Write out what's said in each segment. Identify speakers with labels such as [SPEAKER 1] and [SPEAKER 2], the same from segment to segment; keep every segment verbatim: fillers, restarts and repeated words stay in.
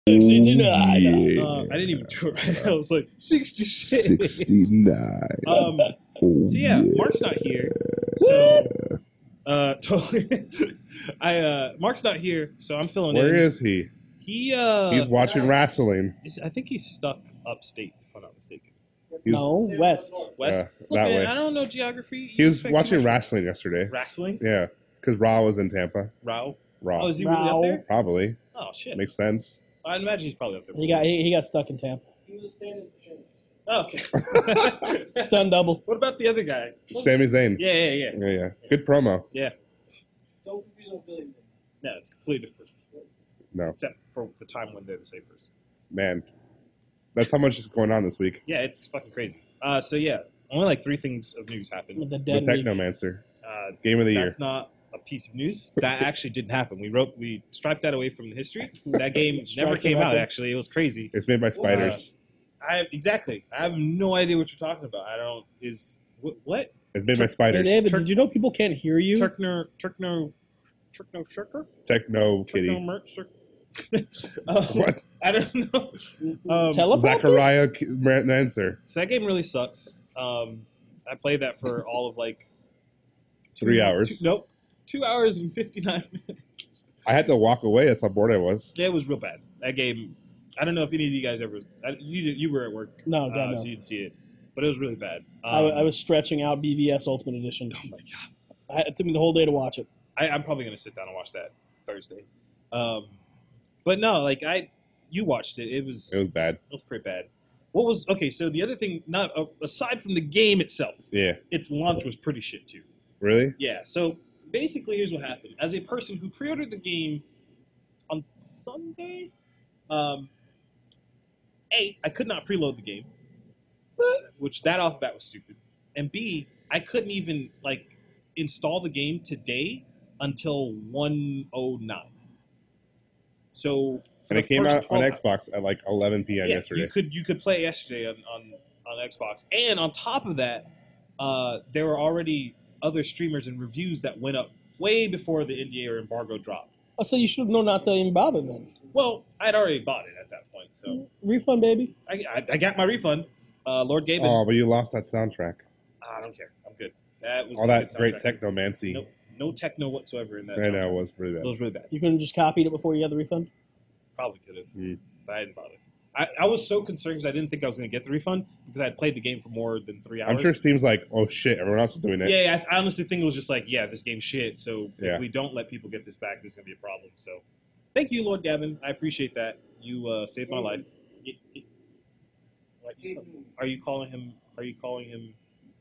[SPEAKER 1] sixty-nine.
[SPEAKER 2] Yeah.
[SPEAKER 3] Uh, I didn't even do it right. I was like sixty-six.
[SPEAKER 2] sixty-nine.
[SPEAKER 3] Um,
[SPEAKER 2] Oh,
[SPEAKER 3] so yeah, Mark's not here. So uh, totally. I uh, Mark's not here, so I'm filling
[SPEAKER 2] Where
[SPEAKER 3] in.
[SPEAKER 2] is he?
[SPEAKER 3] He uh,
[SPEAKER 2] He's watching wrestling.
[SPEAKER 3] is- I think he's stuck upstate, if I'm not mistaken.
[SPEAKER 2] He was,
[SPEAKER 1] No, west.
[SPEAKER 3] West.
[SPEAKER 2] Yeah,
[SPEAKER 3] Look,
[SPEAKER 2] that
[SPEAKER 3] man,
[SPEAKER 2] way.
[SPEAKER 3] I don't know geography.
[SPEAKER 2] he
[SPEAKER 3] You
[SPEAKER 2] was
[SPEAKER 3] expect
[SPEAKER 2] watching
[SPEAKER 3] too much.
[SPEAKER 2] wrestling yesterday.
[SPEAKER 3] Wrestling.
[SPEAKER 2] Yeah, because Raw was in Tampa.
[SPEAKER 3] Raw.
[SPEAKER 2] Raw.
[SPEAKER 3] Oh, is he really up
[SPEAKER 1] Raw.
[SPEAKER 3] there?
[SPEAKER 2] Probably.
[SPEAKER 3] Oh shit.
[SPEAKER 2] Makes sense.
[SPEAKER 3] I'd imagine he's probably up there.
[SPEAKER 1] He got he, he got stuck in Tampa.
[SPEAKER 4] He was a stand-in for Sheamus.
[SPEAKER 3] Oh, okay.
[SPEAKER 1] Stun double.
[SPEAKER 3] What about the other guy?
[SPEAKER 2] Sami Zayn.
[SPEAKER 3] Yeah, yeah, yeah.
[SPEAKER 2] Yeah, yeah. Good promo.
[SPEAKER 3] Yeah.
[SPEAKER 4] Don't confuse him with Billy.
[SPEAKER 3] No, it's a completely different person.
[SPEAKER 2] No,
[SPEAKER 3] Except for the time when they're the same person.
[SPEAKER 2] man. That's how much is going on this week.
[SPEAKER 3] Yeah, it's fucking crazy. Uh, so yeah, only like three things of news happened.
[SPEAKER 1] With the
[SPEAKER 2] The
[SPEAKER 1] dead week.
[SPEAKER 2] Technomancer.
[SPEAKER 3] Uh,
[SPEAKER 2] Game of the year.
[SPEAKER 3] that's not a piece of news. That actually didn't happen. We wrote, we striped that away from the history. That game
[SPEAKER 1] Strike
[SPEAKER 3] never
[SPEAKER 1] the
[SPEAKER 3] came out.
[SPEAKER 1] record.
[SPEAKER 3] Actually, it was crazy.
[SPEAKER 2] It's made by spiders.
[SPEAKER 3] I exactly. I have no idea what you're talking about. I don't. Is what? what?
[SPEAKER 2] It's made by
[SPEAKER 3] Hey,
[SPEAKER 1] Hey,
[SPEAKER 2] spiders.
[SPEAKER 1] David,
[SPEAKER 3] Turk-
[SPEAKER 1] did you know people can't hear you?
[SPEAKER 3] Turkner, Turkno, Turkno Shirker,
[SPEAKER 2] Techno Kitty.
[SPEAKER 3] Turkno Merch. Shirk- um,
[SPEAKER 2] What?
[SPEAKER 3] I don't know. Um,
[SPEAKER 1] Teleprompter?
[SPEAKER 2] Zachariah K- Mancer.
[SPEAKER 3] So that game really sucks. Um, I played that for all of like
[SPEAKER 2] Three
[SPEAKER 3] two-
[SPEAKER 2] hours.
[SPEAKER 3] two- nope, two hours and fifty nine minutes.
[SPEAKER 2] I had to walk away. That's how bored I was.
[SPEAKER 3] Yeah, it was real bad. That game. I don't know if any of you guys ever. I, you you were at work,
[SPEAKER 1] No, God,
[SPEAKER 3] uh,
[SPEAKER 1] no.
[SPEAKER 3] so you didn't see it, but it was really bad. Um,
[SPEAKER 1] I, I was stretching out B V S Ultimate Edition.
[SPEAKER 3] Oh my god.
[SPEAKER 1] I, it took me the whole day to watch it.
[SPEAKER 3] I, I'm probably gonna sit down and watch that Thursday. Um, but no, like I, you watched it. It was
[SPEAKER 2] It was bad.
[SPEAKER 3] it was pretty bad. What was okay? So the other thing, not uh, aside from the game itself,
[SPEAKER 2] Yeah.
[SPEAKER 3] its launch was pretty shit too.
[SPEAKER 2] Really?
[SPEAKER 3] Yeah. So basically, here's what happened. As a person who pre-ordered the game on Sunday, um, A, I could not preload the game, which that off the bat was stupid. And B, I couldn't even like install the game today until one oh nine. So for
[SPEAKER 2] And
[SPEAKER 3] the
[SPEAKER 2] it came
[SPEAKER 3] first
[SPEAKER 2] out on
[SPEAKER 3] twelve
[SPEAKER 2] Xbox at like eleven p.m.
[SPEAKER 3] yeah,
[SPEAKER 2] yesterday.
[SPEAKER 3] You could you could play yesterday on, on, on Xbox, and on top of that, uh, there were already other streamers and reviews that went up way before the N D A or embargo dropped.
[SPEAKER 1] Oh, so you should have known not to even bother then.
[SPEAKER 3] Well, I'd already bought it at that point, so
[SPEAKER 1] Refund, baby.
[SPEAKER 3] I, I, I got my refund. Uh, Lord Gaben,
[SPEAKER 2] Oh, but you lost that soundtrack.
[SPEAKER 3] I don't care. I'm good. That was
[SPEAKER 2] All
[SPEAKER 3] a
[SPEAKER 2] that
[SPEAKER 3] good
[SPEAKER 2] great
[SPEAKER 3] soundtrack.
[SPEAKER 2] technomancy.
[SPEAKER 3] No, no techno whatsoever in that.
[SPEAKER 2] I know,
[SPEAKER 3] soundtrack.
[SPEAKER 2] it was pretty
[SPEAKER 3] It
[SPEAKER 2] bad.
[SPEAKER 3] was really bad.
[SPEAKER 1] You couldn't just copied it before you got the refund?
[SPEAKER 3] Probably could have,
[SPEAKER 2] Mm.
[SPEAKER 3] but I didn't bother. I, I was so concerned because I didn't think I was going to get the refund because I had played the game for more than three hours.
[SPEAKER 2] I'm sure Steam's like, oh shit, everyone else is doing it.
[SPEAKER 3] Yeah, yeah, I, I honestly think it was just like, yeah, this game's shit. So
[SPEAKER 2] Yeah.
[SPEAKER 3] if we don't let people get this back, there's gonna be a problem. So, thank you, Lord Gavin. I appreciate that. You uh, saved my life. Y- y- What- Are you calling him? Are you calling him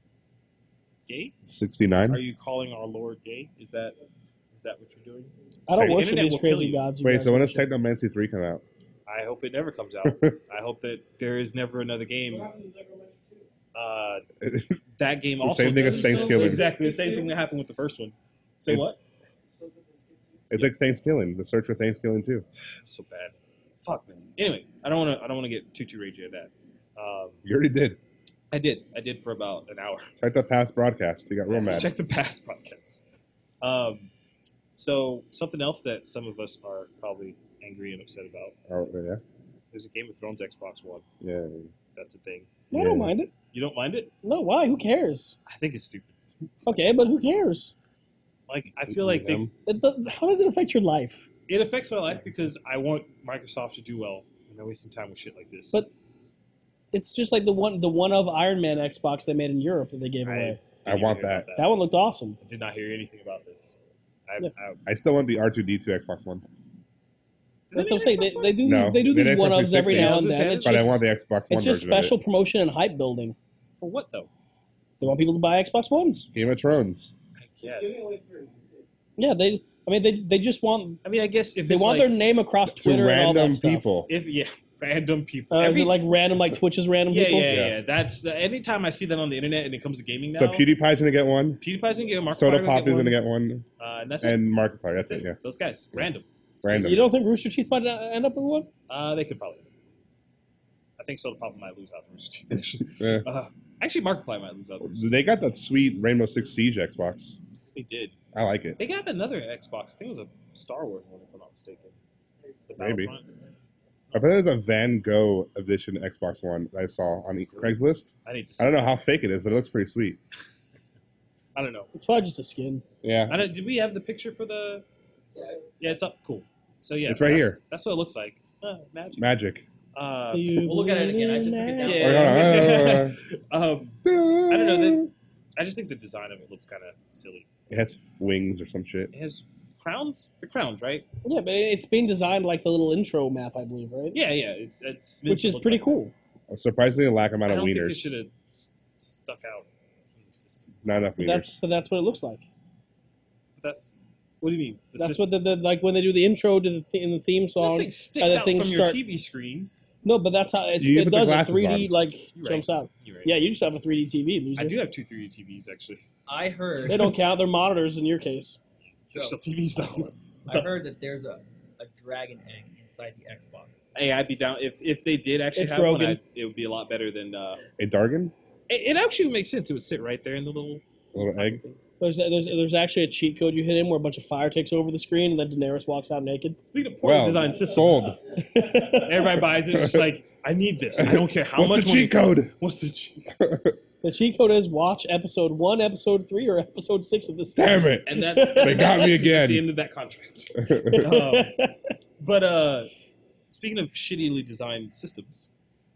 [SPEAKER 3] gay?
[SPEAKER 2] sixty-nine?
[SPEAKER 3] Are you calling our Lord gay? Is that is that what you're doing?
[SPEAKER 1] I don't
[SPEAKER 2] Hey,
[SPEAKER 1] worship
[SPEAKER 3] internet
[SPEAKER 1] these
[SPEAKER 3] will kill
[SPEAKER 1] crazy
[SPEAKER 3] you.
[SPEAKER 1] gods. you
[SPEAKER 2] Wait,
[SPEAKER 1] guys
[SPEAKER 2] so when does
[SPEAKER 1] worship.
[SPEAKER 2] Technomancy three come out?
[SPEAKER 3] I hope it never comes out. I hope that there is never another game.
[SPEAKER 4] What happened to Necromancer two?
[SPEAKER 3] Uh,
[SPEAKER 2] it's
[SPEAKER 3] that game
[SPEAKER 2] The
[SPEAKER 3] also
[SPEAKER 2] same thing as
[SPEAKER 3] does-
[SPEAKER 2] Thanksgiving.
[SPEAKER 3] Exactly the same thing that happened with the first one. Say
[SPEAKER 2] It's-
[SPEAKER 3] what?
[SPEAKER 4] So did the skip two?
[SPEAKER 2] like Thanksgiving, the search for Thanksgiving too.
[SPEAKER 3] So bad. Fuck man. Anyway, I don't want to. I don't want to get too too ragey at that. Um,
[SPEAKER 2] You already did.
[SPEAKER 3] I did. I did for about an hour.
[SPEAKER 2] Check the past broadcast. You got real mad.
[SPEAKER 3] Check the past podcasts. Um, so something else that some of us are probably angry and upset about.
[SPEAKER 2] Oh, yeah?
[SPEAKER 3] There's a Game of Thrones Xbox One.
[SPEAKER 2] Yeah.
[SPEAKER 3] That's a thing.
[SPEAKER 1] I don't
[SPEAKER 2] Yeah.
[SPEAKER 1] mind it.
[SPEAKER 3] You don't mind it?
[SPEAKER 1] No, why? Who cares?
[SPEAKER 3] I think it's stupid.
[SPEAKER 1] Okay, but who cares?
[SPEAKER 3] Like I feel like they,
[SPEAKER 2] Them.
[SPEAKER 1] It does, how does it affect your life?
[SPEAKER 3] it affects my life because I want Microsoft to do well, and they're wasting time with shit like this.
[SPEAKER 1] But it's just like the one the one of Iron Man Xbox they made in Europe that they gave
[SPEAKER 3] I,
[SPEAKER 1] away.
[SPEAKER 3] didn't
[SPEAKER 2] I
[SPEAKER 3] even
[SPEAKER 2] want
[SPEAKER 3] hear about
[SPEAKER 1] That one looked awesome.
[SPEAKER 3] I did not hear anything about this. I,
[SPEAKER 1] Yeah.
[SPEAKER 3] I,
[SPEAKER 2] I still want the R two D two Xbox One,
[SPEAKER 1] That's what I'm saying. They, they do
[SPEAKER 2] No,
[SPEAKER 1] these, they do
[SPEAKER 2] the
[SPEAKER 1] these
[SPEAKER 2] Xbox
[SPEAKER 1] one ofs every
[SPEAKER 2] three sixty.
[SPEAKER 1] now and
[SPEAKER 3] Yeah, I
[SPEAKER 1] then.
[SPEAKER 3] was
[SPEAKER 1] It's
[SPEAKER 2] but I
[SPEAKER 1] just,
[SPEAKER 2] want the Xbox One
[SPEAKER 1] it's just
[SPEAKER 2] version of
[SPEAKER 1] special promotion and hype building.
[SPEAKER 3] For what though?
[SPEAKER 1] They want people to buy Xbox Ones.
[SPEAKER 2] it. Game of Thrones.
[SPEAKER 3] I guess.
[SPEAKER 4] Giving away free. That's it.
[SPEAKER 1] Yeah, they. I mean, they they just want
[SPEAKER 3] I mean, I guess if
[SPEAKER 1] they
[SPEAKER 3] it's
[SPEAKER 1] want
[SPEAKER 3] like,
[SPEAKER 1] their name across
[SPEAKER 2] To
[SPEAKER 1] Twitter and all
[SPEAKER 2] random
[SPEAKER 1] that stuff.
[SPEAKER 2] people.
[SPEAKER 3] if yeah, random people.
[SPEAKER 1] Uh, is
[SPEAKER 3] Every-
[SPEAKER 1] it like random, like Twitch's random
[SPEAKER 3] yeah,
[SPEAKER 1] people?
[SPEAKER 3] yeah, yeah,
[SPEAKER 2] Yeah.
[SPEAKER 3] That's uh, anytime I see that on the internet and it comes to gaming now.
[SPEAKER 2] So PewDiePie's going to get one.
[SPEAKER 3] PewDiePie's gonna get one. Markiplier's
[SPEAKER 2] Soda
[SPEAKER 3] gonna
[SPEAKER 2] Pop is
[SPEAKER 3] get
[SPEAKER 2] going to
[SPEAKER 3] one.
[SPEAKER 2] get one.
[SPEAKER 3] Uh, and that's it.
[SPEAKER 2] And Markiplier. That's it, yeah.
[SPEAKER 3] Those guys, random.
[SPEAKER 2] Random.
[SPEAKER 1] You don't think Rooster Teeth might end up with one?
[SPEAKER 3] Uh, they could probably. I think Soda Pop might lose out to Rooster Teeth. Actually,
[SPEAKER 2] Yeah.
[SPEAKER 3] uh, actually, Markiplier might lose out. To Rooster
[SPEAKER 2] They got that sweet Rainbow Six Siege Xbox.
[SPEAKER 3] Teeth. They did.
[SPEAKER 2] I like it.
[SPEAKER 3] They got another Xbox. I think it was a Star Wars one, if I'm not mistaken. The
[SPEAKER 2] Maybe.
[SPEAKER 3] Battlefront.
[SPEAKER 2] I bet there's a Van Gogh edition Xbox One that I saw on Craigslist.
[SPEAKER 3] I need to. See
[SPEAKER 2] I don't know how fake it is, but it looks pretty sweet.
[SPEAKER 3] I don't know.
[SPEAKER 1] It's probably just a skin.
[SPEAKER 2] Yeah.
[SPEAKER 3] I don't, did we have the picture for the?
[SPEAKER 4] Yeah.
[SPEAKER 3] Yeah, it's up. Cool. So yeah,
[SPEAKER 2] It's right
[SPEAKER 3] that's,
[SPEAKER 2] here.
[SPEAKER 3] That's what it looks like. Uh, magic.
[SPEAKER 2] Magic.
[SPEAKER 3] Uh,
[SPEAKER 1] You
[SPEAKER 5] We'll look at it again. I just took it down.
[SPEAKER 3] Yeah. um,
[SPEAKER 2] I
[SPEAKER 3] I don't know. The, I just think the design of it looks kind of silly.
[SPEAKER 2] It has wings or some shit.
[SPEAKER 3] It has crowns. The crowns, right?
[SPEAKER 1] Yeah, but it's being designed like the little intro map, I believe, right?
[SPEAKER 3] Yeah, yeah. It's it's meant
[SPEAKER 1] Which
[SPEAKER 3] to
[SPEAKER 1] is
[SPEAKER 3] look
[SPEAKER 1] pretty
[SPEAKER 3] like
[SPEAKER 1] cool.
[SPEAKER 2] A surprisingly lack amount
[SPEAKER 3] that. I
[SPEAKER 2] of
[SPEAKER 3] don't think it
[SPEAKER 2] wieners.
[SPEAKER 3] should have stuck out from the system.
[SPEAKER 2] Not enough
[SPEAKER 1] But that's
[SPEAKER 2] wieners.
[SPEAKER 1] but that's what it looks like.
[SPEAKER 3] But that's what do you mean? The
[SPEAKER 1] That's
[SPEAKER 3] system,
[SPEAKER 1] what the, the like when they do the intro to the th- in the theme song.
[SPEAKER 3] nothing sticks
[SPEAKER 1] the
[SPEAKER 3] out
[SPEAKER 1] things
[SPEAKER 3] from your
[SPEAKER 1] start-
[SPEAKER 3] T V screen.
[SPEAKER 1] No, but that's how it's,
[SPEAKER 2] You
[SPEAKER 1] it
[SPEAKER 2] put the
[SPEAKER 1] does. It
[SPEAKER 2] glasses
[SPEAKER 1] three D
[SPEAKER 2] on.
[SPEAKER 1] like
[SPEAKER 3] You're right.
[SPEAKER 1] jumps out.
[SPEAKER 3] You're right.
[SPEAKER 1] Yeah, you just have a three D T V, loser.
[SPEAKER 3] I do have two three D T Vs actually.
[SPEAKER 5] I heard.
[SPEAKER 1] They don't count. They're monitors in your case.
[SPEAKER 3] They're
[SPEAKER 5] So,
[SPEAKER 3] still T Vs though.
[SPEAKER 5] I heard that there's a, a dragon egg inside the Xbox.
[SPEAKER 3] Hey, I'd be down if if they did actually
[SPEAKER 1] It's
[SPEAKER 3] have one.
[SPEAKER 1] Drogon.
[SPEAKER 3] I'd, it would be a lot better than. Uh,
[SPEAKER 2] A Dargan?
[SPEAKER 3] it, it actually makes sense. It would sit right there in the little.
[SPEAKER 2] A little egg?
[SPEAKER 1] There's there's there's actually a cheat code you hit in where a bunch of fire takes over the screen and then Daenerys walks out naked.
[SPEAKER 3] Speaking of poorly
[SPEAKER 2] Well,
[SPEAKER 3] designed systems,
[SPEAKER 2] sold.
[SPEAKER 3] everybody buys it. It's like I need this. I don't care how
[SPEAKER 2] What's
[SPEAKER 3] much.
[SPEAKER 2] the cheat
[SPEAKER 3] money-
[SPEAKER 2] code?
[SPEAKER 3] What's the cheat?
[SPEAKER 1] The cheat code is watch episode one, episode three, or episode six of this.
[SPEAKER 2] Damn it.
[SPEAKER 3] And that
[SPEAKER 2] They got me again.
[SPEAKER 3] That's the end of that contract. Um, but uh, speaking of shittily designed systems,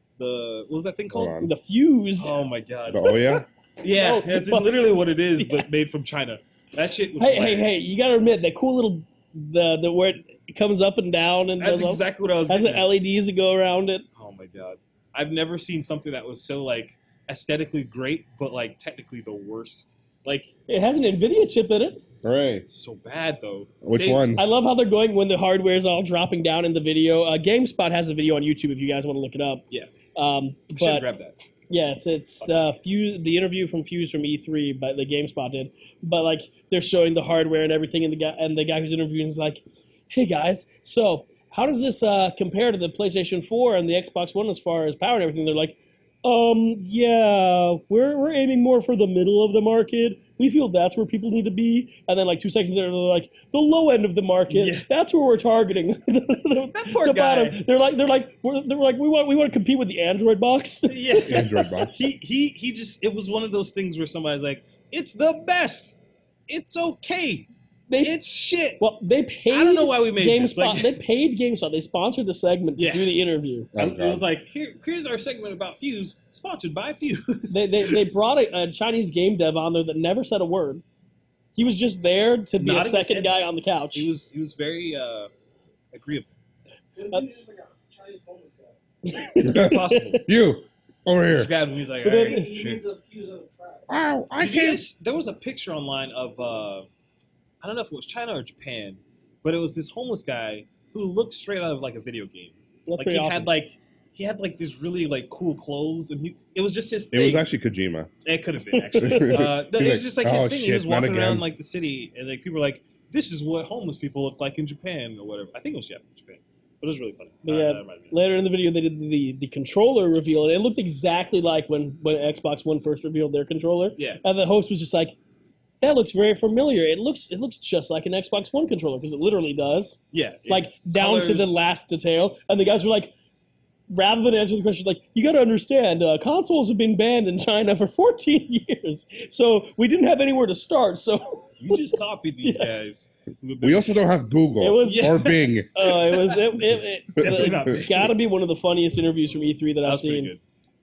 [SPEAKER 3] the what was that thing
[SPEAKER 2] Hold
[SPEAKER 3] called?
[SPEAKER 2] on.
[SPEAKER 1] The fuse.
[SPEAKER 3] Oh my god!
[SPEAKER 2] The Oya?
[SPEAKER 3] Yeah,
[SPEAKER 1] Oh,
[SPEAKER 3] that's
[SPEAKER 1] fuck.
[SPEAKER 3] literally what it is,
[SPEAKER 1] Yeah.
[SPEAKER 3] but made from China. That shit was.
[SPEAKER 1] Hey, hey,
[SPEAKER 3] flash.
[SPEAKER 1] hey! You gotta admit that cool little the the where it comes up and down and
[SPEAKER 3] That's
[SPEAKER 1] does all-
[SPEAKER 3] exactly what I was.
[SPEAKER 1] has the
[SPEAKER 3] getting at.
[SPEAKER 1] L E Ds that go around it.
[SPEAKER 3] Oh my god! I've never seen something that was so like aesthetically great, but like technically the worst. Like
[SPEAKER 1] It has an Nvidia chip in it.
[SPEAKER 2] Hooray.
[SPEAKER 3] it's so bad though.
[SPEAKER 2] Which
[SPEAKER 3] They-
[SPEAKER 2] one?
[SPEAKER 1] I love how they're going when the hardware is all dropping down in the video. Uh, GameSpot has a video on YouTube if you guys want to look it up.
[SPEAKER 3] Yeah.
[SPEAKER 1] Um,
[SPEAKER 3] I should
[SPEAKER 1] but
[SPEAKER 3] grab that.
[SPEAKER 1] yeah, it's it's uh, Fuse, the interview from Fuse from E three, but the GameSpot did. But like they're showing the hardware and everything, and the guy and the guy who's interviewing is like, "Hey guys, so how does this uh, compare to the PlayStation four and the Xbox One as far as power and everything?" They're like, "Um, yeah, we're we're aiming more for the middle of the market. We feel that's where people need to be." And then like two seconds later, they're like, "The low end of the market.
[SPEAKER 3] Yeah.
[SPEAKER 1] That's where we're targeting."
[SPEAKER 3] That poor
[SPEAKER 1] the
[SPEAKER 3] guy.
[SPEAKER 1] bottom. They're like they're like we're, they're like we want we want to compete with the Android box.
[SPEAKER 3] Yeah.
[SPEAKER 2] Android box.
[SPEAKER 3] He he he just it was one of those things where somebody's like, it's the best. It's okay.
[SPEAKER 1] They
[SPEAKER 3] It's shit.
[SPEAKER 1] well they paid.
[SPEAKER 3] I don't know why we made
[SPEAKER 1] GameSpot.
[SPEAKER 3] this. Like,
[SPEAKER 1] They paid GameSpot. They sponsored the segment to
[SPEAKER 3] Yeah.
[SPEAKER 1] do the interview.
[SPEAKER 2] Oh,
[SPEAKER 3] it was
[SPEAKER 2] God.
[SPEAKER 3] like, here, here's our segment about Fuse, sponsored by Fuse.
[SPEAKER 1] They they, they brought a, a Chinese game dev on there that never said a word. He was just there to be a
[SPEAKER 3] Nodding his
[SPEAKER 1] second
[SPEAKER 3] head.
[SPEAKER 1] guy on the couch.
[SPEAKER 3] he was he was very uh, agreeable.
[SPEAKER 4] What if you just like a Chinese homeless guy?
[SPEAKER 3] Very possible.
[SPEAKER 2] You! Over
[SPEAKER 3] Just
[SPEAKER 2] here.
[SPEAKER 3] grabbed him. He's like,
[SPEAKER 1] But
[SPEAKER 3] all
[SPEAKER 1] then-
[SPEAKER 3] right,
[SPEAKER 4] You
[SPEAKER 3] sure.
[SPEAKER 4] need the fuse of the trash.
[SPEAKER 2] Wow, I
[SPEAKER 3] Did you
[SPEAKER 2] can't.
[SPEAKER 3] guys- there was a picture online of uh, I don't know if it was China or Japan, but it was this homeless guy who looked straight out of like a video game.
[SPEAKER 1] That's
[SPEAKER 3] Like
[SPEAKER 1] pretty
[SPEAKER 3] he
[SPEAKER 1] awesome.
[SPEAKER 3] had like he had like this really like cool clothes, and he it was just his
[SPEAKER 2] It
[SPEAKER 3] thing.
[SPEAKER 2] was actually Kojima.
[SPEAKER 3] It could have been actually. Uh, no,
[SPEAKER 2] He's
[SPEAKER 3] it was
[SPEAKER 2] like,
[SPEAKER 3] just like his
[SPEAKER 2] "Oh,
[SPEAKER 3] thing. he
[SPEAKER 2] shit,
[SPEAKER 3] was
[SPEAKER 2] not
[SPEAKER 3] walking
[SPEAKER 2] again."
[SPEAKER 3] around like the city, and like people were like, "This is what homeless people look like in Japan or whatever." I think it was yeah, Japan, but it was really funny.
[SPEAKER 1] But
[SPEAKER 3] Uh,
[SPEAKER 1] yeah,
[SPEAKER 3] that might have been-
[SPEAKER 1] Later in the video, they did the, the controller reveal, and it looked exactly like when, when Xbox One first revealed their controller.
[SPEAKER 3] yeah,
[SPEAKER 1] And the host was just like, "That looks very familiar. It looks it looks just like an Xbox One controller because it literally does,
[SPEAKER 3] yeah, yeah.
[SPEAKER 1] like down to the
[SPEAKER 3] Colors.
[SPEAKER 1] last detail." And the guys were like, rather than answer the question, like, "You got to understand, uh, consoles have been banned in China for fourteen years, so we didn't have anywhere to start." So
[SPEAKER 3] you just copied these
[SPEAKER 1] Yeah.
[SPEAKER 3] guys. who have
[SPEAKER 2] We
[SPEAKER 3] been-
[SPEAKER 2] also don't have Google
[SPEAKER 1] It was-
[SPEAKER 2] or Bing.
[SPEAKER 1] uh, it was it, it,
[SPEAKER 3] Definitely
[SPEAKER 1] it,
[SPEAKER 3] not
[SPEAKER 1] it got to be one of the funniest interviews from E three that
[SPEAKER 3] That
[SPEAKER 1] I've
[SPEAKER 3] was pretty
[SPEAKER 1] seen.
[SPEAKER 3] good.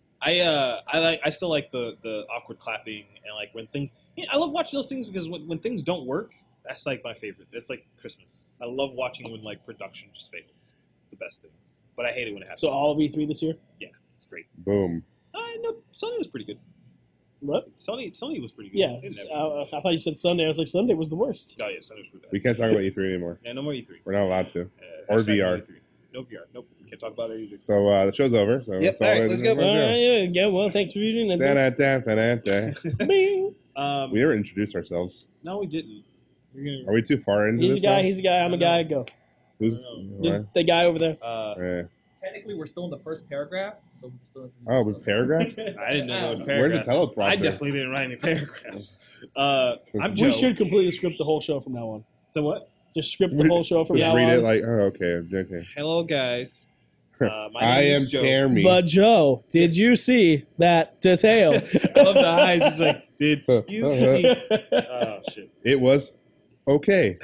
[SPEAKER 3] I uh I like I still like the the awkward clapping and like when things. Yeah, I love watching those things because when when things don't work, that's like my favorite. It's like Christmas. I love watching when like production just fails. It's the best thing. But I hate it when it happens.
[SPEAKER 1] So all of E three this year.
[SPEAKER 3] It's great.
[SPEAKER 2] Boom.
[SPEAKER 3] Uh, no, Sony was pretty good.
[SPEAKER 1] What?
[SPEAKER 3] Sony Sony was pretty good.
[SPEAKER 1] Yeah,
[SPEAKER 3] They
[SPEAKER 1] s-
[SPEAKER 3] never-
[SPEAKER 1] uh, I thought you said Sunday. I was like, Sunday was the worst.
[SPEAKER 3] oh yeah, Sony was pretty bad.
[SPEAKER 2] We can't talk about E three anymore.
[SPEAKER 3] Yeah, no more E three.
[SPEAKER 2] We're not allowed to.
[SPEAKER 3] Uh,
[SPEAKER 2] Or
[SPEAKER 3] hashtag
[SPEAKER 2] V R.
[SPEAKER 3] no E three. No V R. Nope. We can't talk about it either.
[SPEAKER 2] So uh, the show's over. So
[SPEAKER 3] Yep,
[SPEAKER 2] that's
[SPEAKER 3] all right,
[SPEAKER 2] it
[SPEAKER 3] let's
[SPEAKER 2] is.
[SPEAKER 3] go.
[SPEAKER 1] Uh, yeah, yeah, well, thanks for reading it.
[SPEAKER 2] Da-da-da-da-da.
[SPEAKER 1] Bing.
[SPEAKER 3] Um,
[SPEAKER 2] We never introduced ourselves.
[SPEAKER 3] no, we didn't. We're gonna.
[SPEAKER 2] Are we too far into
[SPEAKER 1] He's a
[SPEAKER 2] this
[SPEAKER 1] guy.
[SPEAKER 2] now?
[SPEAKER 1] He's a guy. I'm a guy. Go.
[SPEAKER 2] Who's?
[SPEAKER 1] There's the guy over there.
[SPEAKER 3] Uh,
[SPEAKER 2] Yeah.
[SPEAKER 5] Technically, we're still in the first paragraph, so we can still introduce
[SPEAKER 2] Oh, with
[SPEAKER 5] ourselves.
[SPEAKER 2] paragraphs?
[SPEAKER 3] I didn't know there was
[SPEAKER 5] Where's
[SPEAKER 3] paragraphs.
[SPEAKER 2] the teleprompter?
[SPEAKER 3] I definitely didn't write any paragraphs. Uh, I'm Joe.
[SPEAKER 1] We should completely script the whole show from now on.
[SPEAKER 3] So what?
[SPEAKER 1] Just script the whole show from
[SPEAKER 2] Just
[SPEAKER 1] now
[SPEAKER 2] read
[SPEAKER 1] on.
[SPEAKER 2] it like, oh, okay, okay.
[SPEAKER 3] Hello, guys. Uh, my
[SPEAKER 2] I
[SPEAKER 3] name
[SPEAKER 2] am
[SPEAKER 3] is Joe.
[SPEAKER 2] Jeremy.
[SPEAKER 1] But Joe, did you see that detail?
[SPEAKER 3] I love the eyes. It's like, did you see? Oh shit.
[SPEAKER 2] It was okay.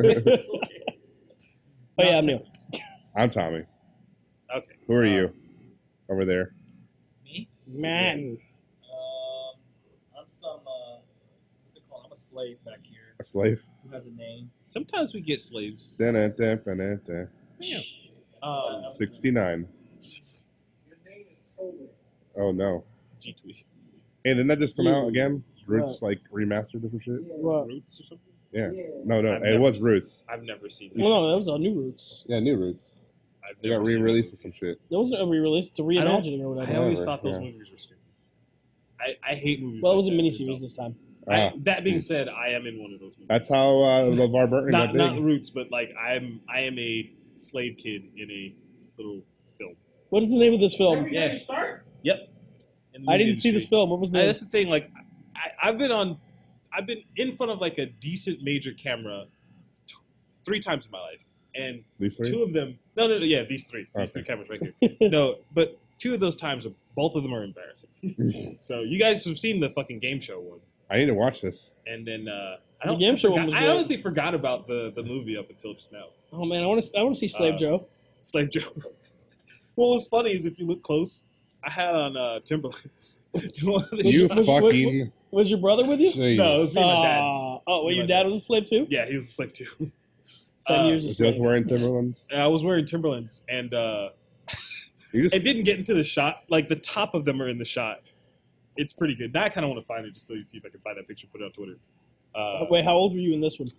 [SPEAKER 1] Oh yeah, I'm new.
[SPEAKER 2] I'm Tommy.
[SPEAKER 3] Okay.
[SPEAKER 2] Who are
[SPEAKER 3] Uh,
[SPEAKER 2] you? Over there.
[SPEAKER 5] Me?
[SPEAKER 1] Man.
[SPEAKER 5] Um, I'm some. Uh, what's it called? I'm a slave back here.
[SPEAKER 2] A slave.
[SPEAKER 5] Who has a name?
[SPEAKER 3] Sometimes we get slaves.
[SPEAKER 2] Da-da-da-da-da.
[SPEAKER 3] Damn. Um,
[SPEAKER 2] sixty-nine.
[SPEAKER 4] Your name is Tober.
[SPEAKER 2] Oh no.
[SPEAKER 3] G Tweet.
[SPEAKER 2] Hey, didn't that just come out again?
[SPEAKER 1] Right.
[SPEAKER 2] Roots like remastered or some shit?
[SPEAKER 1] What?
[SPEAKER 3] Roots or something?
[SPEAKER 2] Yeah.
[SPEAKER 4] Yeah.
[SPEAKER 2] No, no,
[SPEAKER 3] I've
[SPEAKER 2] it
[SPEAKER 3] never
[SPEAKER 2] was
[SPEAKER 3] seen-
[SPEAKER 2] Roots.
[SPEAKER 3] I've never seen it.
[SPEAKER 1] Well, no, that was on New Roots.
[SPEAKER 2] Yeah, new Roots.
[SPEAKER 3] I've
[SPEAKER 2] They
[SPEAKER 3] never
[SPEAKER 2] got
[SPEAKER 3] seen
[SPEAKER 2] re-released or
[SPEAKER 3] that
[SPEAKER 2] some shit.
[SPEAKER 1] That wasn't a re-release; it's a
[SPEAKER 3] I don't-
[SPEAKER 1] reimagining or
[SPEAKER 3] movie.
[SPEAKER 1] whatever.
[SPEAKER 3] I always
[SPEAKER 2] Whatever,
[SPEAKER 3] thought those
[SPEAKER 2] yeah.
[SPEAKER 3] movies were stupid. I, I hate movies.
[SPEAKER 1] Well, it
[SPEAKER 3] like
[SPEAKER 1] was a
[SPEAKER 3] that.
[SPEAKER 1] miniseries this time.
[SPEAKER 3] I,
[SPEAKER 2] Ah.
[SPEAKER 3] that being said, I am in one of those movies.
[SPEAKER 2] That's how uh, LeVar Burton
[SPEAKER 3] not
[SPEAKER 2] got
[SPEAKER 3] not
[SPEAKER 2] big.
[SPEAKER 3] Roots, but like I'm I am a slave kid in a little film.
[SPEAKER 1] What is the name of this film?
[SPEAKER 4] Every
[SPEAKER 3] Yeah.
[SPEAKER 4] day you start?
[SPEAKER 3] Yep. In the
[SPEAKER 1] I
[SPEAKER 3] movie
[SPEAKER 1] didn't see this
[SPEAKER 3] industry.
[SPEAKER 1] film. What was the
[SPEAKER 3] I,
[SPEAKER 1] name?
[SPEAKER 3] that's the thing. Like, I, I've been on, I've been in front of like a decent major camera t- three times in my life, and
[SPEAKER 2] These three?
[SPEAKER 3] two of them. No, no, no. Yeah, these three. These
[SPEAKER 2] Okay.
[SPEAKER 3] three cameras right here. No, but two of those times, are, both of them are embarrassing. So you guys have seen the fucking game show one,
[SPEAKER 2] I need to watch this.
[SPEAKER 3] and then uh, I
[SPEAKER 1] The
[SPEAKER 3] don't.
[SPEAKER 1] game
[SPEAKER 3] I
[SPEAKER 1] show one
[SPEAKER 3] forgot-
[SPEAKER 1] was
[SPEAKER 3] I
[SPEAKER 1] great.
[SPEAKER 3] honestly forgot about the the movie up until just now.
[SPEAKER 1] Oh man, I want to. I want to see Slave
[SPEAKER 3] Uh,
[SPEAKER 1] Joe.
[SPEAKER 3] Slave Joe. What was funny is if you look close, I had on uh, Timberlands. One of the
[SPEAKER 2] You
[SPEAKER 1] was- was-
[SPEAKER 2] fucking.
[SPEAKER 1] Was your brother with you?
[SPEAKER 2] Jeez.
[SPEAKER 3] No, it was me and my dad.
[SPEAKER 1] Aw. oh, wait,
[SPEAKER 3] Me
[SPEAKER 1] your
[SPEAKER 3] and my
[SPEAKER 1] dad
[SPEAKER 3] dad.
[SPEAKER 1] was a slave too.
[SPEAKER 3] Yeah, he was a slave too.
[SPEAKER 1] Ten
[SPEAKER 3] Uh,
[SPEAKER 1] years a
[SPEAKER 2] Just
[SPEAKER 1] slave.
[SPEAKER 2] wearing Timberlands.
[SPEAKER 3] I was wearing Timberlands, and uh,
[SPEAKER 2] You just
[SPEAKER 3] it didn't get into the shot. Like the top of them are in the shot. It's pretty good. Now I kind of want to find it just so you see if I can find that picture, put it on Twitter. Uh,
[SPEAKER 1] Wait, how old were you in this one?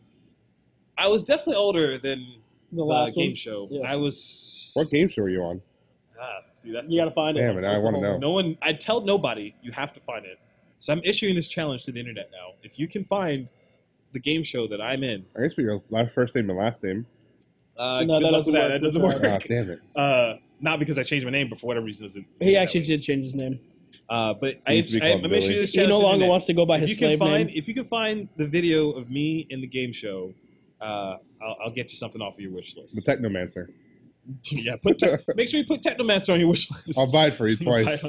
[SPEAKER 3] I was definitely older than
[SPEAKER 1] The
[SPEAKER 3] the
[SPEAKER 1] last
[SPEAKER 3] game
[SPEAKER 1] one.
[SPEAKER 3] show.
[SPEAKER 1] Yeah.
[SPEAKER 3] I was.
[SPEAKER 2] what game show were you on?
[SPEAKER 3] Ah, see, that's
[SPEAKER 1] You gotta find it.
[SPEAKER 2] Damn it, I
[SPEAKER 1] That's the
[SPEAKER 2] wanna
[SPEAKER 1] whole-
[SPEAKER 2] know.
[SPEAKER 3] No one. I tell nobody. You have to find it. So I'm issuing this challenge to the internet now. If you can find the game show that I'm in,
[SPEAKER 2] I guess for your last first name and last name.
[SPEAKER 3] uh,
[SPEAKER 1] No,
[SPEAKER 3] good
[SPEAKER 1] that
[SPEAKER 3] luck
[SPEAKER 1] doesn't
[SPEAKER 3] with that.
[SPEAKER 1] work.
[SPEAKER 3] That doesn't
[SPEAKER 1] That's
[SPEAKER 3] work.
[SPEAKER 2] Ah, damn it.
[SPEAKER 3] Uh, not because I changed my name, but for whatever reason, it doesn't.
[SPEAKER 1] He
[SPEAKER 3] that
[SPEAKER 1] actually
[SPEAKER 3] way.
[SPEAKER 1] did change his name.
[SPEAKER 3] Uh, but I,
[SPEAKER 2] Needs to be
[SPEAKER 3] I,
[SPEAKER 2] called
[SPEAKER 3] I'm
[SPEAKER 2] Billy.
[SPEAKER 3] issuing this
[SPEAKER 1] He
[SPEAKER 3] challenge
[SPEAKER 1] no
[SPEAKER 3] to the
[SPEAKER 1] longer
[SPEAKER 3] internet.
[SPEAKER 1] wants to go by
[SPEAKER 3] If
[SPEAKER 1] his
[SPEAKER 3] you can
[SPEAKER 1] slave
[SPEAKER 3] find,
[SPEAKER 1] name.
[SPEAKER 3] if you can find the video of me in the game show, uh, I'll, I'll get you something off of your wish list.
[SPEAKER 2] The Technomancer.
[SPEAKER 3] yeah, put te- make sure you put Technomancer on your wish list.
[SPEAKER 2] I'll buy it for you twice.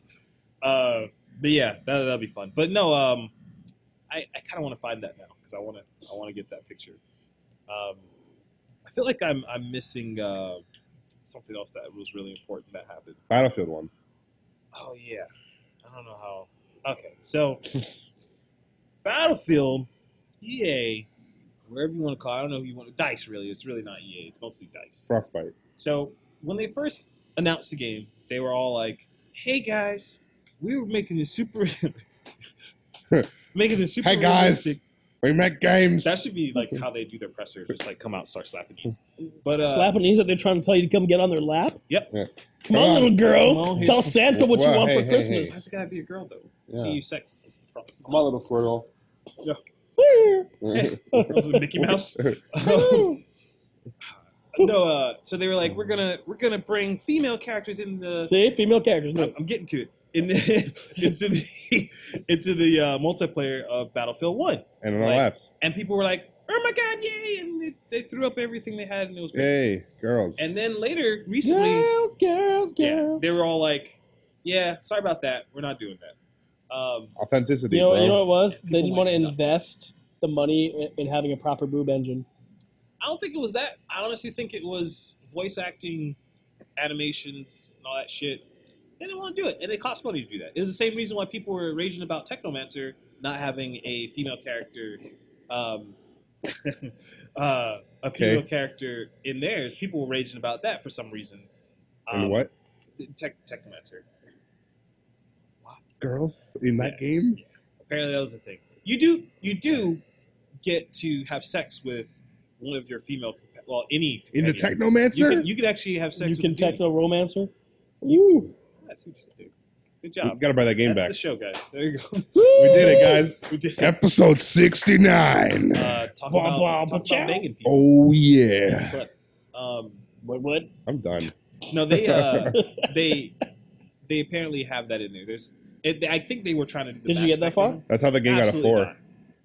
[SPEAKER 3] uh, but yeah, that that'll be fun. But no, um, I, I kind of want to find that now because I want to I want to get that picture. Um, I feel like I'm I'm missing uh, something else that was really important that happened.
[SPEAKER 2] Battlefield one.
[SPEAKER 3] Oh yeah, I don't know how. Okay, so Battlefield, E A, wherever you want to call it, I don't know who you want. Dice, really. It's really not E A. It's mostly Dice.
[SPEAKER 2] Frostbite.
[SPEAKER 3] So when they first announced the game, they were all like, "Hey guys, we were making this super, making this super
[SPEAKER 2] Hey, guys.
[SPEAKER 3] realistic."
[SPEAKER 2] We make games.
[SPEAKER 3] That should be like how they do their pressers, just like come out, and start slapping these. But uh,
[SPEAKER 1] Slapping knees that they're trying to tell you to come get on their lap.
[SPEAKER 3] Yep.
[SPEAKER 2] Yeah.
[SPEAKER 1] Come on, little
[SPEAKER 3] Come
[SPEAKER 1] girl.
[SPEAKER 3] on,
[SPEAKER 1] Tell
[SPEAKER 3] here's-
[SPEAKER 1] Santa what you
[SPEAKER 2] Well,
[SPEAKER 1] want
[SPEAKER 2] hey,
[SPEAKER 1] for
[SPEAKER 2] hey,
[SPEAKER 1] Christmas.
[SPEAKER 3] Why's it gotta be a girl though?
[SPEAKER 2] Yeah.
[SPEAKER 3] See, you sexist. This is the problem.
[SPEAKER 2] Come on, little squirrel.
[SPEAKER 3] Was it Mickey Mouse? No, uh, so they were like, we're gonna we're gonna bring female characters in the.
[SPEAKER 1] See, female characters.
[SPEAKER 3] I'm, I'm getting to it in the, into the into the uh, multiplayer of Battlefield One,
[SPEAKER 2] And on our
[SPEAKER 3] Like-
[SPEAKER 2] laps.
[SPEAKER 3] and people were like, "Oh my god, yay!" And they, they threw up everything they had, and it was great.
[SPEAKER 2] Yay, girls.
[SPEAKER 3] And then later, recently,
[SPEAKER 1] Girls, girls,
[SPEAKER 3] yeah,
[SPEAKER 1] girls.
[SPEAKER 3] they were all like, "Yeah, sorry about that. We're not doing that." Um,
[SPEAKER 2] Authenticity,
[SPEAKER 1] You know,
[SPEAKER 2] bro.
[SPEAKER 1] you know what it was?
[SPEAKER 3] Yeah,
[SPEAKER 1] They didn't
[SPEAKER 3] people
[SPEAKER 1] want to
[SPEAKER 3] like nuts.
[SPEAKER 1] invest the money in, in having a proper boob engine.
[SPEAKER 3] I don't think it was that. I honestly think it was voice acting, animations, and all that shit. They didn't want to do it, and it cost money to do that. It was the same reason why people were raging about Technomancer not having a female character, um, uh, a female
[SPEAKER 2] Okay.
[SPEAKER 3] character in theirs. People were raging about that for some reason. Um,
[SPEAKER 2] and what?
[SPEAKER 3] Tech, Technomancer.
[SPEAKER 2] Girls in that game?
[SPEAKER 3] Apparently, that was the thing. You do, you do get to have sex with one of your female, well, any
[SPEAKER 2] In the
[SPEAKER 3] companion.
[SPEAKER 2] Technomancer?
[SPEAKER 3] You can, you can actually have sex
[SPEAKER 1] You
[SPEAKER 3] with
[SPEAKER 1] can
[SPEAKER 3] a female.
[SPEAKER 1] techno romancer.
[SPEAKER 2] Woo!
[SPEAKER 3] That's what you do. Good
[SPEAKER 2] We
[SPEAKER 3] job.
[SPEAKER 2] gotta buy that game
[SPEAKER 3] That's
[SPEAKER 2] back.
[SPEAKER 3] the show, guys. There you go.
[SPEAKER 2] We did it, guys.
[SPEAKER 3] We did it.
[SPEAKER 2] Episode sixty-nine.
[SPEAKER 3] Uh, talk
[SPEAKER 1] Blah,
[SPEAKER 3] about,
[SPEAKER 1] blah,
[SPEAKER 3] talk
[SPEAKER 1] blah,
[SPEAKER 3] about
[SPEAKER 1] chow.
[SPEAKER 3] banging people.
[SPEAKER 2] Oh, yeah.
[SPEAKER 3] But, um,
[SPEAKER 1] What? What?
[SPEAKER 2] I'm done.
[SPEAKER 3] no, they uh, they they apparently have that in there. There's, it, I think they were trying to do. The
[SPEAKER 1] Did you get that far?
[SPEAKER 3] matchmaking.
[SPEAKER 2] That's how the game
[SPEAKER 3] Absolutely
[SPEAKER 2] got a four.
[SPEAKER 3] not.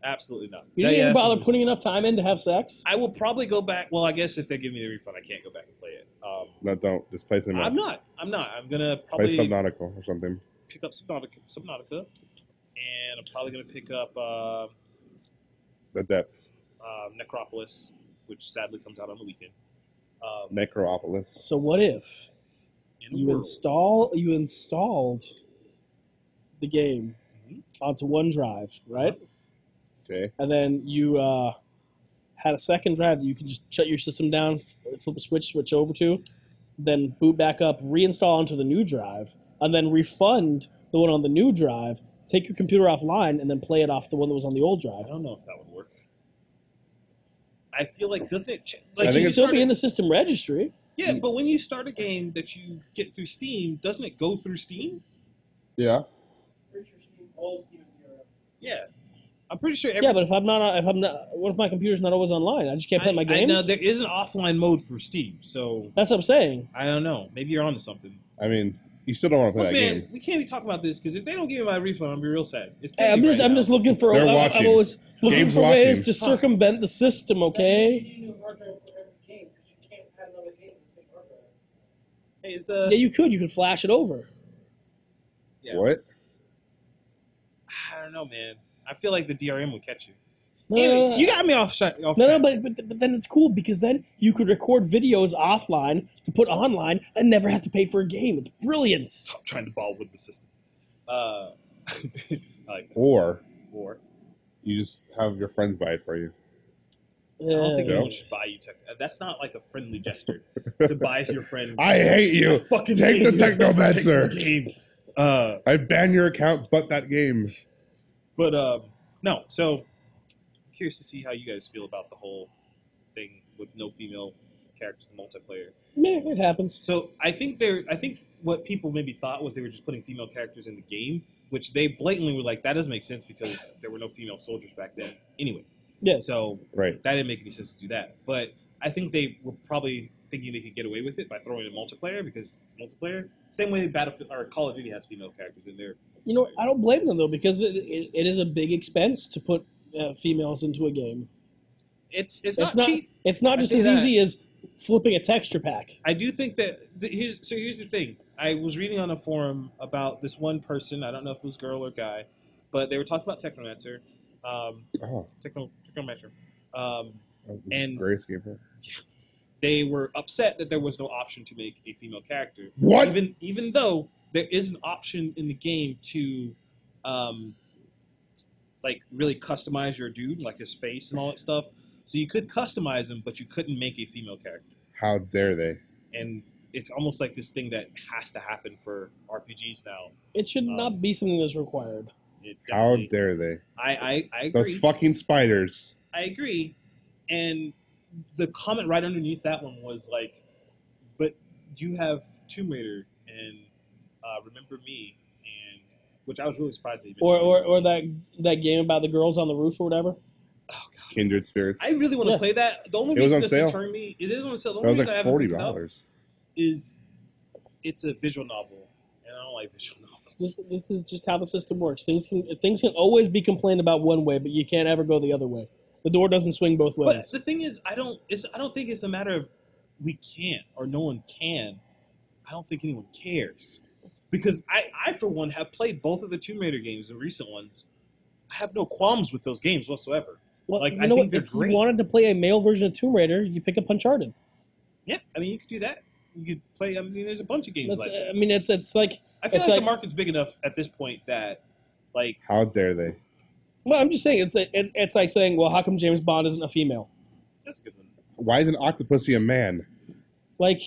[SPEAKER 3] Absolutely not.
[SPEAKER 1] You
[SPEAKER 3] No,
[SPEAKER 1] didn't
[SPEAKER 3] yeah,
[SPEAKER 1] even
[SPEAKER 3] that's
[SPEAKER 1] bother
[SPEAKER 3] what-
[SPEAKER 1] putting enough time in to have sex?
[SPEAKER 3] I will probably go back. Well, I guess if they give me the refund, I can't go back and play it. Um,
[SPEAKER 2] No, don't. Just play something else.
[SPEAKER 3] I'm not. I'm not. I'm gonna
[SPEAKER 2] Play
[SPEAKER 3] probably
[SPEAKER 2] Subnautica or something.
[SPEAKER 3] pick up Subnautica, Subnautica, and I'm probably gonna pick up uh,
[SPEAKER 2] The Depths.
[SPEAKER 3] uh, Necropolis, which sadly comes out on the weekend. Um,
[SPEAKER 2] Necropolis.
[SPEAKER 1] So what if
[SPEAKER 3] in a
[SPEAKER 1] you
[SPEAKER 3] world-
[SPEAKER 1] install you installed the game
[SPEAKER 3] Mhm.
[SPEAKER 1] onto OneDrive, right?
[SPEAKER 2] Okay.
[SPEAKER 1] And then you uh, had a second drive that you can just shut your system down, f- flip a switch, switch over to, then boot back up, reinstall onto the new drive, and then refund the one on the new drive, take your computer offline, and then play it off the one that was on the old
[SPEAKER 3] I
[SPEAKER 1] drive.
[SPEAKER 3] don't know if that would work. I feel like doesn't it? Ch-
[SPEAKER 2] I
[SPEAKER 3] like
[SPEAKER 2] think
[SPEAKER 1] You
[SPEAKER 3] you
[SPEAKER 1] can
[SPEAKER 2] it's-
[SPEAKER 1] still
[SPEAKER 3] start
[SPEAKER 1] be
[SPEAKER 3] a-
[SPEAKER 1] in the system registry.
[SPEAKER 3] Yeah, but when you start a game that you get through Steam, doesn't it go through Steam?
[SPEAKER 2] Yeah.
[SPEAKER 4] Pretty sure Steam, all Steam is D R M.
[SPEAKER 3] Yeah, I'm pretty sure. Every,
[SPEAKER 1] Yeah, but if I'm not, if I'm not, what if my computer's not always online? I just can't play
[SPEAKER 3] I,
[SPEAKER 1] my
[SPEAKER 3] I
[SPEAKER 1] games.
[SPEAKER 3] know there is an offline mode for Steam, so
[SPEAKER 1] That's what I'm saying.
[SPEAKER 3] I don't know. Maybe you're onto something.
[SPEAKER 2] I mean, you still don't want to play
[SPEAKER 3] Look,
[SPEAKER 2] that
[SPEAKER 3] man,
[SPEAKER 2] game.
[SPEAKER 3] we can't be talking about this because if they don't give me my refund, I'll be real sad. It's
[SPEAKER 1] Hey, I'm
[SPEAKER 3] busy
[SPEAKER 1] just,
[SPEAKER 3] right
[SPEAKER 1] I'm
[SPEAKER 3] now.
[SPEAKER 1] just looking for.
[SPEAKER 2] They're
[SPEAKER 1] I'm,
[SPEAKER 2] watching.
[SPEAKER 1] I'm always looking
[SPEAKER 2] Game's
[SPEAKER 1] for ways
[SPEAKER 2] watching.
[SPEAKER 1] to circumvent the system. Okay.
[SPEAKER 4] You need a hard drive for every game because you can't add another game to the same hard drive.
[SPEAKER 3] Hey, is, uh,
[SPEAKER 1] Yeah, you could. You could flash it over.
[SPEAKER 3] yeah.
[SPEAKER 2] What?
[SPEAKER 3] I don't know, man. I feel like the D R M would catch you.
[SPEAKER 1] No,
[SPEAKER 3] Anyway,
[SPEAKER 1] no, no,
[SPEAKER 3] you got me off. Shot, off
[SPEAKER 1] no, no,
[SPEAKER 3] track.
[SPEAKER 1] but, but but then it's cool because then you could record videos offline to put online and never have to pay for a game. It's brilliant.
[SPEAKER 3] Stop trying to ball with the system. Uh, I like that.
[SPEAKER 2] Or
[SPEAKER 3] Or
[SPEAKER 2] you just have your friends buy it for you.
[SPEAKER 3] I don't think
[SPEAKER 1] Yeah.
[SPEAKER 3] anyone should buy you tech. uh, That's not like a friendly gesture to buy your friend.
[SPEAKER 2] I hate you.
[SPEAKER 3] I fucking
[SPEAKER 2] Take
[SPEAKER 3] hate
[SPEAKER 2] the
[SPEAKER 3] you.
[SPEAKER 2] Technomancer.
[SPEAKER 3] Take this game. Uh,
[SPEAKER 2] I ban your account, but that game.
[SPEAKER 3] but um, no. So curious to see how you guys feel about the whole thing with no female characters in multiplayer.
[SPEAKER 1] Meh, it happens.
[SPEAKER 3] So I think they're. I think what people maybe thought was they were just putting female characters in the game, which they blatantly were like, that doesn't make sense because there were no female soldiers back then. Anyway,
[SPEAKER 1] Yes.
[SPEAKER 3] so
[SPEAKER 2] Right.
[SPEAKER 3] that didn't make any sense to do that. But I think they were probably thinking they could get away with it by throwing in multiplayer because multiplayer, same way Battlefield or Call of Duty has female characters in there.
[SPEAKER 1] You know, I don't blame them though because it, it, it is a big expense to put uh, females into a game.
[SPEAKER 3] It's it's,
[SPEAKER 1] It's
[SPEAKER 3] not,
[SPEAKER 1] not.
[SPEAKER 3] cheap.
[SPEAKER 1] It's not
[SPEAKER 3] I
[SPEAKER 1] just
[SPEAKER 3] say
[SPEAKER 1] as
[SPEAKER 3] that.
[SPEAKER 1] easy as flipping a texture pack.
[SPEAKER 3] I do think that the, here's so here's the thing. I was reading on a forum about this one person. I don't know if it was girl or guy, but they were talking about Technomancer, um,
[SPEAKER 2] Oh,
[SPEAKER 3] Techno Technomancer. Um,
[SPEAKER 2] that was
[SPEAKER 3] And-
[SPEAKER 2] greatest game.
[SPEAKER 3] they were upset that there was no option to make a female character.
[SPEAKER 2] What?
[SPEAKER 3] Even even though there is an option in the game to, um, like really customize your dude, like his face and all that stuff. So you could customize him, but you couldn't make a female character.
[SPEAKER 2] How dare they?
[SPEAKER 3] And it's almost like this thing that has to happen for R P Gs now.
[SPEAKER 1] It should
[SPEAKER 3] Um,
[SPEAKER 1] not be something that's required.
[SPEAKER 3] It
[SPEAKER 2] How
[SPEAKER 3] definitely-
[SPEAKER 2] dare they?
[SPEAKER 3] I I, I agree.
[SPEAKER 2] Those fucking spiders.
[SPEAKER 3] I agree. And the comment right underneath that one was like, but you have Tomb Raider and uh, Remember Me, and which I was really surprised that you
[SPEAKER 1] Or,
[SPEAKER 3] mentioned.
[SPEAKER 1] or or that that game about the girls on the roof or whatever.
[SPEAKER 3] Oh, God.
[SPEAKER 2] Kindred Spirits.
[SPEAKER 3] I really want to
[SPEAKER 1] Yeah.
[SPEAKER 3] play that. The only
[SPEAKER 2] It was
[SPEAKER 3] reason
[SPEAKER 2] on
[SPEAKER 3] this
[SPEAKER 2] sale.
[SPEAKER 3] deterred me, it is on sale. The
[SPEAKER 2] That
[SPEAKER 3] only
[SPEAKER 2] was
[SPEAKER 3] reason I
[SPEAKER 2] like
[SPEAKER 3] haven't
[SPEAKER 2] forty
[SPEAKER 3] picked it up
[SPEAKER 2] dollars.
[SPEAKER 3] is it's a visual novel, and I don't like visual novels.
[SPEAKER 1] This, this is just how the system works. Things can things can always be complained about one way, but you can't ever go the other way. The door doesn't swing both
[SPEAKER 3] But
[SPEAKER 1] ways.
[SPEAKER 3] the thing is, I don't. It's. I don't think it's a matter of we can't or no one can. I don't think anyone cares because I, I for one, have played both of the Tomb Raider games, the recent ones. I have no qualms with those games whatsoever.
[SPEAKER 1] Well,
[SPEAKER 3] like,
[SPEAKER 1] you
[SPEAKER 3] I
[SPEAKER 1] know
[SPEAKER 3] think
[SPEAKER 1] what?
[SPEAKER 3] they're
[SPEAKER 1] If
[SPEAKER 3] great.
[SPEAKER 1] you wanted to play a male version of Tomb Raider, you pick up Uncharted.
[SPEAKER 3] Yeah, I mean, you could do that. You could play. I mean, there's a bunch of games
[SPEAKER 1] That's,
[SPEAKER 3] like that.
[SPEAKER 1] I mean, it's it's like
[SPEAKER 3] I feel
[SPEAKER 1] it's
[SPEAKER 3] like,
[SPEAKER 1] like-
[SPEAKER 3] the market's big enough at this point that, like,
[SPEAKER 2] How dare they?
[SPEAKER 1] well, I'm just saying it's it's, it's like saying, well, how come James Bond isn't a female?
[SPEAKER 3] that's a good one.
[SPEAKER 2] Why is an octopusy a man?
[SPEAKER 1] Like,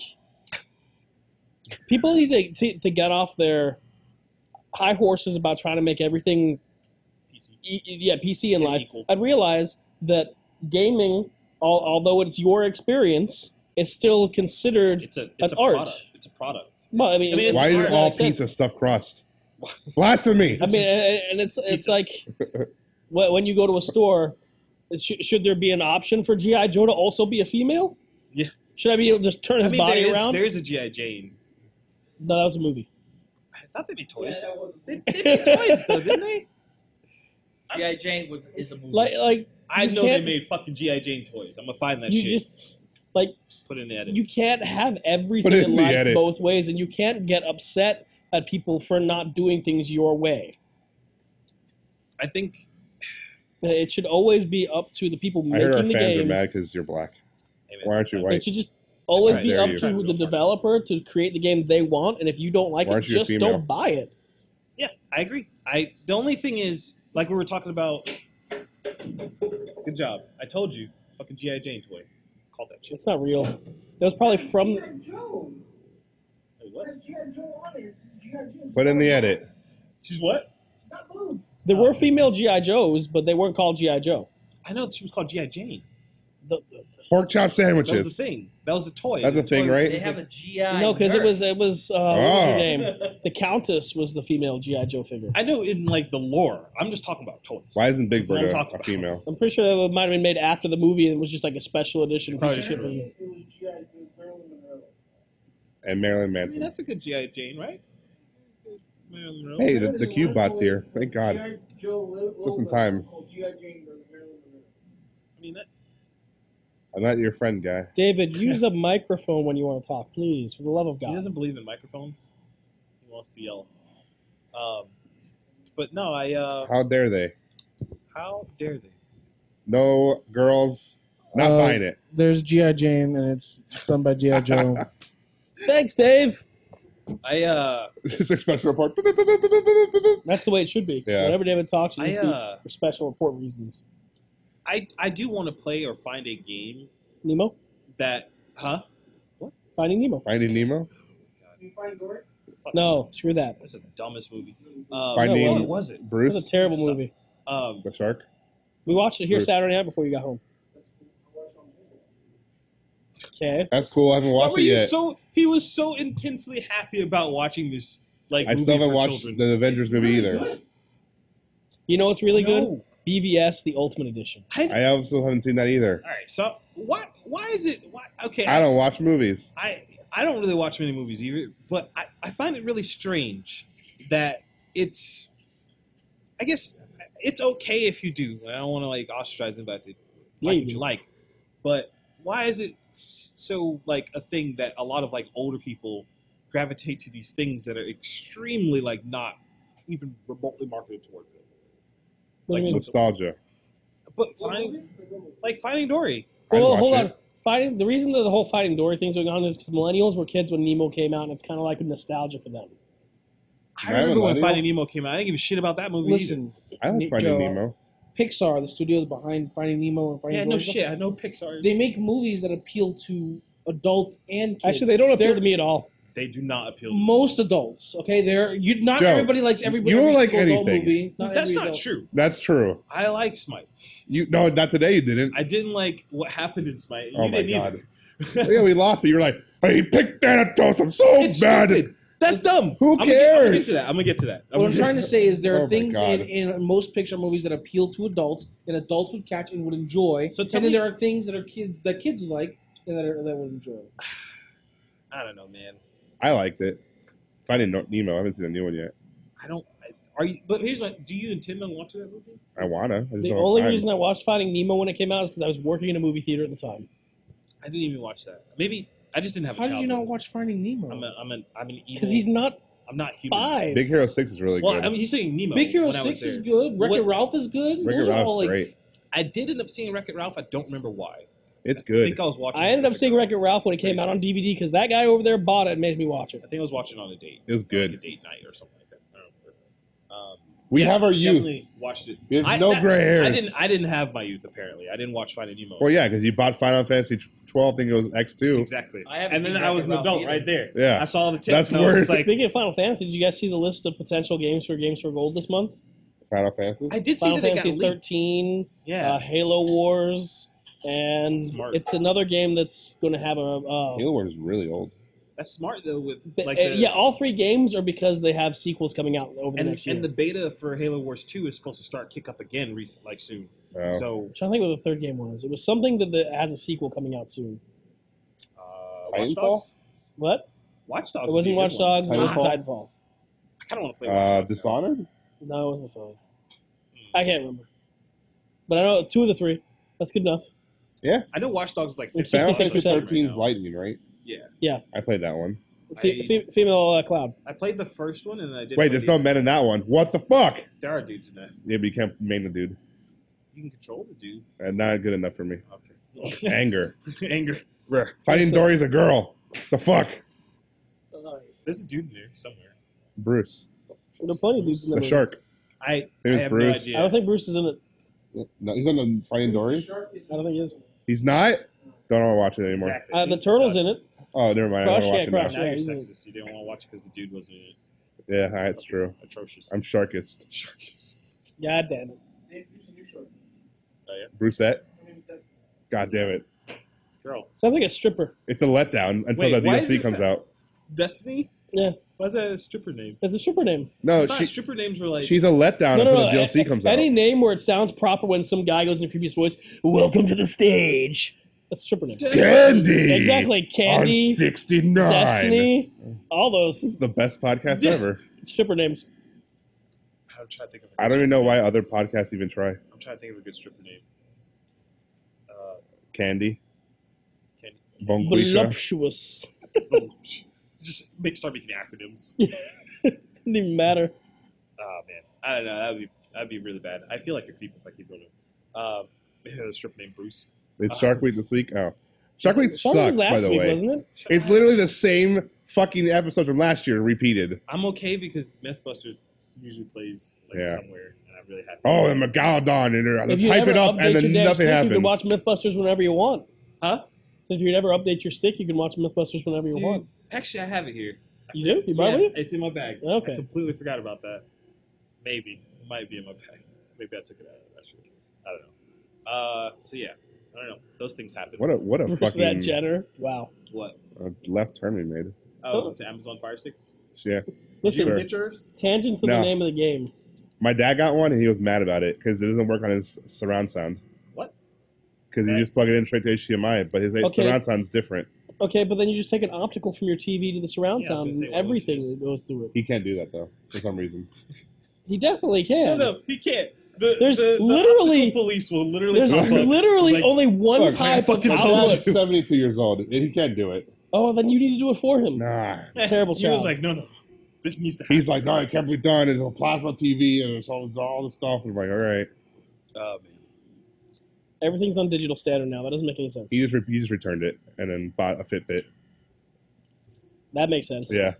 [SPEAKER 1] people need to, to, to get off their high horses about trying to make everything
[SPEAKER 3] P C.
[SPEAKER 1] e- yeah P C in
[SPEAKER 3] And
[SPEAKER 1] life.
[SPEAKER 3] equal.
[SPEAKER 1] I'd realize that gaming, al- although it's your experience, is still considered.
[SPEAKER 3] It's a. It's
[SPEAKER 1] An
[SPEAKER 3] a
[SPEAKER 1] art.
[SPEAKER 3] product. It's a product.
[SPEAKER 1] Well, I mean,
[SPEAKER 3] I mean, it's
[SPEAKER 2] Why is
[SPEAKER 3] hard
[SPEAKER 2] it
[SPEAKER 3] to
[SPEAKER 2] all
[SPEAKER 1] extent-
[SPEAKER 2] pizza stuffed crust? Blasphemy!
[SPEAKER 1] I mean, and and it's it's like wh- when you go to a store, sh- should there be an option for G I Joe to also be a female?
[SPEAKER 3] Yeah.
[SPEAKER 1] Should I be able to just turn
[SPEAKER 3] I
[SPEAKER 1] his
[SPEAKER 3] mean,
[SPEAKER 1] body
[SPEAKER 3] there is,
[SPEAKER 1] around?
[SPEAKER 3] there is a G I Jane.
[SPEAKER 1] No, that was a movie.
[SPEAKER 3] I thought they made toys.
[SPEAKER 4] Yeah, that wasn't
[SPEAKER 3] They, they made toys though, didn't they?
[SPEAKER 5] G I. Jane was is a movie.
[SPEAKER 1] Like, like
[SPEAKER 3] I
[SPEAKER 1] you
[SPEAKER 3] know they
[SPEAKER 1] can't-
[SPEAKER 3] made fucking G I. Jane toys. I'm gonna find that
[SPEAKER 1] you
[SPEAKER 3] shit.
[SPEAKER 1] just like
[SPEAKER 3] Put it in the edit.
[SPEAKER 1] you can't have everything
[SPEAKER 2] Put it
[SPEAKER 1] in
[SPEAKER 2] in the
[SPEAKER 1] life
[SPEAKER 2] edit.
[SPEAKER 1] both ways, and you can't get upset at people for not doing things your way.
[SPEAKER 3] I think.
[SPEAKER 1] It should always be up to the people
[SPEAKER 2] I heard our
[SPEAKER 1] making the
[SPEAKER 2] fans are
[SPEAKER 1] game.
[SPEAKER 2] mad because you're black.
[SPEAKER 3] Hey, man,
[SPEAKER 2] Why aren't you
[SPEAKER 3] it's-
[SPEAKER 2] white?
[SPEAKER 1] It should just always
[SPEAKER 3] Right.
[SPEAKER 1] be
[SPEAKER 2] Dare
[SPEAKER 1] up
[SPEAKER 2] you.
[SPEAKER 1] to the developer to create the game they want, and if you don't like
[SPEAKER 2] Why
[SPEAKER 1] it,
[SPEAKER 2] aren't you a
[SPEAKER 1] just
[SPEAKER 2] female?
[SPEAKER 1] don't buy it.
[SPEAKER 3] Yeah, I agree. I the only thing is, like we were talking about. Good job. I told you, fucking G I. Jane toy. Called that shit.
[SPEAKER 1] It's not real. It was probably from.
[SPEAKER 4] G I. Joe.
[SPEAKER 3] Wait, what?
[SPEAKER 4] That's G I. Joe on it. It's G I. Joe.
[SPEAKER 2] Put in the edit.
[SPEAKER 3] She's what?
[SPEAKER 4] It's not boobs.
[SPEAKER 1] There were female G I. Joes, but they weren't called G I. Joe.
[SPEAKER 3] I know she was called G I. Jane.
[SPEAKER 1] The, the,
[SPEAKER 2] Pork chop
[SPEAKER 3] That was
[SPEAKER 2] sandwiches.
[SPEAKER 3] the thing. That was a toy.
[SPEAKER 2] That's
[SPEAKER 3] The
[SPEAKER 2] a thing,
[SPEAKER 3] toy-
[SPEAKER 2] right?
[SPEAKER 5] They
[SPEAKER 3] was
[SPEAKER 5] have
[SPEAKER 3] a-
[SPEAKER 5] a G I.
[SPEAKER 1] no, because it was
[SPEAKER 5] nurse.
[SPEAKER 1] it was uh, what was her
[SPEAKER 2] Oh.
[SPEAKER 1] name? The Countess was the female G I. Joe figure.
[SPEAKER 3] I know in like the lore. I'm just talking about toys.
[SPEAKER 2] Why isn't Big
[SPEAKER 3] That's what
[SPEAKER 2] Bird
[SPEAKER 3] I'm
[SPEAKER 2] a,
[SPEAKER 3] talking
[SPEAKER 2] a
[SPEAKER 3] about.
[SPEAKER 2] female?
[SPEAKER 1] I'm pretty sure it might have been made after the movie, and it was just like a special edition piece
[SPEAKER 3] Probably
[SPEAKER 1] of shit.
[SPEAKER 3] true.
[SPEAKER 1] figure.
[SPEAKER 4] It was G I. It was Marilyn Monroe.
[SPEAKER 2] And Marilyn
[SPEAKER 3] I mean,
[SPEAKER 2] Manson.
[SPEAKER 3] that's a good G I. Jane, right? Marilyn Monroe.
[SPEAKER 2] Hey, the, the cube bot's here. Thank God.
[SPEAKER 4] G I. Joe
[SPEAKER 2] Took some time.
[SPEAKER 4] Called G I. Jane versus Marilyn Monroe.
[SPEAKER 3] I mean, that,
[SPEAKER 2] I'm not your friend, guy.
[SPEAKER 1] David, use the microphone when you want to talk, please, for the love of
[SPEAKER 3] he
[SPEAKER 1] God.
[SPEAKER 3] doesn't believe in microphones. He wants to yell. Um, but no, I. Uh,
[SPEAKER 2] How dare they?
[SPEAKER 3] how dare they?
[SPEAKER 2] No, girls, not
[SPEAKER 6] Uh,
[SPEAKER 2] buying it.
[SPEAKER 6] There's G I. Jane, and it's done by G I. Joe.
[SPEAKER 1] Thanks, Dave.
[SPEAKER 3] I. Uh,
[SPEAKER 2] It's a special report.
[SPEAKER 1] That's the way it should be.
[SPEAKER 2] Yeah.
[SPEAKER 1] Whenever David talks, it
[SPEAKER 3] I.
[SPEAKER 1] needs to be
[SPEAKER 3] Uh,
[SPEAKER 1] for special report reasons.
[SPEAKER 3] I. I do want to play or find a game
[SPEAKER 1] Nemo?
[SPEAKER 3] that. Huh?
[SPEAKER 1] Finding Nemo.
[SPEAKER 2] Finding Nemo?
[SPEAKER 4] Can you find Dory?
[SPEAKER 3] Fuck,
[SPEAKER 1] No, screw that.
[SPEAKER 3] That's the dumbest movie. Um,
[SPEAKER 2] Finding
[SPEAKER 3] what was it?
[SPEAKER 1] It was
[SPEAKER 2] Bruce,
[SPEAKER 1] a terrible
[SPEAKER 3] Suck.
[SPEAKER 1] movie.
[SPEAKER 3] Um,
[SPEAKER 2] the shark.
[SPEAKER 1] We watched it here
[SPEAKER 2] Bruce.
[SPEAKER 1] Saturday night before you got home.
[SPEAKER 4] That's cool. I watched it on Tuesday.
[SPEAKER 1] Okay.
[SPEAKER 2] That's cool. I haven't
[SPEAKER 3] why
[SPEAKER 2] watched
[SPEAKER 3] were
[SPEAKER 2] it
[SPEAKER 3] you
[SPEAKER 2] yet.
[SPEAKER 3] so? He was so intensely happy about watching this. Like,
[SPEAKER 2] I
[SPEAKER 3] movie
[SPEAKER 2] still haven't
[SPEAKER 3] for
[SPEAKER 2] watched
[SPEAKER 3] children.
[SPEAKER 2] the Avengers movie either.
[SPEAKER 4] Good.
[SPEAKER 1] You know what's really good?
[SPEAKER 3] No.
[SPEAKER 1] B V S, the Ultimate Edition.
[SPEAKER 3] I,
[SPEAKER 2] I also haven't seen that either.
[SPEAKER 3] all right. So why? Why is it? Why? Okay.
[SPEAKER 2] I don't watch movies.
[SPEAKER 3] I I don't really watch many movies either, but I, I find it really strange that it's. I guess it's okay if you do. I don't want to like ostracize anybody.
[SPEAKER 1] Yeah,
[SPEAKER 3] Like
[SPEAKER 1] you
[SPEAKER 3] what
[SPEAKER 1] do.
[SPEAKER 3] you like, but why is it s- so like a thing that a lot of like older people gravitate to these things that are extremely like not even remotely marketed towards it?
[SPEAKER 1] What do you
[SPEAKER 3] Like
[SPEAKER 1] mean?
[SPEAKER 2] Nostalgia.
[SPEAKER 3] But
[SPEAKER 4] What
[SPEAKER 3] finding
[SPEAKER 4] movies? Like, what movies?
[SPEAKER 3] like Finding Dory.
[SPEAKER 2] I'd
[SPEAKER 1] Well,
[SPEAKER 2] watch
[SPEAKER 1] hold
[SPEAKER 2] it.
[SPEAKER 1] on. Fighting the reason that the whole Finding Dory thing's going on is because millennials were kids when Nemo came out, and it's kind of like a nostalgia for them.
[SPEAKER 3] I
[SPEAKER 2] Am I a
[SPEAKER 3] remember when
[SPEAKER 2] millennial?
[SPEAKER 3] Finding Nemo came out. I didn't give a shit about that movie. either.
[SPEAKER 6] Listen,
[SPEAKER 2] I like
[SPEAKER 6] Nick
[SPEAKER 2] Finding
[SPEAKER 6] Joe.
[SPEAKER 2] Nemo.
[SPEAKER 6] Pixar, the studio behind Finding Nemo and Finding
[SPEAKER 3] Yeah, no
[SPEAKER 6] Dory,
[SPEAKER 3] shit. I know Pixar.
[SPEAKER 6] They make movies that appeal to adults and kids.
[SPEAKER 1] Actually, they don't appeal
[SPEAKER 6] They're-
[SPEAKER 1] to me at all.
[SPEAKER 3] They do not appeal. To me.
[SPEAKER 6] Most adults, okay? They're you. Not
[SPEAKER 2] Joe,
[SPEAKER 6] everybody likes everybody.
[SPEAKER 2] you don't
[SPEAKER 6] every
[SPEAKER 2] like
[SPEAKER 6] single adult
[SPEAKER 2] anything.
[SPEAKER 6] Movie. Not
[SPEAKER 3] That's
[SPEAKER 6] every
[SPEAKER 3] not
[SPEAKER 6] adult.
[SPEAKER 3] true.
[SPEAKER 2] That's true.
[SPEAKER 3] I like Smite.
[SPEAKER 2] You no, not today. You didn't.
[SPEAKER 3] I didn't like what happened in Smite. You
[SPEAKER 2] Oh my
[SPEAKER 3] didn't
[SPEAKER 2] God.
[SPEAKER 3] either.
[SPEAKER 2] Yeah, we lost, but you were like, "Hey, pick Thanatos. I'm so
[SPEAKER 3] It's
[SPEAKER 2] bad."
[SPEAKER 3] stupid. That's dumb.
[SPEAKER 2] Who
[SPEAKER 3] I'm gonna get- I'm gonna get
[SPEAKER 2] cares?
[SPEAKER 3] to that. I'm gonna get to that.
[SPEAKER 6] What I'm trying to say is there
[SPEAKER 2] Oh
[SPEAKER 6] are
[SPEAKER 2] my
[SPEAKER 6] things
[SPEAKER 2] God.
[SPEAKER 6] in, in most Pixar movies that appeal to adults and adults would catch and would enjoy.
[SPEAKER 3] So tell
[SPEAKER 6] and then
[SPEAKER 3] me-
[SPEAKER 6] there are things that are kids that kids would like and that are, that would enjoy.
[SPEAKER 3] I don't know, man.
[SPEAKER 2] I liked it. Finding No- Nemo. I haven't seen a new one yet.
[SPEAKER 3] I don't. I, are you? But here's what. Do you intend on watching that movie?
[SPEAKER 2] I wanna. I just
[SPEAKER 1] The
[SPEAKER 2] don't have
[SPEAKER 1] only
[SPEAKER 2] time.
[SPEAKER 1] reason I watched Finding Nemo when it came out is because I was working in a movie theater at the time.
[SPEAKER 3] I didn't even watch that. Maybe I just didn't have. A
[SPEAKER 6] How did you
[SPEAKER 3] childhood.
[SPEAKER 6] not watch Finding Nemo?
[SPEAKER 3] I'm a, I'm an I'm an evil.
[SPEAKER 1] Because he's not
[SPEAKER 3] I'm not human.
[SPEAKER 1] five.
[SPEAKER 2] Big Hero Six is really
[SPEAKER 3] Well,
[SPEAKER 2] good.
[SPEAKER 3] I mean, he's saying Nemo.
[SPEAKER 6] Big Hero
[SPEAKER 3] when I was
[SPEAKER 6] Six is
[SPEAKER 3] there.
[SPEAKER 6] good. Wreck-It
[SPEAKER 3] What-
[SPEAKER 6] Ralph is good.
[SPEAKER 2] Wreck-It
[SPEAKER 6] Those are
[SPEAKER 2] Ralph's
[SPEAKER 6] all like
[SPEAKER 2] great.
[SPEAKER 3] I did end up seeing Wreck-It Ralph. I don't remember why.
[SPEAKER 2] It's
[SPEAKER 3] I
[SPEAKER 2] good.
[SPEAKER 3] think I was watching.
[SPEAKER 1] I ended up seeing Wreck-It Ralph when it came out on D V D because that guy over there bought it and made me watch it.
[SPEAKER 3] I think I was watching on a date.
[SPEAKER 2] It was good.
[SPEAKER 3] Like a date night or something like that. I don't remember. Um,
[SPEAKER 2] We
[SPEAKER 3] yeah,
[SPEAKER 2] have our youth.
[SPEAKER 3] definitely Watched it.
[SPEAKER 2] We have
[SPEAKER 3] I-
[SPEAKER 2] no
[SPEAKER 3] that-
[SPEAKER 2] gray hairs.
[SPEAKER 3] I didn't. I didn't have my youth. Apparently, I didn't watch Finding Nemo.
[SPEAKER 2] Well, yeah, because you bought Final Fantasy twelve. Think it was X two.
[SPEAKER 3] Exactly.
[SPEAKER 5] I haven't
[SPEAKER 3] And then
[SPEAKER 5] seen
[SPEAKER 3] I was an
[SPEAKER 5] Wreck-It
[SPEAKER 3] adult
[SPEAKER 5] Ralph
[SPEAKER 3] right there.
[SPEAKER 2] Yeah.
[SPEAKER 3] I saw the tips.
[SPEAKER 2] That's
[SPEAKER 3] and I was
[SPEAKER 2] worse.
[SPEAKER 3] just like,
[SPEAKER 1] Speaking of Final Fantasy, did you guys see the list of potential games for Games for Gold this month?
[SPEAKER 2] Final Fantasy.
[SPEAKER 3] I did see
[SPEAKER 1] Final
[SPEAKER 3] that they got
[SPEAKER 1] Fantasy
[SPEAKER 3] leaked.
[SPEAKER 1] thirteen,
[SPEAKER 3] Yeah.
[SPEAKER 1] uh, Halo Wars, and
[SPEAKER 3] Smart.
[SPEAKER 1] it's another game that's going to have a. Uh,
[SPEAKER 2] Halo Wars is really old.
[SPEAKER 3] That's smart though. With
[SPEAKER 1] but,
[SPEAKER 3] like
[SPEAKER 1] uh,
[SPEAKER 3] the,
[SPEAKER 1] yeah, all three games are because they have sequels coming out over the
[SPEAKER 3] and,
[SPEAKER 1] next year.
[SPEAKER 3] and the beta for Halo Wars two is supposed to start kick up again recent, like soon.
[SPEAKER 2] Oh.
[SPEAKER 3] So
[SPEAKER 1] I'm trying to think what the third game was. It was something that, that has a sequel coming out soon.
[SPEAKER 3] uh, Watch
[SPEAKER 2] Titanfall?
[SPEAKER 3] Dogs.
[SPEAKER 1] What?
[SPEAKER 3] Watch Dogs.
[SPEAKER 1] It
[SPEAKER 3] would be
[SPEAKER 1] wasn't
[SPEAKER 3] a
[SPEAKER 1] Watch
[SPEAKER 3] good one.
[SPEAKER 1] Dogs. It was
[SPEAKER 2] Titanfall?
[SPEAKER 1] Titanfall.
[SPEAKER 3] I kind of want to play. Watch
[SPEAKER 2] Uh,
[SPEAKER 3] Dogs now.
[SPEAKER 2] Dishonored.
[SPEAKER 1] No, it wasn't Dishonored.
[SPEAKER 3] Hmm.
[SPEAKER 1] I can't remember. But I know two of the three. That's good enough.
[SPEAKER 3] I know Watch Dogs is like
[SPEAKER 1] It's
[SPEAKER 2] Final
[SPEAKER 1] sixty-six
[SPEAKER 2] Fantasy
[SPEAKER 1] percent
[SPEAKER 2] thirteen is
[SPEAKER 3] right now.
[SPEAKER 2] Lightning, right?
[SPEAKER 3] Yeah.
[SPEAKER 2] I played that one.
[SPEAKER 1] Fe-
[SPEAKER 3] I-
[SPEAKER 1] fe- female uh, Cloud.
[SPEAKER 3] I played the first one and I did.
[SPEAKER 2] Wait, there's no men in that one. What the fuck?
[SPEAKER 3] There are dudes in that.
[SPEAKER 2] Yeah, but you can't main the dude.
[SPEAKER 3] You can control the dude.
[SPEAKER 2] Uh, not good enough for me.
[SPEAKER 3] Okay.
[SPEAKER 2] Anger.
[SPEAKER 3] Anger.
[SPEAKER 2] Fighting
[SPEAKER 1] Listen.
[SPEAKER 2] Dory's a girl. The fuck?
[SPEAKER 3] There's a dude in there somewhere.
[SPEAKER 2] Bruce.
[SPEAKER 1] There are plenty of dudes in
[SPEAKER 2] The
[SPEAKER 1] the movie.
[SPEAKER 2] shark.
[SPEAKER 3] I, I
[SPEAKER 2] There's
[SPEAKER 3] have
[SPEAKER 2] Bruce.
[SPEAKER 3] no
[SPEAKER 1] I don't
[SPEAKER 3] idea.
[SPEAKER 1] think Bruce is in it.
[SPEAKER 2] No, he's on the Fighting Dory?
[SPEAKER 1] I don't think he is.
[SPEAKER 2] He's not? Don't want to watch it anymore.
[SPEAKER 3] Exactly.
[SPEAKER 1] Uh, the turtle's in it.
[SPEAKER 2] Oh, never mind. I
[SPEAKER 1] Crush,
[SPEAKER 2] don't watch
[SPEAKER 1] yeah,
[SPEAKER 2] it
[SPEAKER 1] Crush.
[SPEAKER 2] now.
[SPEAKER 3] Now you're
[SPEAKER 1] he's in it.
[SPEAKER 3] sexist. You didn't want to watch it because the dude wasn't in it.
[SPEAKER 2] Yeah, that's true.
[SPEAKER 3] Atrocious.
[SPEAKER 2] I'm sharkist.
[SPEAKER 3] Sharkies.
[SPEAKER 1] God damn it.
[SPEAKER 4] They introduced a new shark.
[SPEAKER 3] Oh yeah,
[SPEAKER 2] Brucette?
[SPEAKER 4] Her name is Destiny.
[SPEAKER 2] God damn it.
[SPEAKER 3] it's a girl.
[SPEAKER 1] Sounds like a stripper.
[SPEAKER 2] It's a letdown until
[SPEAKER 3] Wait,
[SPEAKER 2] the
[SPEAKER 3] why
[SPEAKER 2] D L
[SPEAKER 3] is
[SPEAKER 2] C
[SPEAKER 3] this
[SPEAKER 2] comes
[SPEAKER 3] a-
[SPEAKER 2] out.
[SPEAKER 3] Destiny.
[SPEAKER 1] Yeah.
[SPEAKER 3] Why is that a stripper name?
[SPEAKER 1] It's a stripper name.
[SPEAKER 3] I
[SPEAKER 2] No,
[SPEAKER 3] thought
[SPEAKER 2] she,
[SPEAKER 3] stripper names were like.
[SPEAKER 2] she's a letdown
[SPEAKER 1] No, no,
[SPEAKER 2] until
[SPEAKER 1] no.
[SPEAKER 2] the D L C
[SPEAKER 1] a-
[SPEAKER 2] comes out.
[SPEAKER 1] Any name where it sounds proper when some guy goes in a previous voice, welcome to the stage. That's a stripper name.
[SPEAKER 2] Candy!
[SPEAKER 1] Exactly. Candy,
[SPEAKER 2] On sixty-nine.
[SPEAKER 1] Destiny, all
[SPEAKER 2] This is
[SPEAKER 1] those
[SPEAKER 2] the best podcast
[SPEAKER 3] Yeah.
[SPEAKER 2] ever.
[SPEAKER 1] stripper names.
[SPEAKER 3] I'm trying to think of. a
[SPEAKER 2] I don't
[SPEAKER 3] good
[SPEAKER 2] even know
[SPEAKER 3] stripper
[SPEAKER 2] why
[SPEAKER 3] name.
[SPEAKER 2] other podcasts even try.
[SPEAKER 3] I'm trying to think of a good stripper name. Uh,
[SPEAKER 2] Candy.
[SPEAKER 3] Candy.
[SPEAKER 2] Bonquisha.
[SPEAKER 1] Voluptuous.
[SPEAKER 3] Just make start making acronyms.
[SPEAKER 1] Didn't even matter.
[SPEAKER 3] Oh man, I don't know. That'd be that'd be really bad. I feel like a creep if I keep going. Um, a stripper named Bruce.
[SPEAKER 2] It's Shark Week this week. Oh. Shark Week
[SPEAKER 1] Sean
[SPEAKER 2] sucks,
[SPEAKER 1] was
[SPEAKER 2] by
[SPEAKER 1] last
[SPEAKER 2] the
[SPEAKER 1] week,
[SPEAKER 2] way.
[SPEAKER 1] wasn't it?
[SPEAKER 2] It's literally the same fucking episode from last year repeated.
[SPEAKER 3] I'm okay because MythBusters usually plays like
[SPEAKER 2] Yeah.
[SPEAKER 3] somewhere, and I'm really happy.
[SPEAKER 2] Oh, the Megalodon in there. Let's
[SPEAKER 1] If you
[SPEAKER 2] hype
[SPEAKER 1] never
[SPEAKER 2] it up,
[SPEAKER 1] update
[SPEAKER 2] and
[SPEAKER 1] your
[SPEAKER 2] then
[SPEAKER 1] damn
[SPEAKER 2] nothing
[SPEAKER 1] stick,
[SPEAKER 2] happens.
[SPEAKER 1] You can watch MythBusters whenever you want.
[SPEAKER 3] Huh?
[SPEAKER 1] So if you never update your stick, you can watch MythBusters whenever you
[SPEAKER 3] Dude,
[SPEAKER 1] want.
[SPEAKER 3] actually, I have it here.
[SPEAKER 1] You do? You brought
[SPEAKER 3] yeah,
[SPEAKER 1] it with you?
[SPEAKER 3] it's in my bag.
[SPEAKER 1] Okay.
[SPEAKER 3] I completely forgot about that. Maybe it might be in my bag. Maybe I took it out. Actually, I don't know. Uh, so yeah, I don't know. Those things happen.
[SPEAKER 2] What a what a
[SPEAKER 1] Bruce that
[SPEAKER 2] fucking
[SPEAKER 1] Jenner. Wow.
[SPEAKER 3] What?
[SPEAKER 2] uh, left turn we made.
[SPEAKER 3] Oh, to Amazon Fire Sticks.
[SPEAKER 2] Yeah,
[SPEAKER 1] Listen,
[SPEAKER 2] Sure.
[SPEAKER 3] Pictures.
[SPEAKER 1] tangents are
[SPEAKER 2] No.
[SPEAKER 1] the name of the game.
[SPEAKER 2] my dad got one, and he was mad about it because it doesn't work on his surround sound.
[SPEAKER 3] What?
[SPEAKER 2] Because you
[SPEAKER 3] Okay.
[SPEAKER 2] just plug it in straight to H D M I, but his
[SPEAKER 1] Okay.
[SPEAKER 2] surround sound's different.
[SPEAKER 1] Okay, but then you just take an optical from your T V to the surround
[SPEAKER 3] Yeah, I was
[SPEAKER 1] sound,
[SPEAKER 3] gonna say,
[SPEAKER 1] and
[SPEAKER 3] why would you
[SPEAKER 1] everything
[SPEAKER 3] just-
[SPEAKER 1] goes through it.
[SPEAKER 2] He can't do that though for some reason.
[SPEAKER 1] He definitely can.
[SPEAKER 3] No, no, he can't. The,
[SPEAKER 1] There's
[SPEAKER 3] the, the
[SPEAKER 1] literally-
[SPEAKER 3] optical police will literally
[SPEAKER 1] There's
[SPEAKER 3] pop up.
[SPEAKER 1] literally
[SPEAKER 3] like,
[SPEAKER 1] only one
[SPEAKER 2] Look,
[SPEAKER 1] type
[SPEAKER 3] I
[SPEAKER 1] of
[SPEAKER 3] fucking
[SPEAKER 2] I'm
[SPEAKER 3] told
[SPEAKER 1] outlet.
[SPEAKER 3] you.
[SPEAKER 2] seventy-two years old, and he can't do it.
[SPEAKER 1] Oh, then you need to do it for him.
[SPEAKER 2] Nah.
[SPEAKER 1] Terrible
[SPEAKER 3] He was
[SPEAKER 1] child.
[SPEAKER 3] like, no, no, this needs to happen.
[SPEAKER 2] He's like, no, it can't be done. It's a plasma T V, and it's all, it's all this stuff. And I'm like, all right.
[SPEAKER 3] oh man.
[SPEAKER 1] Everything's on digital standard now. That doesn't make any sense.
[SPEAKER 2] He just re- he just returned it and then bought a Fitbit.
[SPEAKER 1] That makes sense.
[SPEAKER 2] Yeah.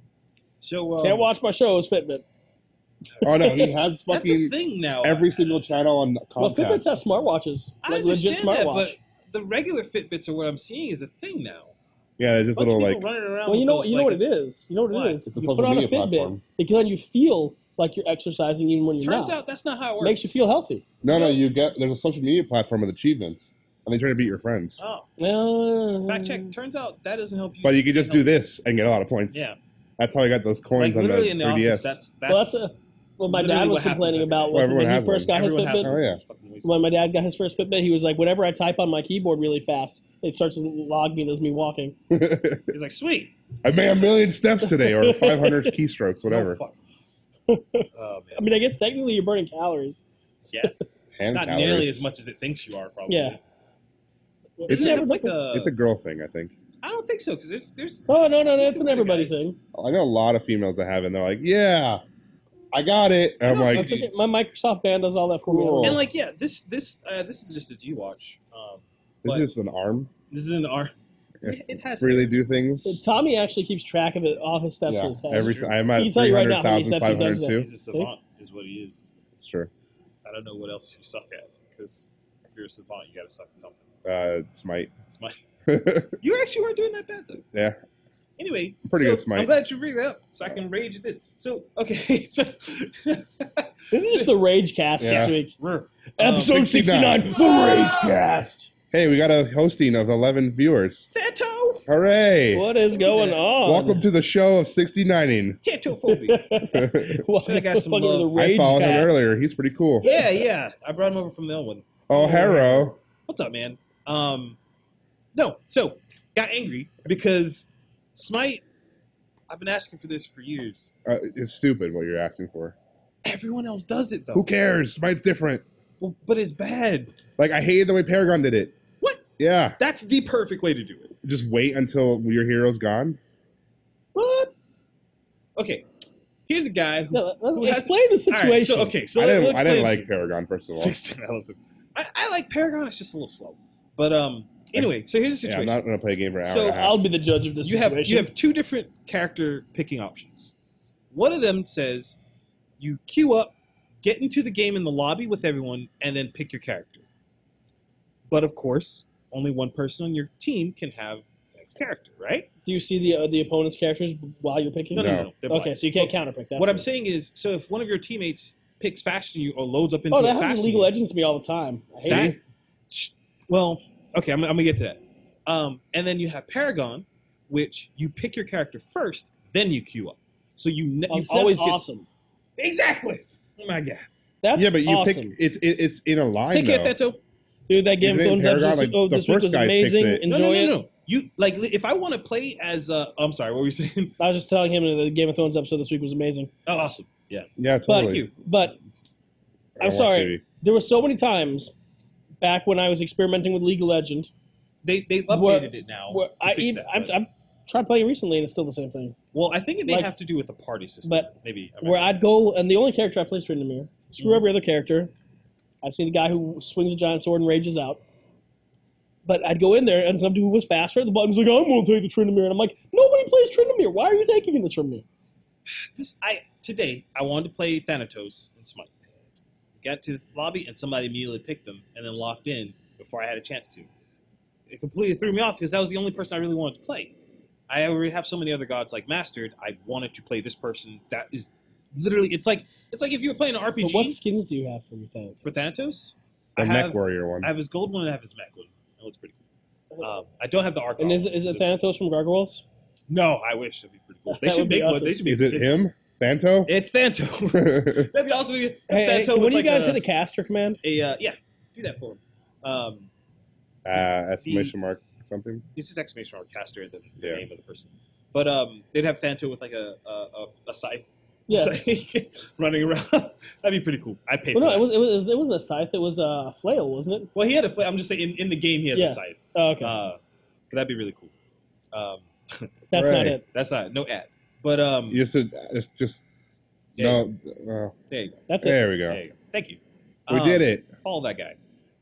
[SPEAKER 3] So um,
[SPEAKER 1] Can't watch my shows, Fitbit.
[SPEAKER 2] Oh no, he has
[SPEAKER 3] That's a
[SPEAKER 2] fucking
[SPEAKER 3] thing now.
[SPEAKER 2] every single channel on
[SPEAKER 1] Well, Fitbits have
[SPEAKER 2] Comcast.
[SPEAKER 1] smartwatches.
[SPEAKER 3] I
[SPEAKER 1] Like legit
[SPEAKER 3] understand that,
[SPEAKER 1] smartwatch.
[SPEAKER 3] but the regular Fitbits are what I'm seeing is a thing now.
[SPEAKER 2] Yeah, they're just
[SPEAKER 3] Bunch of
[SPEAKER 2] little
[SPEAKER 3] people
[SPEAKER 2] like
[SPEAKER 3] running around
[SPEAKER 1] Well, you
[SPEAKER 3] with
[SPEAKER 1] know,
[SPEAKER 3] those,
[SPEAKER 1] you know
[SPEAKER 3] like,
[SPEAKER 1] what it
[SPEAKER 3] it's-
[SPEAKER 1] is. You know what
[SPEAKER 3] What?
[SPEAKER 1] it is.
[SPEAKER 2] It's a
[SPEAKER 1] You
[SPEAKER 2] social
[SPEAKER 1] put on a
[SPEAKER 2] media
[SPEAKER 1] Fitbit
[SPEAKER 2] platform.
[SPEAKER 1] because then you feel like you're exercising even when you're
[SPEAKER 3] Turns
[SPEAKER 1] not.
[SPEAKER 3] out that's not how it works.
[SPEAKER 1] Makes you feel healthy.
[SPEAKER 2] no, no. You get there's a social media platform with achievements, and they try to beat your friends.
[SPEAKER 3] Oh,
[SPEAKER 1] Uh,
[SPEAKER 3] fact check. Turns out that doesn't help you.
[SPEAKER 2] But you can just do
[SPEAKER 3] help-
[SPEAKER 2] this and get a lot of points.
[SPEAKER 3] Yeah,
[SPEAKER 2] That's how I got those coins
[SPEAKER 3] like
[SPEAKER 2] on the
[SPEAKER 3] literally in the
[SPEAKER 2] three D
[SPEAKER 3] office.
[SPEAKER 2] S.
[SPEAKER 3] That's that's.
[SPEAKER 1] Well, that's a, well, my
[SPEAKER 3] literally
[SPEAKER 1] dad
[SPEAKER 3] what
[SPEAKER 1] was
[SPEAKER 3] happens
[SPEAKER 1] complaining
[SPEAKER 3] every
[SPEAKER 1] about
[SPEAKER 3] day.
[SPEAKER 2] Well,
[SPEAKER 1] when,
[SPEAKER 2] everyone
[SPEAKER 1] when he
[SPEAKER 2] has
[SPEAKER 1] first
[SPEAKER 2] one.
[SPEAKER 1] got his
[SPEAKER 3] Everyone has
[SPEAKER 1] Fitbit.
[SPEAKER 2] Oh, yeah.
[SPEAKER 3] It's fucking wasted.
[SPEAKER 1] When my dad got his first Fitbit, he was like, whenever I type on my keyboard really fast, it starts to log me as me walking.
[SPEAKER 3] He's like, sweet.
[SPEAKER 2] I made a million steps today, or five hundred keystrokes,
[SPEAKER 3] No
[SPEAKER 2] whatever.
[SPEAKER 3] fuck. Oh
[SPEAKER 1] I
[SPEAKER 3] man.
[SPEAKER 1] mean, I guess technically you're burning calories.
[SPEAKER 3] Yes.
[SPEAKER 2] Hand
[SPEAKER 3] Not
[SPEAKER 2] calories.
[SPEAKER 3] nearly as much as it thinks you are, probably.
[SPEAKER 1] Yeah.
[SPEAKER 2] It's
[SPEAKER 3] Isn't
[SPEAKER 1] a-
[SPEAKER 3] it like a?
[SPEAKER 2] It's a girl thing, I think.
[SPEAKER 3] I don't think so because there's there's.
[SPEAKER 1] Oh, no, no,
[SPEAKER 3] there's
[SPEAKER 1] that's an
[SPEAKER 3] good
[SPEAKER 1] everybody
[SPEAKER 3] guys.
[SPEAKER 1] thing.
[SPEAKER 2] I know a lot of females that have it, and they're like, "Yeah, I got it." And I'm
[SPEAKER 3] know
[SPEAKER 2] like,
[SPEAKER 1] That's okay. My Microsoft band does all that for me.
[SPEAKER 2] Cool.
[SPEAKER 3] And like, yeah, this this uh, this is just a G watch. Um,
[SPEAKER 2] "This
[SPEAKER 3] but
[SPEAKER 2] is an arm."
[SPEAKER 3] this is an R.
[SPEAKER 2] If
[SPEAKER 3] It, it has
[SPEAKER 2] really do things.
[SPEAKER 1] Tommy actually keeps track of it, all his steps in
[SPEAKER 2] Yeah,
[SPEAKER 1] his head.
[SPEAKER 2] every
[SPEAKER 3] True.
[SPEAKER 2] I'm at
[SPEAKER 1] He can tell
[SPEAKER 2] three
[SPEAKER 1] you right
[SPEAKER 2] hundred
[SPEAKER 1] now how many
[SPEAKER 2] thousand
[SPEAKER 1] steps he
[SPEAKER 2] five hundred
[SPEAKER 1] does
[SPEAKER 2] two.
[SPEAKER 3] He's a savant, is what he is.
[SPEAKER 2] It's true.
[SPEAKER 3] I don't know what else you suck at because if you're a savant, you got to suck at something.
[SPEAKER 2] Uh, Smite.
[SPEAKER 3] It's my. You actually weren't doing that bad though.
[SPEAKER 2] Yeah,
[SPEAKER 3] Anyway,
[SPEAKER 2] Pretty
[SPEAKER 3] so
[SPEAKER 2] good Smite.
[SPEAKER 3] I'm glad you bring that up so I can rage at this. So okay, so
[SPEAKER 1] This is just the Rage Cast
[SPEAKER 2] Yeah.
[SPEAKER 1] this week.
[SPEAKER 3] We're,
[SPEAKER 1] Episode
[SPEAKER 2] Um,
[SPEAKER 1] sixty-nine, the Rage Cast.
[SPEAKER 2] Hey, we got a hosting of eleven viewers.
[SPEAKER 3] Theto
[SPEAKER 2] Hooray!
[SPEAKER 1] What is going on?
[SPEAKER 2] Welcome to the show of sixty-nining.
[SPEAKER 3] Tetophobia.
[SPEAKER 1] Welcome
[SPEAKER 3] Should've got some
[SPEAKER 1] welcome to the
[SPEAKER 3] love.
[SPEAKER 2] I
[SPEAKER 1] Rage
[SPEAKER 2] followed him
[SPEAKER 1] Cast.
[SPEAKER 2] earlier. He's pretty cool.
[SPEAKER 3] Yeah, yeah. I brought him over from Melbourne.
[SPEAKER 2] Oh, Haro.
[SPEAKER 3] What's up, man? Um, no, so got angry because Smite. I've been asking for this for years.
[SPEAKER 2] Uh, it's stupid what you're asking for.
[SPEAKER 3] Everyone else does it though.
[SPEAKER 2] Who cares? Smite's different.
[SPEAKER 3] Well, but it's bad.
[SPEAKER 2] Like I hated the way Paragon did it.
[SPEAKER 3] What?
[SPEAKER 2] Yeah.
[SPEAKER 3] That's the perfect way to do it.
[SPEAKER 2] Just wait until your hero's gone.
[SPEAKER 1] What?
[SPEAKER 3] Okay. Here's a guy who,
[SPEAKER 1] No,
[SPEAKER 3] who
[SPEAKER 1] let's
[SPEAKER 3] has-
[SPEAKER 1] explain the
[SPEAKER 3] All right,
[SPEAKER 1] situation.
[SPEAKER 3] so okay, so
[SPEAKER 2] I
[SPEAKER 3] let-
[SPEAKER 2] didn't.
[SPEAKER 3] let's
[SPEAKER 2] I didn't
[SPEAKER 3] explain
[SPEAKER 2] like Paragon first of all.
[SPEAKER 3] sixteen. I, love it. I, I like Paragon. It's just a little slow. But um, anyway, so here's the
[SPEAKER 2] Yeah, I'm
[SPEAKER 3] situation.
[SPEAKER 2] not gonna play a game for an hour
[SPEAKER 3] So
[SPEAKER 2] and a half.
[SPEAKER 1] I'll be the judge of this
[SPEAKER 3] you have
[SPEAKER 1] situation.
[SPEAKER 3] you have two different character picking options. One of them says you queue up, get into the game in the lobby with everyone, and then pick your character. But of course, only one person on your team can have X character, right?
[SPEAKER 1] Do you see the uh, the opponent's characters while you're picking?
[SPEAKER 3] No, no, no.
[SPEAKER 2] No.
[SPEAKER 3] no, they're
[SPEAKER 1] Okay,
[SPEAKER 3] blind.
[SPEAKER 1] so you can't counterpick that.
[SPEAKER 3] What I'm saying is, so if one of your teammates picks faster than you or loads up into
[SPEAKER 1] Oh,
[SPEAKER 3] it
[SPEAKER 1] that happens
[SPEAKER 3] faster
[SPEAKER 1] in
[SPEAKER 3] than
[SPEAKER 1] League
[SPEAKER 3] you,
[SPEAKER 1] of Legends to me all the time. I hate
[SPEAKER 3] that,
[SPEAKER 1] it.
[SPEAKER 3] sh- well, okay, I'm, I'm gonna get to that. Um, and then you have Paragon, which you pick your character first, then you queue up. So you, ne-
[SPEAKER 1] Oh,
[SPEAKER 3] you
[SPEAKER 1] that's
[SPEAKER 3] always get
[SPEAKER 1] awesome.
[SPEAKER 3] exactly. Oh my god!
[SPEAKER 1] That's
[SPEAKER 2] yeah, but you
[SPEAKER 1] awesome.
[SPEAKER 2] pick. It's it, it's in a line
[SPEAKER 3] Take
[SPEAKER 2] though.
[SPEAKER 3] care, Feto.
[SPEAKER 1] Dude, that Game of
[SPEAKER 2] Isn't it
[SPEAKER 1] Thrones
[SPEAKER 2] Paragon?
[SPEAKER 1] episode
[SPEAKER 2] Like,
[SPEAKER 1] oh,
[SPEAKER 2] the
[SPEAKER 1] this week
[SPEAKER 2] first
[SPEAKER 1] was
[SPEAKER 2] guy picks
[SPEAKER 1] amazing.
[SPEAKER 2] it.
[SPEAKER 3] No,
[SPEAKER 1] Enjoy
[SPEAKER 3] no, no,
[SPEAKER 1] it.
[SPEAKER 3] no. You like if I want to play as uh, I'm sorry, what were you saying?
[SPEAKER 1] I was just telling him that the Game of Thrones episode this week was amazing.
[SPEAKER 3] Oh, awesome. Yeah.
[SPEAKER 2] Yeah,
[SPEAKER 1] But,
[SPEAKER 2] totally.
[SPEAKER 1] but
[SPEAKER 2] I don't
[SPEAKER 1] I'm
[SPEAKER 2] watch
[SPEAKER 1] sorry.
[SPEAKER 2] T V.
[SPEAKER 1] there were so many times back when I was experimenting with League of Legends
[SPEAKER 3] They they've
[SPEAKER 1] Where-
[SPEAKER 3] updated it now.
[SPEAKER 1] where
[SPEAKER 3] to
[SPEAKER 1] I
[SPEAKER 3] fix
[SPEAKER 1] even,
[SPEAKER 3] that,
[SPEAKER 1] I'm,
[SPEAKER 3] but-
[SPEAKER 1] I'm tried playing recently and it's still the same thing.
[SPEAKER 3] well, I think it may
[SPEAKER 1] like-
[SPEAKER 3] have to do with the party system.
[SPEAKER 1] but
[SPEAKER 3] maybe I
[SPEAKER 1] Where
[SPEAKER 3] remember.
[SPEAKER 1] I'd go and the only character I play is Tryndamere. Screw
[SPEAKER 3] Mhm.
[SPEAKER 1] every other character. I've seen a guy who swings a giant sword and rages out. But I'd go in there and some dude who was faster at the button's like, I'm going to take the Tryndamere. And I'm like, nobody plays Tryndamere. Why are you taking this from me?
[SPEAKER 3] This I today I wanted to play Thanatos and Smite. Got to the lobby and somebody immediately picked them and then locked in before I had a chance to. It completely threw me off because that was the only person I really wanted to play. I already have so many other gods like mastered. I wanted to play this person. That is literally it's like it's like if you were playing an R P
[SPEAKER 1] But
[SPEAKER 3] G
[SPEAKER 1] what skins do you have for your Thanatos?
[SPEAKER 3] for Thanatos.
[SPEAKER 2] The
[SPEAKER 3] I
[SPEAKER 2] Mech
[SPEAKER 3] have
[SPEAKER 2] Warrior one.
[SPEAKER 3] I have his gold one and I have his mech one. That looks pretty cool. Um, I don't have the Arc.
[SPEAKER 1] And is, it- is it Thanatos from Gargoyles?
[SPEAKER 3] No, I wish that'd be pretty cool. They
[SPEAKER 1] That
[SPEAKER 3] should
[SPEAKER 1] would be
[SPEAKER 3] make one.
[SPEAKER 1] awesome.
[SPEAKER 3] They should be.
[SPEAKER 2] Is it him? Thanto?
[SPEAKER 3] It's Thanto. That'd be awesome. If
[SPEAKER 1] Hey, hey,
[SPEAKER 3] Thanto
[SPEAKER 1] can one
[SPEAKER 3] with
[SPEAKER 1] of you
[SPEAKER 3] like
[SPEAKER 1] guys
[SPEAKER 3] a,
[SPEAKER 1] hit the caster command?
[SPEAKER 3] a uh, yeah, do that for him. Um,
[SPEAKER 2] uh, exclamation mark something.
[SPEAKER 3] it's just exclamation mark caster the, the
[SPEAKER 2] Yeah.
[SPEAKER 3] name of the person. But um, they'd have Thanto with like a a, a, a scythe,
[SPEAKER 1] Yeah.
[SPEAKER 3] scythe running around. That'd be pretty cool. I'd pay
[SPEAKER 1] Well,
[SPEAKER 3] for
[SPEAKER 1] no,
[SPEAKER 3] that.
[SPEAKER 1] it was, it was it was a scythe. It was a flail, wasn't it?
[SPEAKER 3] well, he had a. fl- I'm just saying in, in the game he has
[SPEAKER 1] Yeah.
[SPEAKER 3] a scythe.
[SPEAKER 1] Oh, okay,
[SPEAKER 3] Uh, but that'd be really cool. Um,
[SPEAKER 1] that's not
[SPEAKER 2] right.
[SPEAKER 1] it.
[SPEAKER 3] that's not no ad. But um,
[SPEAKER 2] You just said- just just
[SPEAKER 3] there,
[SPEAKER 2] no.
[SPEAKER 3] you
[SPEAKER 2] Uh,
[SPEAKER 3] go. there you go.
[SPEAKER 1] That's it.
[SPEAKER 2] there we go.
[SPEAKER 3] There you go. Thank you.
[SPEAKER 2] We
[SPEAKER 3] Um,
[SPEAKER 2] did it.
[SPEAKER 3] Follow that guy.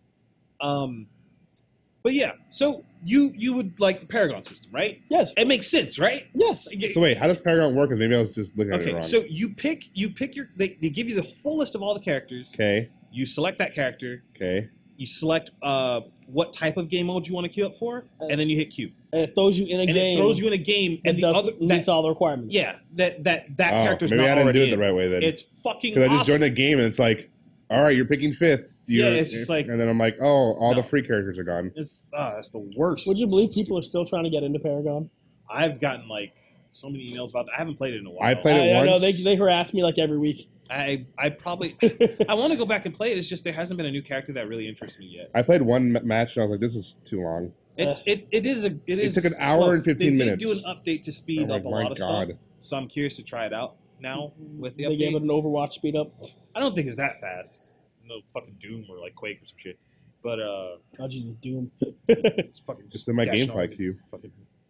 [SPEAKER 3] Um, but yeah, so you you would like the Paragon system, right?
[SPEAKER 1] Yes,
[SPEAKER 3] It makes sense, right?
[SPEAKER 1] yes.
[SPEAKER 2] So wait, how does Paragon work? Because maybe I was just looking at it
[SPEAKER 3] Okay,
[SPEAKER 2] wrong.
[SPEAKER 3] so you pick you pick your they, they give you the full list of all the characters.
[SPEAKER 2] okay,
[SPEAKER 3] You select that character.
[SPEAKER 2] okay.
[SPEAKER 3] You select uh what type of game mode you want to queue up for, and then you hit queue,
[SPEAKER 1] And it throws you in a
[SPEAKER 3] and
[SPEAKER 1] game.
[SPEAKER 3] it throws you in a game,
[SPEAKER 1] that
[SPEAKER 3] and the
[SPEAKER 1] does,
[SPEAKER 3] other
[SPEAKER 1] meets
[SPEAKER 3] that,
[SPEAKER 1] all the requirements.
[SPEAKER 3] yeah that that that
[SPEAKER 2] Oh,
[SPEAKER 3] character's
[SPEAKER 2] maybe
[SPEAKER 3] not
[SPEAKER 2] I didn't
[SPEAKER 3] already
[SPEAKER 2] do it the
[SPEAKER 3] in.
[SPEAKER 2] right way then.
[SPEAKER 3] It's fucking
[SPEAKER 2] Because I just
[SPEAKER 3] awesome.
[SPEAKER 2] joined a game and it's like, all right, you're picking fifth. You're,
[SPEAKER 3] Yeah, it's just like-
[SPEAKER 2] and then I'm like, oh, all
[SPEAKER 3] No.
[SPEAKER 2] the free characters are gone.
[SPEAKER 3] It's ah, that's the worst.
[SPEAKER 1] Would you believe people are still trying to get into Paragon?
[SPEAKER 3] I've gotten like so many emails about that. I haven't played it in a while.
[SPEAKER 2] I played it
[SPEAKER 1] I, I know
[SPEAKER 2] once.
[SPEAKER 1] they they harass me like every week.
[SPEAKER 3] I I probably I want to go back and play it. It's just there hasn't been a new character that really interests me yet.
[SPEAKER 2] I played one m- match and I was like, this is too long.
[SPEAKER 3] It's it, it is a it is
[SPEAKER 2] took an hour
[SPEAKER 3] slow.
[SPEAKER 2] and fifteen
[SPEAKER 3] they
[SPEAKER 2] minutes.
[SPEAKER 3] They did do an update to speed
[SPEAKER 2] Oh
[SPEAKER 3] up
[SPEAKER 2] my
[SPEAKER 3] a lot of
[SPEAKER 2] God.
[SPEAKER 3] stuff. So I'm curious to try it out now with the
[SPEAKER 1] They gave
[SPEAKER 3] update.
[SPEAKER 1] it an Overwatch speed up.
[SPEAKER 3] I don't think it's that fast. No fucking Doom or like Quake or some shit. But uh,
[SPEAKER 1] Oh Jesus, Doom.
[SPEAKER 3] it's fucking
[SPEAKER 2] It's in my
[SPEAKER 3] dashing
[SPEAKER 2] GameFly
[SPEAKER 3] all-
[SPEAKER 2] queue.
[SPEAKER 3] Fucking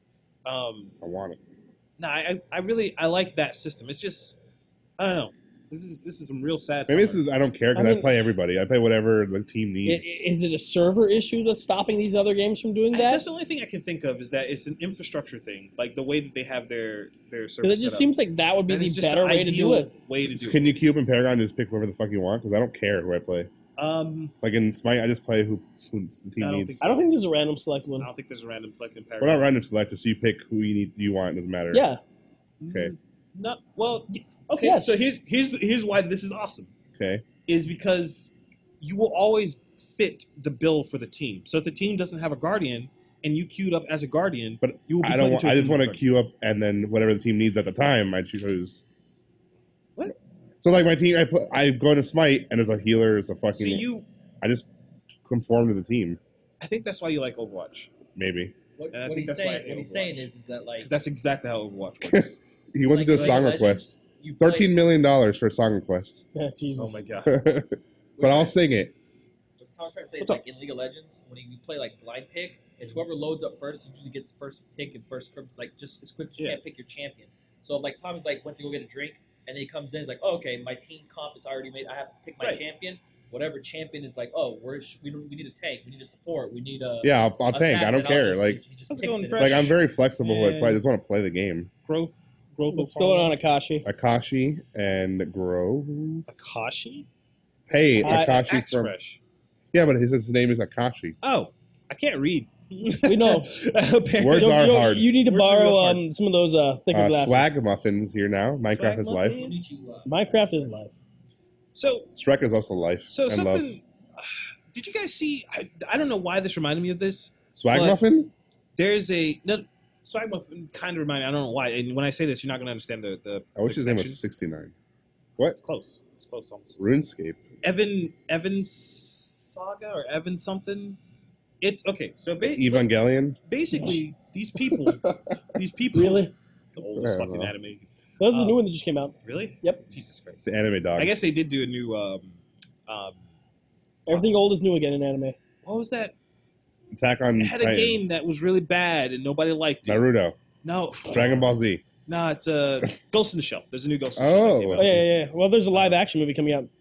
[SPEAKER 3] um,
[SPEAKER 2] I want it.
[SPEAKER 3] no, I I really I like that system. It's just I don't know. This is this is some real sad.
[SPEAKER 2] Maybe this
[SPEAKER 3] summer.
[SPEAKER 2] is, I don't care because
[SPEAKER 1] I
[SPEAKER 2] I,
[SPEAKER 1] mean-
[SPEAKER 2] play everybody. I play whatever the team
[SPEAKER 1] I-
[SPEAKER 2] needs.
[SPEAKER 1] Is it a server issue that's stopping these other games from doing
[SPEAKER 3] I-
[SPEAKER 1] that?
[SPEAKER 3] That's the only thing I can think of is that it's an infrastructure thing, like the way that they have their their service.
[SPEAKER 1] Because it just
[SPEAKER 3] set up.
[SPEAKER 1] seems like that would be
[SPEAKER 3] That
[SPEAKER 1] the
[SPEAKER 3] is just
[SPEAKER 1] better
[SPEAKER 3] the
[SPEAKER 1] way to do
[SPEAKER 3] ideal
[SPEAKER 1] it.
[SPEAKER 3] Way to
[SPEAKER 2] So
[SPEAKER 3] do
[SPEAKER 2] can you cube and Paragon and just pick whoever the fuck you want? Because I don't care who I play.
[SPEAKER 3] it. Um,
[SPEAKER 2] Like in Smite, I just play who, who the team
[SPEAKER 3] I don't
[SPEAKER 2] needs.
[SPEAKER 3] think
[SPEAKER 1] I don't think there's a random select
[SPEAKER 3] I
[SPEAKER 1] one.
[SPEAKER 3] don't think there's a random select in
[SPEAKER 2] We're
[SPEAKER 3] Paragon.
[SPEAKER 2] not random selected, so you pick who you need. You want. It doesn't matter.
[SPEAKER 1] Yeah.
[SPEAKER 2] Okay.
[SPEAKER 3] Mm, Not well. y- Okay.
[SPEAKER 1] Yes.
[SPEAKER 3] So here's here's here's why this is awesome.
[SPEAKER 2] Okay.
[SPEAKER 3] Is because you will always fit the bill for the team. So if the team doesn't have a guardian and you queued up as a guardian,
[SPEAKER 2] But
[SPEAKER 3] you will be
[SPEAKER 2] I
[SPEAKER 3] put
[SPEAKER 2] don't. Want,
[SPEAKER 3] into a
[SPEAKER 2] I just
[SPEAKER 3] team
[SPEAKER 2] want to
[SPEAKER 3] with
[SPEAKER 2] queue up and then whatever the team needs at the time, I choose.
[SPEAKER 3] What?
[SPEAKER 2] So like my team, I put, I go to Smite and there's a healer, there's a
[SPEAKER 3] guardian.
[SPEAKER 2] fucking.
[SPEAKER 3] So you,
[SPEAKER 2] I just conform to the team.
[SPEAKER 3] I think that's why you like Overwatch.
[SPEAKER 2] Maybe
[SPEAKER 5] What,
[SPEAKER 3] And I
[SPEAKER 5] what
[SPEAKER 3] think
[SPEAKER 5] he's
[SPEAKER 3] that's why I
[SPEAKER 5] saying,
[SPEAKER 3] hate
[SPEAKER 5] what he's
[SPEAKER 3] Overwatch.
[SPEAKER 5] saying is, is that like
[SPEAKER 3] Because that's exactly how Overwatch works.
[SPEAKER 2] he wants
[SPEAKER 5] Like-
[SPEAKER 2] to do a
[SPEAKER 5] like
[SPEAKER 2] song
[SPEAKER 5] Legends?
[SPEAKER 2] request.
[SPEAKER 5] you play,
[SPEAKER 2] Thirteen million dollars for Song Quest,
[SPEAKER 1] Yeah,
[SPEAKER 3] Oh
[SPEAKER 1] Jesus.
[SPEAKER 3] my god.
[SPEAKER 2] but I'll sing it.
[SPEAKER 5] What Tom's trying to say
[SPEAKER 3] What's
[SPEAKER 5] is
[SPEAKER 3] up?
[SPEAKER 5] like in League of Legends, when you play like blind pick, it's whoever loads up first usually gets the first pick and first scripts. Like just as quick as you
[SPEAKER 3] Yeah.
[SPEAKER 5] can't pick your champion. So like Tommy's like went to go get a drink, and then he comes in. He's like, oh, okay, my team comp is already made. I have to pick my
[SPEAKER 3] Right.
[SPEAKER 5] champion. Whatever champion is like, oh, we're we don't, we need a tank, we need a support, we need a
[SPEAKER 2] Yeah, I'll, I'll tank. I
[SPEAKER 5] assassin.
[SPEAKER 2] don't care.
[SPEAKER 5] just-
[SPEAKER 2] Like,
[SPEAKER 5] he just
[SPEAKER 3] How's it
[SPEAKER 5] picks
[SPEAKER 3] going,
[SPEAKER 5] it.
[SPEAKER 3] Fresh?
[SPEAKER 2] like I'm very flexible with
[SPEAKER 3] And-
[SPEAKER 2] play. I just want to play the game.
[SPEAKER 3] Growth. Growth.
[SPEAKER 1] What's going on, Akashi?
[SPEAKER 2] Akashi and Grove.
[SPEAKER 3] Akashi?
[SPEAKER 2] Hey,
[SPEAKER 1] Uh,
[SPEAKER 2] Akashi
[SPEAKER 3] Axe
[SPEAKER 2] from.
[SPEAKER 3] Fresh.
[SPEAKER 2] Yeah, but his, his name is Akashi.
[SPEAKER 3] Oh, I can't read.
[SPEAKER 1] We know.
[SPEAKER 3] Apparently.
[SPEAKER 2] Words
[SPEAKER 1] You'll-
[SPEAKER 2] are
[SPEAKER 1] you'll-
[SPEAKER 2] hard.
[SPEAKER 1] You need to
[SPEAKER 3] Words are real
[SPEAKER 1] borrow
[SPEAKER 3] hard.
[SPEAKER 1] um, some of those uh, thicker
[SPEAKER 2] Uh,
[SPEAKER 1] glasses.
[SPEAKER 2] Swag Muffin's here now. Minecraft
[SPEAKER 3] Swag
[SPEAKER 2] is life.
[SPEAKER 3] Muffin?
[SPEAKER 5] Konnichiwa.
[SPEAKER 1] Minecraft is life.
[SPEAKER 3] So,
[SPEAKER 2] Shrek is also life
[SPEAKER 3] so
[SPEAKER 2] and
[SPEAKER 3] something.
[SPEAKER 2] love.
[SPEAKER 3] Did you guys see? I, I don't know why this reminded me of this.
[SPEAKER 2] Swag
[SPEAKER 3] but-
[SPEAKER 2] Muffin?
[SPEAKER 3] There's a no. Swag Muffin kind of reminded me. I don't know why. And when I say this, you're not going to understand the the.
[SPEAKER 2] I wish
[SPEAKER 3] the
[SPEAKER 2] his name
[SPEAKER 3] connection.
[SPEAKER 2] was sixty-nine. What?
[SPEAKER 3] It's close. It's close. Almost.
[SPEAKER 2] RuneScape.
[SPEAKER 3] Evan Evan Saga or Evan something. It's okay. So ba-
[SPEAKER 2] Evangelion?
[SPEAKER 3] basically, these people, these people,
[SPEAKER 1] Really?
[SPEAKER 3] the oldest
[SPEAKER 2] I don't
[SPEAKER 3] fucking
[SPEAKER 2] know.
[SPEAKER 3] anime.
[SPEAKER 1] That's the
[SPEAKER 3] Um,
[SPEAKER 1] new one that just came out.
[SPEAKER 3] Really?
[SPEAKER 1] Yep.
[SPEAKER 3] Jesus Christ.
[SPEAKER 2] The anime dogs.
[SPEAKER 3] I guess they did do a new. Um, um,
[SPEAKER 1] Everything old is new again in anime.
[SPEAKER 3] what was that?
[SPEAKER 2] Attack on
[SPEAKER 3] It had a
[SPEAKER 2] Titan.
[SPEAKER 3] game that was really bad and nobody liked it.
[SPEAKER 2] Naruto.
[SPEAKER 3] No,
[SPEAKER 2] Dragon Ball Z.
[SPEAKER 3] No, it's uh, Ghost in the Shell. There's a new Ghost in the
[SPEAKER 2] Oh.
[SPEAKER 3] Shell. that came out
[SPEAKER 1] Oh, yeah,
[SPEAKER 3] too.
[SPEAKER 1] yeah, yeah. Well, there's a live action movie coming out.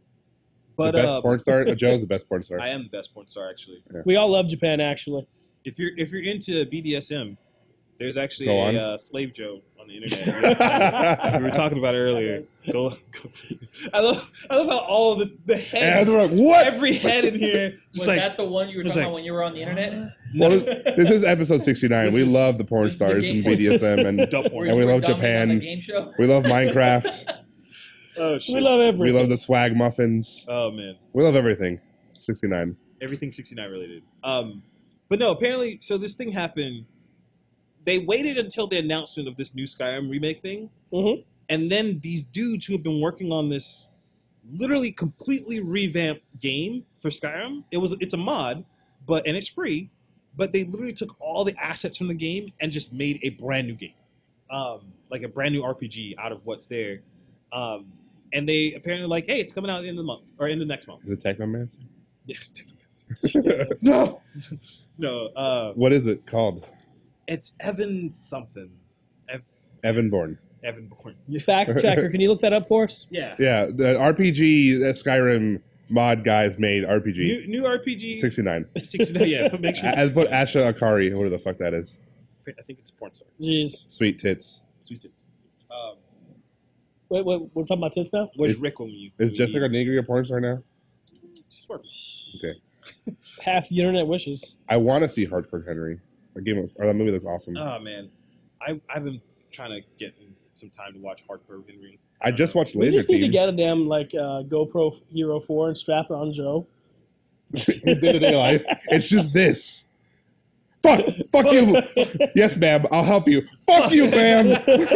[SPEAKER 3] But
[SPEAKER 2] the best
[SPEAKER 3] uh,
[SPEAKER 2] porn star? Joe's the best porn star.
[SPEAKER 3] I am the best porn star actually.
[SPEAKER 1] We all love Japan, actually.
[SPEAKER 3] If you're if you're into B D S M, there's actually
[SPEAKER 2] Go
[SPEAKER 3] a
[SPEAKER 2] on.
[SPEAKER 3] uh, slave Joe on the internet. We were talking about it earlier. Go, go. I love I love how all the the
[SPEAKER 2] And
[SPEAKER 3] heads,
[SPEAKER 2] they're like, what?
[SPEAKER 3] every head in here, just
[SPEAKER 5] Was
[SPEAKER 3] like
[SPEAKER 5] that the one you were
[SPEAKER 3] was
[SPEAKER 5] talking
[SPEAKER 3] like-
[SPEAKER 5] about when you were on the internet?
[SPEAKER 2] Well, this, this is episode sixty-nine.
[SPEAKER 3] This
[SPEAKER 2] we
[SPEAKER 3] is-
[SPEAKER 2] love the porn
[SPEAKER 5] this is the
[SPEAKER 2] stars
[SPEAKER 5] game
[SPEAKER 2] and
[SPEAKER 5] porn.
[SPEAKER 2] B D S M, and
[SPEAKER 3] Dump porn.
[SPEAKER 2] And we
[SPEAKER 5] You were
[SPEAKER 2] love
[SPEAKER 5] dumbing
[SPEAKER 2] Japan.
[SPEAKER 5] on the game show?
[SPEAKER 2] we love Minecraft.
[SPEAKER 3] oh shit.
[SPEAKER 1] We love everything.
[SPEAKER 2] We love the swag muffins.
[SPEAKER 3] Oh man,
[SPEAKER 2] We love everything. sixty-nine.
[SPEAKER 3] everything sixty-nine related. Um, but no, apparently, so this thing happened. They waited until the announcement of this new Skyrim remake thing,
[SPEAKER 1] Mhm.
[SPEAKER 3] and then these dudes who have been working on this literally completely revamped game for Skyrim. It was it's a mod, but and it's free, but they literally took all the assets from the game and just made a brand new game, um, like a brand new R P G out of what's there. Um, and they apparently like, hey, it's coming out at the end of the month or in the next month.
[SPEAKER 2] Is it Technomancer?
[SPEAKER 3] Yes, Technomancer. no, no. Uh,
[SPEAKER 2] What is it called?
[SPEAKER 3] it's Evan something. Ev-
[SPEAKER 2] Evanborn.
[SPEAKER 3] Evan Bourne.
[SPEAKER 1] Fact checker, can you look that up for us?
[SPEAKER 3] Yeah.
[SPEAKER 2] Yeah, the R P G that Skyrim mod guys made R P G.
[SPEAKER 3] New, new R P G.
[SPEAKER 2] sixty-nine.
[SPEAKER 3] sixty-nine. Yeah. Put, make sure.
[SPEAKER 2] I put Asha Akari, whatever the fuck that is.
[SPEAKER 3] I think it's a porn star.
[SPEAKER 1] Jeez.
[SPEAKER 2] Sweet tits.
[SPEAKER 3] Sweet tits. Um,
[SPEAKER 1] Wait, wait, we're talking about tits now?
[SPEAKER 3] where's
[SPEAKER 2] Is-
[SPEAKER 3] Rick when you?
[SPEAKER 2] Is
[SPEAKER 3] when
[SPEAKER 2] Jessica
[SPEAKER 3] you-
[SPEAKER 2] Negri a porn star now?
[SPEAKER 3] She's working.
[SPEAKER 2] Okay.
[SPEAKER 1] Half the internet wishes.
[SPEAKER 2] I want to see Hardcore Henry. That game looks, or that movie looks awesome.
[SPEAKER 3] Oh man, I I've been trying to get some time to watch Hardcore Henry.
[SPEAKER 2] I just watched
[SPEAKER 1] We
[SPEAKER 2] Laser
[SPEAKER 1] just need to
[SPEAKER 2] Team.
[SPEAKER 1] get a damn like uh, GoPro Hero four and strap it on Joe.
[SPEAKER 2] His day-to-day life. It's just this. Fuck, fuck you. Yes, ma'am. I'll help you. Fuck you, ma'am.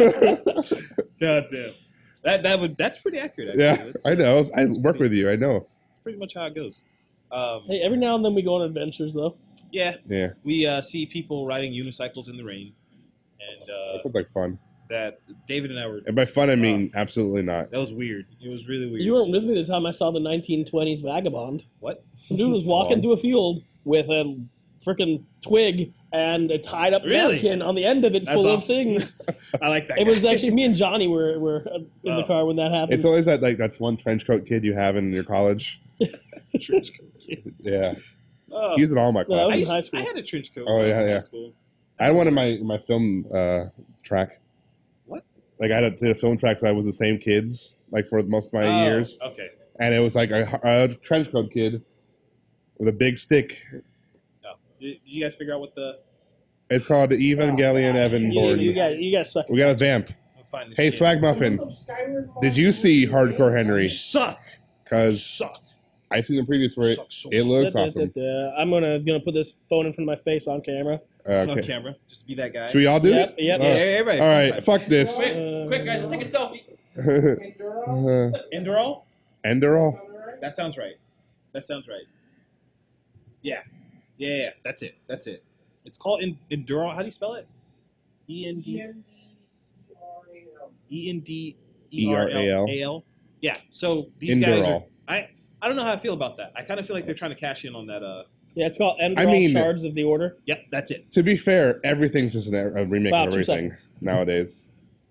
[SPEAKER 3] God damn. That that would that's pretty accurate. Actually.
[SPEAKER 2] Yeah,
[SPEAKER 3] That's-
[SPEAKER 2] I know. I
[SPEAKER 3] that's
[SPEAKER 2] work
[SPEAKER 3] pretty-
[SPEAKER 2] with you. I know.
[SPEAKER 3] That's pretty much how it goes. Um,
[SPEAKER 1] Hey, every now and then we go on adventures though.
[SPEAKER 3] yeah,
[SPEAKER 2] Yeah,
[SPEAKER 3] we uh, see people riding unicycles in the rain, and uh,
[SPEAKER 2] that sounds like fun.
[SPEAKER 3] that David and I were.
[SPEAKER 2] And by fun, I mean absolutely not.
[SPEAKER 3] That was weird. It was really weird.
[SPEAKER 1] You weren't with me the time I saw the nineteen twenties Vagabond.
[SPEAKER 3] What?
[SPEAKER 1] Some dude was walking
[SPEAKER 2] Wrong.
[SPEAKER 1] through a field with a freaking twig and a tied up
[SPEAKER 3] Really?
[SPEAKER 1] napkin on the end of it
[SPEAKER 3] That's
[SPEAKER 1] full of
[SPEAKER 3] awesome.
[SPEAKER 1] things.
[SPEAKER 3] I like that.
[SPEAKER 1] It was
[SPEAKER 3] guy.
[SPEAKER 1] actually me and Johnny were, were uh, in the
[SPEAKER 3] Oh.
[SPEAKER 1] car when that happened.
[SPEAKER 2] It's always that like that one trench coat kid you have in your college.
[SPEAKER 3] trench coat.
[SPEAKER 2] Yeah,
[SPEAKER 3] Oh.
[SPEAKER 2] use it all in my
[SPEAKER 1] Yeah, that was
[SPEAKER 3] I,
[SPEAKER 1] in
[SPEAKER 2] classes.
[SPEAKER 1] high
[SPEAKER 3] used-
[SPEAKER 1] school.
[SPEAKER 3] I had a trench coat.
[SPEAKER 2] Oh,
[SPEAKER 3] when I was
[SPEAKER 2] yeah,
[SPEAKER 3] in high
[SPEAKER 2] yeah.
[SPEAKER 3] school.
[SPEAKER 2] I had one in my in my film uh, track.
[SPEAKER 3] What?
[SPEAKER 2] Like I had a, did a film track because I was the same kids like for most of my
[SPEAKER 3] Oh,
[SPEAKER 2] years,
[SPEAKER 3] Okay.
[SPEAKER 2] and it was like a, a trench coat kid with a big stick.
[SPEAKER 3] Oh. Did, did you guys figure out what the?
[SPEAKER 2] It's called Evangelion Evan
[SPEAKER 1] you,
[SPEAKER 2] Born.
[SPEAKER 1] you, got you got suck.
[SPEAKER 2] We got a vamp.
[SPEAKER 3] I'll find this
[SPEAKER 2] Hey,
[SPEAKER 3] shit.
[SPEAKER 2] Swag Muffin, did you see Hardcore Henry?
[SPEAKER 3] You suck.
[SPEAKER 2] Because
[SPEAKER 3] Suck.
[SPEAKER 2] I seen the previews for it.
[SPEAKER 3] Suck so
[SPEAKER 2] It looks
[SPEAKER 1] Da, da,
[SPEAKER 2] awesome.
[SPEAKER 1] da, da. I'm gonna gonna put this phone in front of my face on camera.
[SPEAKER 2] Uh,
[SPEAKER 3] On
[SPEAKER 2] okay.
[SPEAKER 3] camera. Just be that guy.
[SPEAKER 2] Should we all do
[SPEAKER 1] Yep,
[SPEAKER 2] it?
[SPEAKER 1] yep.
[SPEAKER 2] Uh,
[SPEAKER 3] Yeah, everybody.
[SPEAKER 2] all right, fuck this.
[SPEAKER 5] Quick,
[SPEAKER 1] Uh,
[SPEAKER 5] quick, guys, take a selfie.
[SPEAKER 2] uh,
[SPEAKER 3] Endural?
[SPEAKER 2] Enderal?
[SPEAKER 3] That sounds right. That sounds right. Yeah. Yeah, yeah. That's it. That's it. It's called en- Endural. How do you spell it? E N D E N D E R
[SPEAKER 2] E R
[SPEAKER 3] L
[SPEAKER 2] A
[SPEAKER 3] A L. Yeah. So these guys are.
[SPEAKER 2] Endural.
[SPEAKER 3] I I don't know how I feel about that. I kind of feel like they're trying to cash in on that. Uh.
[SPEAKER 1] Yeah, it's called Enderal
[SPEAKER 2] I mean-
[SPEAKER 1] Shards of the Order.
[SPEAKER 3] Yep. That's it.
[SPEAKER 2] To be fair, everything's just an, a remake
[SPEAKER 1] Wow,
[SPEAKER 2] of
[SPEAKER 1] two
[SPEAKER 2] everything
[SPEAKER 1] seconds.
[SPEAKER 2] nowadays.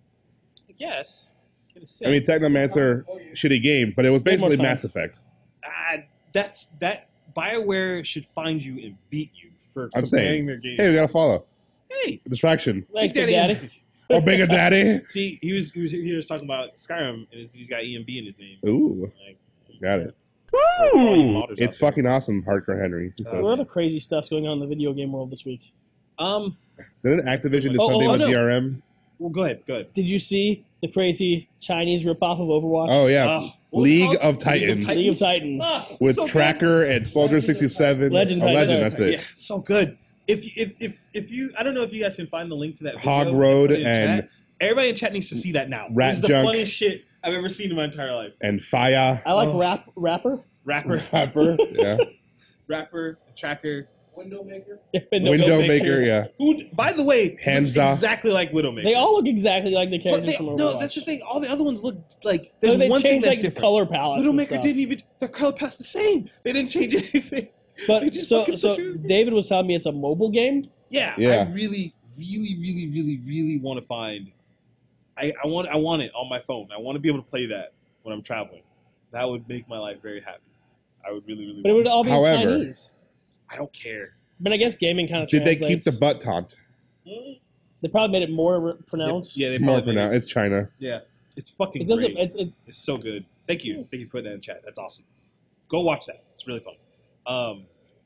[SPEAKER 3] I guess. In a sense.
[SPEAKER 2] I mean, Technomancer, shitty game, but it was
[SPEAKER 1] Way more
[SPEAKER 2] basically
[SPEAKER 1] time.
[SPEAKER 2] Mass Effect.
[SPEAKER 3] uh, that's that. BioWare should find you and beat you for
[SPEAKER 2] I'm
[SPEAKER 3] comparing
[SPEAKER 2] saying,
[SPEAKER 3] their game.
[SPEAKER 2] Hey, we gotta follow.
[SPEAKER 3] Hey,
[SPEAKER 2] Distraction.
[SPEAKER 1] Thanks,
[SPEAKER 3] Big
[SPEAKER 1] Big
[SPEAKER 3] Daddy.
[SPEAKER 1] Daddy.
[SPEAKER 2] Oh, Big Daddy.
[SPEAKER 3] See, he was he was he was talking about Skyrim, and he's got E M B in his name.
[SPEAKER 2] Ooh,
[SPEAKER 3] Like,
[SPEAKER 2] got it.
[SPEAKER 3] all you modders
[SPEAKER 2] It's
[SPEAKER 3] out there.
[SPEAKER 2] fucking awesome, Hardcore Henry. He
[SPEAKER 3] Uh,
[SPEAKER 1] So what
[SPEAKER 2] says.
[SPEAKER 1] other crazy stuff's going on in the video game world this week?
[SPEAKER 3] Um.
[SPEAKER 2] Didn't Activision do
[SPEAKER 1] Oh,
[SPEAKER 2] something
[SPEAKER 1] oh,
[SPEAKER 2] with
[SPEAKER 3] no.
[SPEAKER 2] D R M?
[SPEAKER 3] Well, go ahead. Go ahead.
[SPEAKER 1] Did you see the crazy Chinese ripoff of Overwatch?
[SPEAKER 2] Oh, yeah.
[SPEAKER 3] Uh, what was it
[SPEAKER 2] League
[SPEAKER 3] called?
[SPEAKER 2] of Titans.
[SPEAKER 1] League of Titans.
[SPEAKER 3] Ah,
[SPEAKER 2] With
[SPEAKER 3] so good.
[SPEAKER 2] Tracker and Soldier
[SPEAKER 4] Legend of
[SPEAKER 2] sixty-seven.
[SPEAKER 1] Legend
[SPEAKER 2] oh,
[SPEAKER 1] Titans.
[SPEAKER 2] Legend, that's it.
[SPEAKER 3] Yeah, so good. If if if if you, I don't know if you guys can find the link to that. Video
[SPEAKER 2] Hog
[SPEAKER 3] and
[SPEAKER 2] Road
[SPEAKER 3] put it in
[SPEAKER 2] and
[SPEAKER 3] chat. Everybody in chat needs to see that now.
[SPEAKER 2] Rat
[SPEAKER 3] This is the
[SPEAKER 2] Junk.
[SPEAKER 3] funniest shit I've ever seen in my entire life.
[SPEAKER 2] and Fire.
[SPEAKER 1] I like
[SPEAKER 3] Oh.
[SPEAKER 1] rap rapper.
[SPEAKER 3] Rapper,
[SPEAKER 2] Rapper. Yeah.
[SPEAKER 3] rapper, tracker.
[SPEAKER 4] Window maker.
[SPEAKER 1] No,
[SPEAKER 2] Window
[SPEAKER 1] no,
[SPEAKER 2] Maker, yeah.
[SPEAKER 3] Who, by the way,
[SPEAKER 2] Hands
[SPEAKER 3] looks
[SPEAKER 2] off.
[SPEAKER 3] exactly like Widowmaker.
[SPEAKER 1] They all look exactly like the
[SPEAKER 3] But
[SPEAKER 1] characters
[SPEAKER 3] they,
[SPEAKER 1] from Overwatch.
[SPEAKER 3] no, that's the thing. All the other ones look like.
[SPEAKER 1] No,
[SPEAKER 3] There's
[SPEAKER 1] they
[SPEAKER 3] one thing
[SPEAKER 1] changed
[SPEAKER 3] that's
[SPEAKER 1] like the
[SPEAKER 3] different.
[SPEAKER 1] color palettes. and
[SPEAKER 3] Widowmaker
[SPEAKER 1] stuff.
[SPEAKER 3] didn't even. Their color pass the same. They didn't change anything.
[SPEAKER 1] But
[SPEAKER 3] They just
[SPEAKER 1] so
[SPEAKER 3] fucking
[SPEAKER 1] so
[SPEAKER 3] took everything.
[SPEAKER 1] David was telling me it's a mobile game.
[SPEAKER 3] Yeah,
[SPEAKER 2] Yeah.
[SPEAKER 3] I really, really, really, really, really want to find. I, I want I want it on my phone. I want to be able to play that when I'm traveling. That would make my life very happy. I would really, really.
[SPEAKER 1] But it would
[SPEAKER 3] want
[SPEAKER 1] all be
[SPEAKER 2] However-
[SPEAKER 1] in Chinese.
[SPEAKER 3] I don't care.
[SPEAKER 1] But I guess gaming kind of
[SPEAKER 2] Did they keep the butt taunt?
[SPEAKER 1] They probably made it more re- pronounced.
[SPEAKER 3] Yeah, they
[SPEAKER 2] More
[SPEAKER 3] probably
[SPEAKER 2] for
[SPEAKER 3] made
[SPEAKER 2] now.
[SPEAKER 3] it.
[SPEAKER 2] It's China.
[SPEAKER 3] Yeah, it's fucking
[SPEAKER 1] It doesn't.
[SPEAKER 3] great.
[SPEAKER 1] It's, it,
[SPEAKER 3] It's so good. Thank you. Thank you for putting that in chat. That's awesome. Go watch that. It's really fun. Um,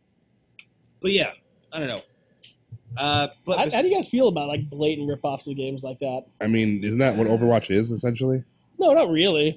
[SPEAKER 3] but yeah, I don't know. Uh, but
[SPEAKER 1] how, how do you guys feel about like blatant ripoffs of games like that?
[SPEAKER 2] I mean, isn't that what Overwatch is, essentially?
[SPEAKER 1] No, not really.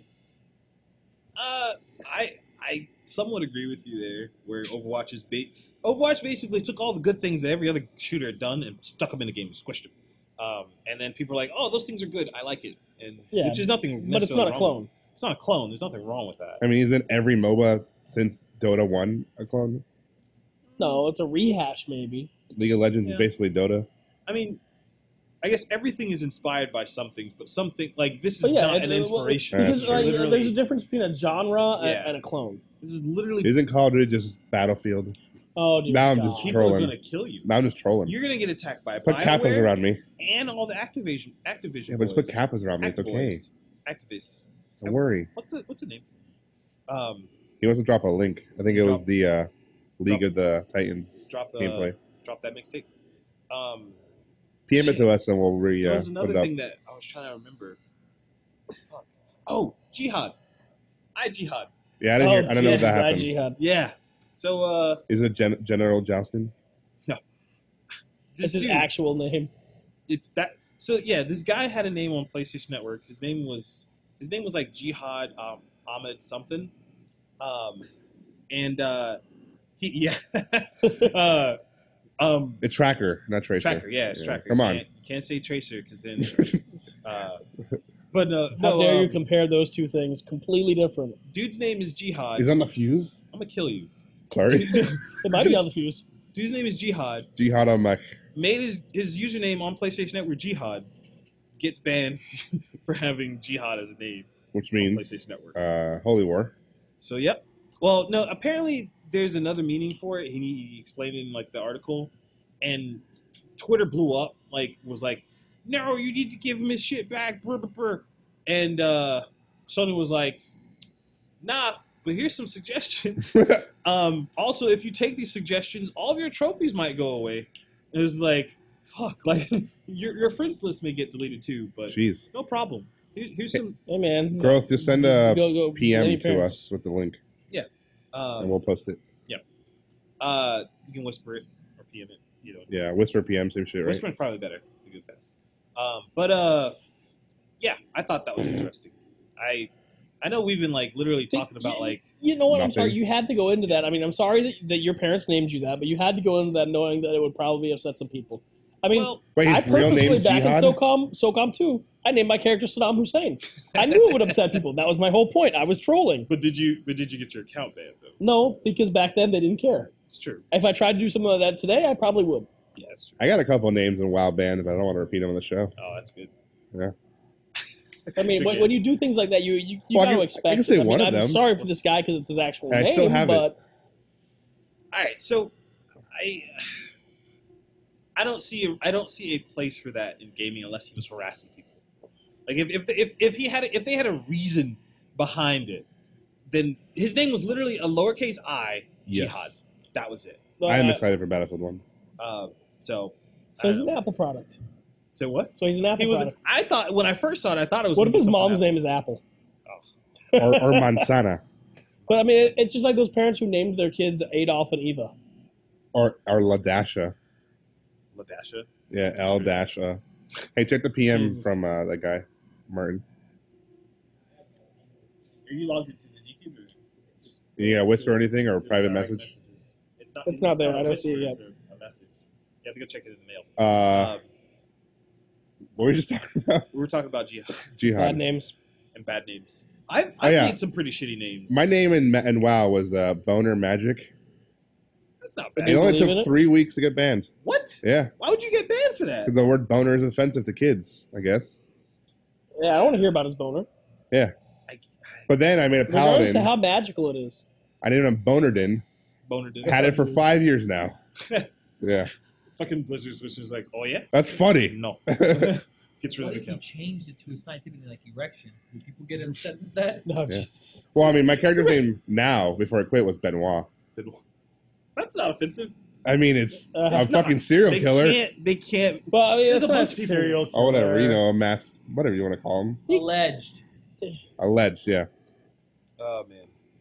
[SPEAKER 3] Uh, I I somewhat agree with you there. Where Overwatch is ba- Overwatch basically took all the good things that every other shooter had done and stuck them in a game and squished them. Um, and then people are like, "Oh, those things are good. I like it." And
[SPEAKER 1] Yeah,
[SPEAKER 3] which is nothing.
[SPEAKER 1] But it's not a
[SPEAKER 3] necessarily wrong
[SPEAKER 1] clone.
[SPEAKER 3] with- It's not a clone. There's nothing wrong with that.
[SPEAKER 2] I mean, isn't every MOBA since Dota one a clone?
[SPEAKER 1] No, it's a rehash maybe.
[SPEAKER 2] League of Legends
[SPEAKER 3] Yeah.
[SPEAKER 2] is basically Dota.
[SPEAKER 3] I mean, I guess everything is inspired by something, but something like this is
[SPEAKER 1] But yeah,
[SPEAKER 3] not
[SPEAKER 1] it-
[SPEAKER 3] an
[SPEAKER 1] it-
[SPEAKER 3] inspiration.
[SPEAKER 2] That's
[SPEAKER 1] Because,
[SPEAKER 3] This is
[SPEAKER 1] like,
[SPEAKER 3] literally,
[SPEAKER 1] there's a difference between a genre and,
[SPEAKER 3] Yeah.
[SPEAKER 1] and a clone.
[SPEAKER 3] this is literally
[SPEAKER 2] Isn't Call of Duty just Battlefield?
[SPEAKER 1] Oh, dude.
[SPEAKER 2] Now I'm
[SPEAKER 1] God.
[SPEAKER 2] just
[SPEAKER 3] people are
[SPEAKER 2] trolling.
[SPEAKER 3] gonna kill you.
[SPEAKER 2] Now I'm just trolling.
[SPEAKER 3] You're gonna get attacked by
[SPEAKER 2] Put kappas
[SPEAKER 3] BioWare
[SPEAKER 2] around me.
[SPEAKER 3] and all the Activision Activision.
[SPEAKER 2] Yeah, but just
[SPEAKER 3] boys.
[SPEAKER 2] put kappas around me. It's okay.
[SPEAKER 3] Actiboys. Activists.
[SPEAKER 2] Don't worry.
[SPEAKER 3] What's the what's the name? Um,
[SPEAKER 2] He wants to drop a link. I think it was
[SPEAKER 3] Drop-
[SPEAKER 2] the uh, League
[SPEAKER 3] drop-
[SPEAKER 2] of the Titans
[SPEAKER 3] drop uh,
[SPEAKER 2] gameplay.
[SPEAKER 3] drop that mixtape. Um,
[SPEAKER 2] P M it
[SPEAKER 3] shit.
[SPEAKER 2] to us and we'll re
[SPEAKER 3] there
[SPEAKER 2] uh,
[SPEAKER 3] was
[SPEAKER 2] put
[SPEAKER 3] another
[SPEAKER 2] it up.
[SPEAKER 3] thing that I was trying to remember. Fuck. Oh, Jihad. I Jihad.
[SPEAKER 2] Yeah, I didn't
[SPEAKER 1] Oh,
[SPEAKER 2] hear. I don't know if
[SPEAKER 1] Jesus,
[SPEAKER 2] that
[SPEAKER 1] I
[SPEAKER 2] happened.
[SPEAKER 1] Jihad.
[SPEAKER 3] Yeah. So uh,
[SPEAKER 2] Is it Gen- General Joustin?
[SPEAKER 3] this
[SPEAKER 1] That's his
[SPEAKER 3] dude,
[SPEAKER 1] actual name.
[SPEAKER 3] it's that. So yeah, this guy had a name on PlayStation Network. His name was his name was like Jihad um, Ahmed something, um, and uh, he yeah, uh, um,
[SPEAKER 2] It's Tracker, not Tracer.
[SPEAKER 3] Tracker. Yeah, it's
[SPEAKER 2] Yeah.
[SPEAKER 3] Tracker.
[SPEAKER 2] Come on.
[SPEAKER 3] Can't, can't say Tracer because then. uh, but uh,
[SPEAKER 1] How
[SPEAKER 3] no,
[SPEAKER 1] dare you
[SPEAKER 3] um,
[SPEAKER 1] compare those two things? Completely different.
[SPEAKER 3] dude's name is Jihad.
[SPEAKER 2] He's on the fuse.
[SPEAKER 3] I'm gonna kill you.
[SPEAKER 2] Sorry.
[SPEAKER 1] It might be on the fuse.
[SPEAKER 3] Dude's name is Jihad.
[SPEAKER 2] Jihad on Mech.
[SPEAKER 3] Made his his username on PlayStation Network Jihad. Gets banned for having Jihad as a name
[SPEAKER 2] Which
[SPEAKER 3] on
[SPEAKER 2] means
[SPEAKER 3] PlayStation Network.
[SPEAKER 2] uh, Holy War.
[SPEAKER 3] So yep. Well, no. Apparently, there's another meaning for it. He, he explained it in like the article, and Twitter blew up. Like was like, no, you need to give him his shit back. Brr, brr, brr. And uh, Sony was like, nah. But here's some suggestions. um, also, if you take these suggestions, all of your trophies might go away. It was like, fuck. Like your your friends list may get deleted too. But
[SPEAKER 2] Jeez.
[SPEAKER 3] no problem. Here, here's some.
[SPEAKER 1] Hey man,
[SPEAKER 2] Growth, just send a
[SPEAKER 1] Go- go-
[SPEAKER 2] P M
[SPEAKER 1] any
[SPEAKER 2] to
[SPEAKER 1] parents.
[SPEAKER 2] us with the link,
[SPEAKER 3] Uh,
[SPEAKER 2] and we'll post it.
[SPEAKER 3] uh, you can whisper it or P M it. You know.
[SPEAKER 2] Yeah, Whisper P M, same shit, right?
[SPEAKER 3] Whispering's probably better. To go fast. Um, but uh, yeah, I thought that was interesting. I I know we've been like literally talking about like
[SPEAKER 1] You know what? I'm sorry.
[SPEAKER 2] Nothing.
[SPEAKER 1] You had to go into that. I mean, I'm sorry that, that your parents named you that, but you had to go into that knowing that it would probably upset some people. I mean,
[SPEAKER 3] well,
[SPEAKER 2] Wait,
[SPEAKER 1] I
[SPEAKER 2] his real
[SPEAKER 1] purposely
[SPEAKER 2] name's
[SPEAKER 1] back
[SPEAKER 2] Jihad?
[SPEAKER 1] in SOCOM, SOCOM two, I named my character Saddam Hussein. I knew it would upset people. That was my whole point. I was trolling.
[SPEAKER 3] but did you but did you get your account banned though?
[SPEAKER 1] No, because back then they didn't care.
[SPEAKER 3] It's true.
[SPEAKER 1] If I tried to do something like that today, I probably would.
[SPEAKER 3] Yeah, it's true.
[SPEAKER 2] I got a couple names in WoW band, but I don't want to repeat them on the show.
[SPEAKER 3] Oh, that's good.
[SPEAKER 2] Yeah.
[SPEAKER 1] I mean,
[SPEAKER 3] It's
[SPEAKER 1] when,
[SPEAKER 3] okay.
[SPEAKER 1] when you do things like that, you you, you
[SPEAKER 2] Well, I
[SPEAKER 1] got to
[SPEAKER 2] can- I
[SPEAKER 1] expect.
[SPEAKER 2] can say
[SPEAKER 1] it. I mean,
[SPEAKER 2] one of
[SPEAKER 1] I'm
[SPEAKER 2] them.
[SPEAKER 1] sorry for this guy because it's his actual
[SPEAKER 2] I
[SPEAKER 1] name,
[SPEAKER 2] still have it.
[SPEAKER 1] but
[SPEAKER 3] All right, so I I don't see a, I don't see a place for that in gaming unless he was harassing people. Like if if if, if he had a, if they had a reason behind it, then his name was literally a lowercase I
[SPEAKER 2] Yes.
[SPEAKER 3] jihad. That was it.
[SPEAKER 2] I am
[SPEAKER 1] uh,
[SPEAKER 2] excited for Battlefield One.
[SPEAKER 3] Um, so
[SPEAKER 1] So
[SPEAKER 3] I
[SPEAKER 1] he's
[SPEAKER 3] don't
[SPEAKER 1] an
[SPEAKER 3] know.
[SPEAKER 1] Apple product.
[SPEAKER 3] So what?
[SPEAKER 1] So he's an Apple
[SPEAKER 3] He was.
[SPEAKER 1] product.
[SPEAKER 3] I thought when I first saw it, I thought it was.
[SPEAKER 1] What
[SPEAKER 3] gonna
[SPEAKER 1] if
[SPEAKER 3] be
[SPEAKER 1] his
[SPEAKER 3] something
[SPEAKER 1] mom's
[SPEAKER 3] else.
[SPEAKER 1] name is Apple?
[SPEAKER 2] Or, or Manzana.
[SPEAKER 1] But I mean, it, it's just like those parents who named their kids Adolf and Eva.
[SPEAKER 2] Or, or Ladasha.
[SPEAKER 3] Ladasha.
[SPEAKER 2] Yeah, L Dasha. Hey, check the P M
[SPEAKER 1] Jesus.
[SPEAKER 2] from uh, that guy, Martin.
[SPEAKER 3] Are you logged into the G Q? Just
[SPEAKER 2] You gotta whisper anything or a private
[SPEAKER 3] direct
[SPEAKER 2] message?
[SPEAKER 3] messages. It's not.
[SPEAKER 1] It's not there.
[SPEAKER 3] a
[SPEAKER 1] I don't see it
[SPEAKER 3] whisper,
[SPEAKER 1] yet.
[SPEAKER 3] it's a- a message. You have to go check it in the mail.
[SPEAKER 2] Uh,
[SPEAKER 3] Um,
[SPEAKER 2] what were we just talking about?
[SPEAKER 3] we were talking about jihad
[SPEAKER 1] Bad
[SPEAKER 2] Jihad.
[SPEAKER 1] names.
[SPEAKER 3] and bad names. I've, I've
[SPEAKER 2] yeah.
[SPEAKER 3] made some pretty shitty names.
[SPEAKER 2] My name in, Ma- in WoW was uh, Boner Magic.
[SPEAKER 3] That's not
[SPEAKER 1] Do
[SPEAKER 2] It
[SPEAKER 3] bad.
[SPEAKER 1] you
[SPEAKER 2] only
[SPEAKER 1] believe in
[SPEAKER 2] took
[SPEAKER 1] it?
[SPEAKER 2] three weeks to get banned.
[SPEAKER 3] What?
[SPEAKER 2] Yeah,
[SPEAKER 3] Why would you get banned for that?
[SPEAKER 2] 'cause the word boner is offensive to kids, I guess.
[SPEAKER 1] Yeah, I don't want to hear about his boner.
[SPEAKER 3] I,
[SPEAKER 2] But then I made a
[SPEAKER 1] Regardless
[SPEAKER 2] paladin.
[SPEAKER 1] of how magical it is.
[SPEAKER 2] I named him Bonerdin.
[SPEAKER 3] Boner did.
[SPEAKER 2] Had it for five years now. Yeah,
[SPEAKER 3] Fucking Blizzard Switch was like, oh yeah,
[SPEAKER 2] that's funny.
[SPEAKER 3] no. Gets rid
[SPEAKER 5] What
[SPEAKER 3] of the
[SPEAKER 5] if he
[SPEAKER 3] account.
[SPEAKER 5] changed it to a scientific like erection? Would people get upset with that?
[SPEAKER 1] No,
[SPEAKER 2] Yeah.
[SPEAKER 1] Jesus.
[SPEAKER 2] Well, I mean, my character's name now, before I quit, was Benoit.
[SPEAKER 3] That's not offensive.
[SPEAKER 2] I mean, it's
[SPEAKER 1] Uh,
[SPEAKER 2] a
[SPEAKER 1] it's
[SPEAKER 2] fucking
[SPEAKER 3] not.
[SPEAKER 2] serial
[SPEAKER 3] They
[SPEAKER 2] killer.
[SPEAKER 3] can't. They can't.
[SPEAKER 1] Well, I mean,
[SPEAKER 3] There's
[SPEAKER 1] that's
[SPEAKER 3] a
[SPEAKER 1] not
[SPEAKER 3] bunch of people-
[SPEAKER 1] serial killer.
[SPEAKER 2] Or whatever, you know, a mass, whatever you want to call him.
[SPEAKER 5] Alleged.
[SPEAKER 2] Alleged, yeah.
[SPEAKER 3] Oh man.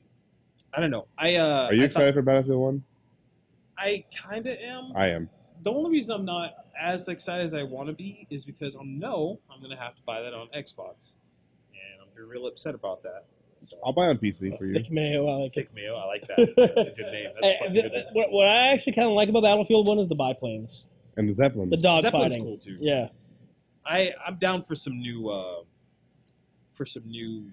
[SPEAKER 3] I don't know. I uh.
[SPEAKER 2] Are you
[SPEAKER 3] I
[SPEAKER 2] excited for Battlefield one?
[SPEAKER 3] Thought, I kind of am.
[SPEAKER 2] I am.
[SPEAKER 3] The only reason I'm not as excited as I want to be is because I know I'm gonna have to buy that on Xbox, and I'm gonna be real upset about that. So,
[SPEAKER 2] I'll buy on P C for you.
[SPEAKER 1] Thick mayo, I like it.
[SPEAKER 3] Thick Mayo, I like that. That's a good name. That's a
[SPEAKER 1] Eh,
[SPEAKER 3] fucking
[SPEAKER 1] the-
[SPEAKER 3] good name.
[SPEAKER 1] what, what I actually kind of like about Battlefield one is the biplanes.
[SPEAKER 2] And the Zeppelins.
[SPEAKER 1] The dog
[SPEAKER 3] Zeppelin's
[SPEAKER 1] fighting.
[SPEAKER 3] cool too.
[SPEAKER 1] Yeah.
[SPEAKER 3] I I'm down for some new uh, for some new.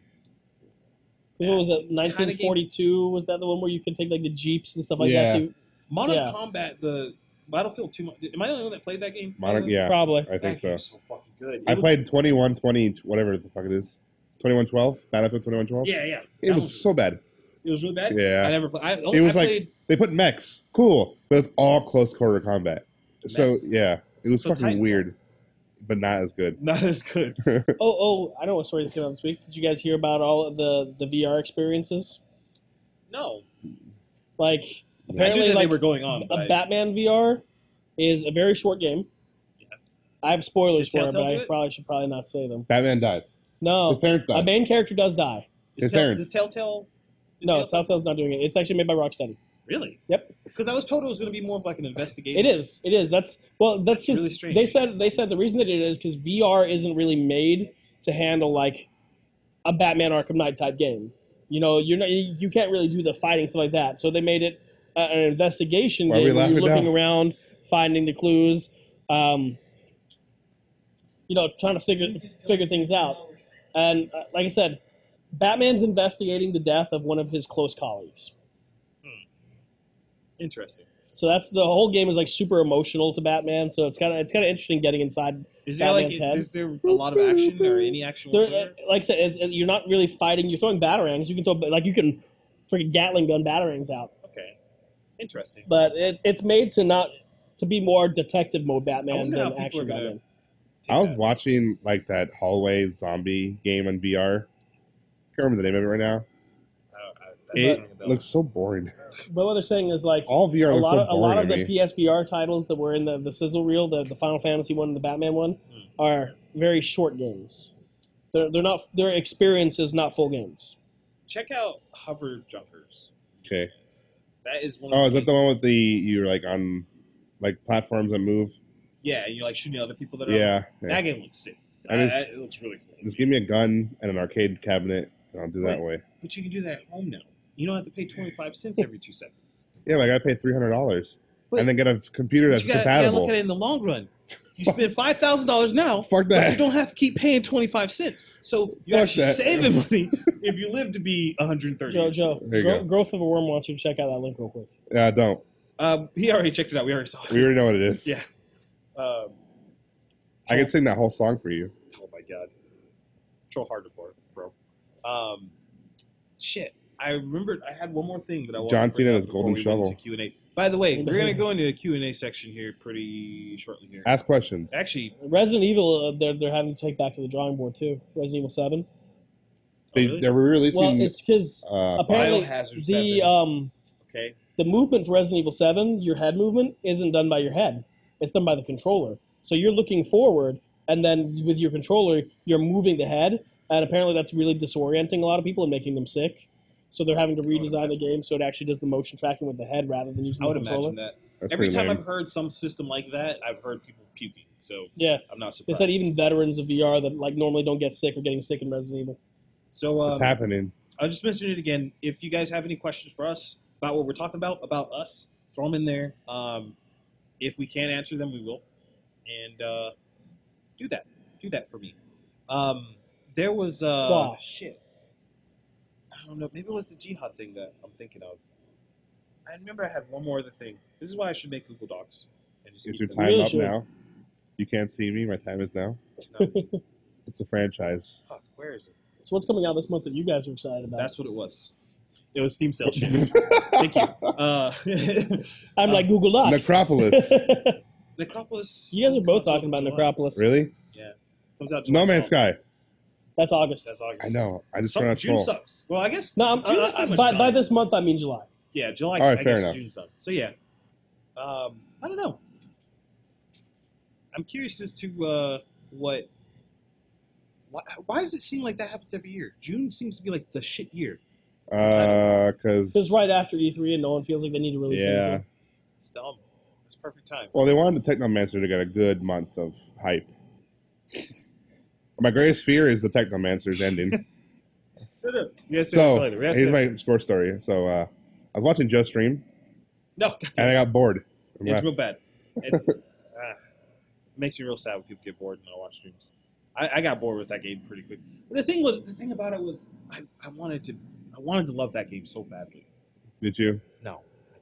[SPEAKER 1] What was it?
[SPEAKER 3] game.
[SPEAKER 1] nineteen forty-two? Was that the one where you could take like the jeeps and stuff like
[SPEAKER 2] Yeah.
[SPEAKER 1] that? You-
[SPEAKER 3] Modern
[SPEAKER 1] Yeah.
[SPEAKER 3] Combat, the Battlefield two. Am I the only one that played that game?
[SPEAKER 2] Mon- yeah,
[SPEAKER 1] Probably.
[SPEAKER 2] I think
[SPEAKER 3] That
[SPEAKER 2] so.
[SPEAKER 3] game's so fucking good. It
[SPEAKER 2] I
[SPEAKER 3] was-
[SPEAKER 2] played twenty-one twenty, whatever the fuck it is. twenty-one twelve? Battlefield twenty-one twelve?
[SPEAKER 3] Yeah, yeah.
[SPEAKER 2] It
[SPEAKER 3] That
[SPEAKER 2] was so bad.
[SPEAKER 3] It was really bad.
[SPEAKER 2] Yeah.
[SPEAKER 3] I never played. I,
[SPEAKER 2] It was
[SPEAKER 3] I
[SPEAKER 2] like-
[SPEAKER 3] played,
[SPEAKER 2] They put mechs. Cool. But it's all close quarter combat. So,
[SPEAKER 3] Mechs?
[SPEAKER 2] yeah. It was
[SPEAKER 3] So
[SPEAKER 2] fucking
[SPEAKER 3] Titanfall.
[SPEAKER 2] weird. But not as good.
[SPEAKER 3] not as good.
[SPEAKER 1] Oh, oh! I know what story that came out this week. Did you guys hear about all of the the V R experiences?
[SPEAKER 3] No,
[SPEAKER 1] Like
[SPEAKER 3] I knew
[SPEAKER 1] apparently,
[SPEAKER 3] that
[SPEAKER 1] like
[SPEAKER 3] they were going on.
[SPEAKER 1] a
[SPEAKER 3] But I-
[SPEAKER 1] Batman V R is a very short game.
[SPEAKER 3] Yeah.
[SPEAKER 1] I have spoilers
[SPEAKER 3] Did
[SPEAKER 1] for it, but
[SPEAKER 3] Telltale do
[SPEAKER 1] I
[SPEAKER 3] it?
[SPEAKER 1] probably should probably not say them.
[SPEAKER 2] Batman dies.
[SPEAKER 1] No,
[SPEAKER 2] His parents
[SPEAKER 1] a
[SPEAKER 2] died.
[SPEAKER 1] main character does die.
[SPEAKER 3] Is
[SPEAKER 2] His
[SPEAKER 3] Tell-
[SPEAKER 2] parents.
[SPEAKER 3] Does Telltale? did
[SPEAKER 1] No,
[SPEAKER 3] Telltale-
[SPEAKER 1] Telltale's not doing it. It's actually made by Rocksteady.
[SPEAKER 3] Really?
[SPEAKER 1] Yep.
[SPEAKER 3] Because I was told it was going to be more of like an investigation.
[SPEAKER 1] It is. It is. That's well. That's
[SPEAKER 3] That's
[SPEAKER 1] just.
[SPEAKER 3] really strange.
[SPEAKER 1] They said. They said the reason that it is because V R isn't really made to handle like a Batman Arkham Knight type game. You know, you're not. You you can't really do the fighting stuff like that. So they made it uh, an investigation
[SPEAKER 2] Why are we
[SPEAKER 1] game where you're
[SPEAKER 2] laughing
[SPEAKER 1] looking
[SPEAKER 2] now?
[SPEAKER 1] around, finding the clues. Um, you know, trying to figure figure things out. And uh, like I said, Batman's investigating the death of one of his close colleagues.
[SPEAKER 3] Interesting.
[SPEAKER 1] So that's the whole game is like super emotional to Batman. So it's kind of it's kind of interesting getting inside.
[SPEAKER 3] Is there like
[SPEAKER 1] Batman's head.
[SPEAKER 3] is there a lot of action or any action
[SPEAKER 1] There,
[SPEAKER 3] whatsoever?
[SPEAKER 1] uh, like I said, it's, you're not really fighting. You're throwing batarangs. You can throw like you can freaking Gatling gun batarangs out.
[SPEAKER 3] Okay. Interesting.
[SPEAKER 1] But it, it's made to not to be more detective mode
[SPEAKER 3] I
[SPEAKER 1] Batman
[SPEAKER 3] wonder how
[SPEAKER 1] than
[SPEAKER 3] people
[SPEAKER 1] action
[SPEAKER 3] are gonna
[SPEAKER 1] Batman.
[SPEAKER 2] I was
[SPEAKER 3] Take that.
[SPEAKER 2] watching like that hallway zombie game on V R. Can't remember the name of it right now.
[SPEAKER 3] I don't- I- that doesn't ring a
[SPEAKER 2] It
[SPEAKER 3] bell.
[SPEAKER 2] looks so boring.
[SPEAKER 1] But what they're saying is like
[SPEAKER 2] All V R
[SPEAKER 1] a
[SPEAKER 2] looks
[SPEAKER 1] lot
[SPEAKER 2] so
[SPEAKER 1] of a lot
[SPEAKER 2] boring
[SPEAKER 1] of
[SPEAKER 2] to
[SPEAKER 1] the
[SPEAKER 2] me.
[SPEAKER 1] P S V R titles that were in the the sizzle reel, the the Final Fantasy one and the Batman one,
[SPEAKER 3] Hmm.
[SPEAKER 1] are very short games. They're they're not their experiences, not full games.
[SPEAKER 3] Check out Hover Junkers.
[SPEAKER 2] Okay.
[SPEAKER 3] That is one.
[SPEAKER 2] Oh,
[SPEAKER 3] of
[SPEAKER 2] is that the one with the you're like on like platforms that move?
[SPEAKER 3] Yeah, and you're like shooting other people that are.
[SPEAKER 2] Yeah.
[SPEAKER 3] That
[SPEAKER 2] yeah.
[SPEAKER 3] game looks sick.
[SPEAKER 2] I
[SPEAKER 3] That-
[SPEAKER 2] just-
[SPEAKER 3] that- it looks really cool.
[SPEAKER 2] Just give me a gun and an arcade cabinet, and I'll do that way.
[SPEAKER 3] But you can do that at home now. You don't have to pay twenty-five cents every two seconds.
[SPEAKER 2] Yeah, but I gotta pay three hundred dollars
[SPEAKER 3] But-
[SPEAKER 2] and then get a computer
[SPEAKER 3] But
[SPEAKER 2] that's
[SPEAKER 3] you gotta, you gotta
[SPEAKER 2] compatible.
[SPEAKER 3] look at it in the long run. You spend five thousand dollars now,
[SPEAKER 2] Fuck
[SPEAKER 3] but
[SPEAKER 2] that.
[SPEAKER 3] you don't have to keep paying twenty-five cents. So you're
[SPEAKER 2] Fuck
[SPEAKER 3] actually
[SPEAKER 2] that.
[SPEAKER 3] saving money if you live to be one hundred thirty.
[SPEAKER 1] Joe, Joe,
[SPEAKER 2] There you
[SPEAKER 1] Gro-
[SPEAKER 2] go.
[SPEAKER 1] Growth of a Worm wants you to check out that link real quick.
[SPEAKER 2] Yeah, don't.
[SPEAKER 3] Um, he already checked it out. We already saw it.
[SPEAKER 2] We already know what it is.
[SPEAKER 3] Yeah. Um,
[SPEAKER 2] I can sing that whole song for you.
[SPEAKER 3] oh my god. Control hard report, bro. Um, shit. I remembered I had one more thing that I wanted
[SPEAKER 2] John
[SPEAKER 3] to bring
[SPEAKER 2] Cena
[SPEAKER 3] up
[SPEAKER 2] and his
[SPEAKER 3] before
[SPEAKER 2] golden
[SPEAKER 3] we
[SPEAKER 2] shovel.
[SPEAKER 3] went into Q and A. By the way, we're gonna go into the Q and A section here pretty shortly here.
[SPEAKER 2] Ask questions.
[SPEAKER 3] Actually,
[SPEAKER 1] Resident Evil, uh, they're, they're having to take back to the drawing board too. Resident Evil seven.
[SPEAKER 2] They,
[SPEAKER 3] oh, really?
[SPEAKER 2] they're releasing.
[SPEAKER 1] Well, it's because
[SPEAKER 2] uh,
[SPEAKER 1] apparently
[SPEAKER 3] Biohazard
[SPEAKER 1] the
[SPEAKER 3] seven.
[SPEAKER 1] um
[SPEAKER 3] okay.
[SPEAKER 1] the movement for Resident Evil seven, your head movement, isn't done by your head. It's done by the controller. So you're looking forward, and then with your controller, you're moving the head, and apparently that's really disorienting a lot of people and making them sick. So they're having to redesign the game so it actually does the motion tracking with the head rather than using
[SPEAKER 3] I
[SPEAKER 1] the
[SPEAKER 3] would
[SPEAKER 1] controller.
[SPEAKER 3] imagine that.
[SPEAKER 2] that's
[SPEAKER 3] Every
[SPEAKER 2] pretty
[SPEAKER 3] time
[SPEAKER 2] lame.
[SPEAKER 3] I've heard some system like that, I've heard people puking. So
[SPEAKER 1] Yeah.
[SPEAKER 3] I'm not
[SPEAKER 1] They
[SPEAKER 3] surprised.
[SPEAKER 1] said even veterans of V R that like normally don't get sick are getting sick in Resident Evil.
[SPEAKER 3] So um,
[SPEAKER 2] It's happening.
[SPEAKER 3] I'll just mention it again. If you guys have any questions for us about what we're talking about, about us, throw them in there. Um, if we can't answer them, we will. And uh, do that. Do that for me. Um, there was... Uh,
[SPEAKER 1] Wow.
[SPEAKER 3] shit. I don't know. Maybe it was the jihad thing that I'm thinking of. I remember I had one more other thing. This is why I should make Google Docs. And just
[SPEAKER 2] Is
[SPEAKER 3] keep
[SPEAKER 2] your
[SPEAKER 3] them-
[SPEAKER 2] time
[SPEAKER 1] Really
[SPEAKER 2] up
[SPEAKER 1] should.
[SPEAKER 2] now? You can't see me. My time is now.
[SPEAKER 3] No.
[SPEAKER 2] It's a franchise.
[SPEAKER 3] Fuck, where is it?
[SPEAKER 1] So what's coming out this month that you guys are excited about?
[SPEAKER 3] That's what it was. It was Steam sale shit. Thank you. Uh,
[SPEAKER 1] I'm like Google Docs.
[SPEAKER 2] Necropolis.
[SPEAKER 3] Necropolis.
[SPEAKER 1] You guys are both
[SPEAKER 3] comes out
[SPEAKER 1] talking about
[SPEAKER 3] July.
[SPEAKER 1] Necropolis.
[SPEAKER 2] Really?
[SPEAKER 3] Comes out
[SPEAKER 2] No
[SPEAKER 3] July.
[SPEAKER 2] Man's Sky.
[SPEAKER 1] That's August.
[SPEAKER 3] That's August.
[SPEAKER 2] I know. I just
[SPEAKER 3] Some,
[SPEAKER 2] trying to
[SPEAKER 3] June
[SPEAKER 2] troll.
[SPEAKER 3] sucks. Well, I guess.
[SPEAKER 1] No, I'm,
[SPEAKER 3] June is
[SPEAKER 1] I- I-
[SPEAKER 3] pretty much
[SPEAKER 1] by,
[SPEAKER 3] done.
[SPEAKER 1] by this month I mean July.
[SPEAKER 3] Yeah, July.
[SPEAKER 2] All right,
[SPEAKER 3] I
[SPEAKER 2] fair
[SPEAKER 3] guess
[SPEAKER 2] enough.
[SPEAKER 3] June's done. So yeah. Um, I don't know. I'm curious as to uh, what. Why, why does it seem like that happens every year? June seems to be like the shit year.
[SPEAKER 2] Uh, because
[SPEAKER 1] It's right after E three and no one feels like they need to release
[SPEAKER 2] Yeah.
[SPEAKER 1] anything.
[SPEAKER 3] It's dumb. It's perfect time.
[SPEAKER 2] Well, they wanted the Technomancer to get a good month of hype. My greatest fear is the Technomancer's ending.
[SPEAKER 3] Yes,
[SPEAKER 2] So
[SPEAKER 3] later. Yes,
[SPEAKER 2] here's
[SPEAKER 3] later.
[SPEAKER 2] my score story. So uh, I was watching Joe stream
[SPEAKER 3] No,
[SPEAKER 2] and I got bored. and
[SPEAKER 3] it's
[SPEAKER 2] left.
[SPEAKER 3] real bad. It's ah, it makes me real sad when people get bored and I watch streams. I, I got bored with that game pretty quick. But the thing was, the thing about it was, I, I wanted to, I wanted to love that game so badly.
[SPEAKER 2] Did you?
[SPEAKER 3] No,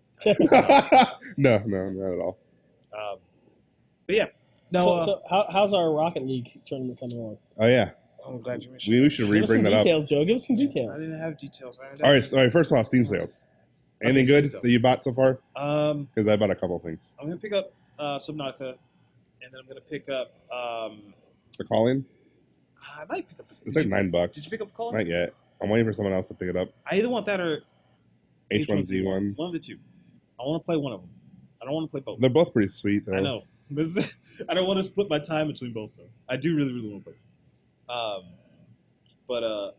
[SPEAKER 2] no, no, not at all.
[SPEAKER 3] um, but yeah, no.
[SPEAKER 1] so,
[SPEAKER 3] uh,
[SPEAKER 1] so how, how's our Rocket League tournament coming along?
[SPEAKER 2] Oh yeah,
[SPEAKER 3] I'm glad you mentioned.
[SPEAKER 2] we, we should
[SPEAKER 1] Give us some
[SPEAKER 2] re-bring that up.
[SPEAKER 1] details, Joe. Give us some
[SPEAKER 3] I
[SPEAKER 1] details.
[SPEAKER 3] didn't have details. I had
[SPEAKER 2] All right, so, all right. First of all, Steam sales. Anything
[SPEAKER 3] Okay,
[SPEAKER 2] good
[SPEAKER 3] Steam
[SPEAKER 2] that you bought so far?
[SPEAKER 3] Um,
[SPEAKER 2] Because I bought a couple things.
[SPEAKER 3] I'm gonna pick up uh, Subnautica, and then I'm gonna pick up. Um,
[SPEAKER 2] The calling.
[SPEAKER 3] I might pick up.
[SPEAKER 2] It's
[SPEAKER 3] did
[SPEAKER 2] like
[SPEAKER 3] you-
[SPEAKER 2] nine bucks.
[SPEAKER 3] Did you pick up Call?
[SPEAKER 2] Not yet. I'm waiting for someone else to pick it up.
[SPEAKER 3] I either want that or
[SPEAKER 2] H one Z one.
[SPEAKER 3] One of the two. I want to play one of them. I don't want to play both.
[SPEAKER 2] They're both pretty sweet though.
[SPEAKER 3] I know. This is, I don't want to split my time between both though. I do really, really want to play. Um, but uh,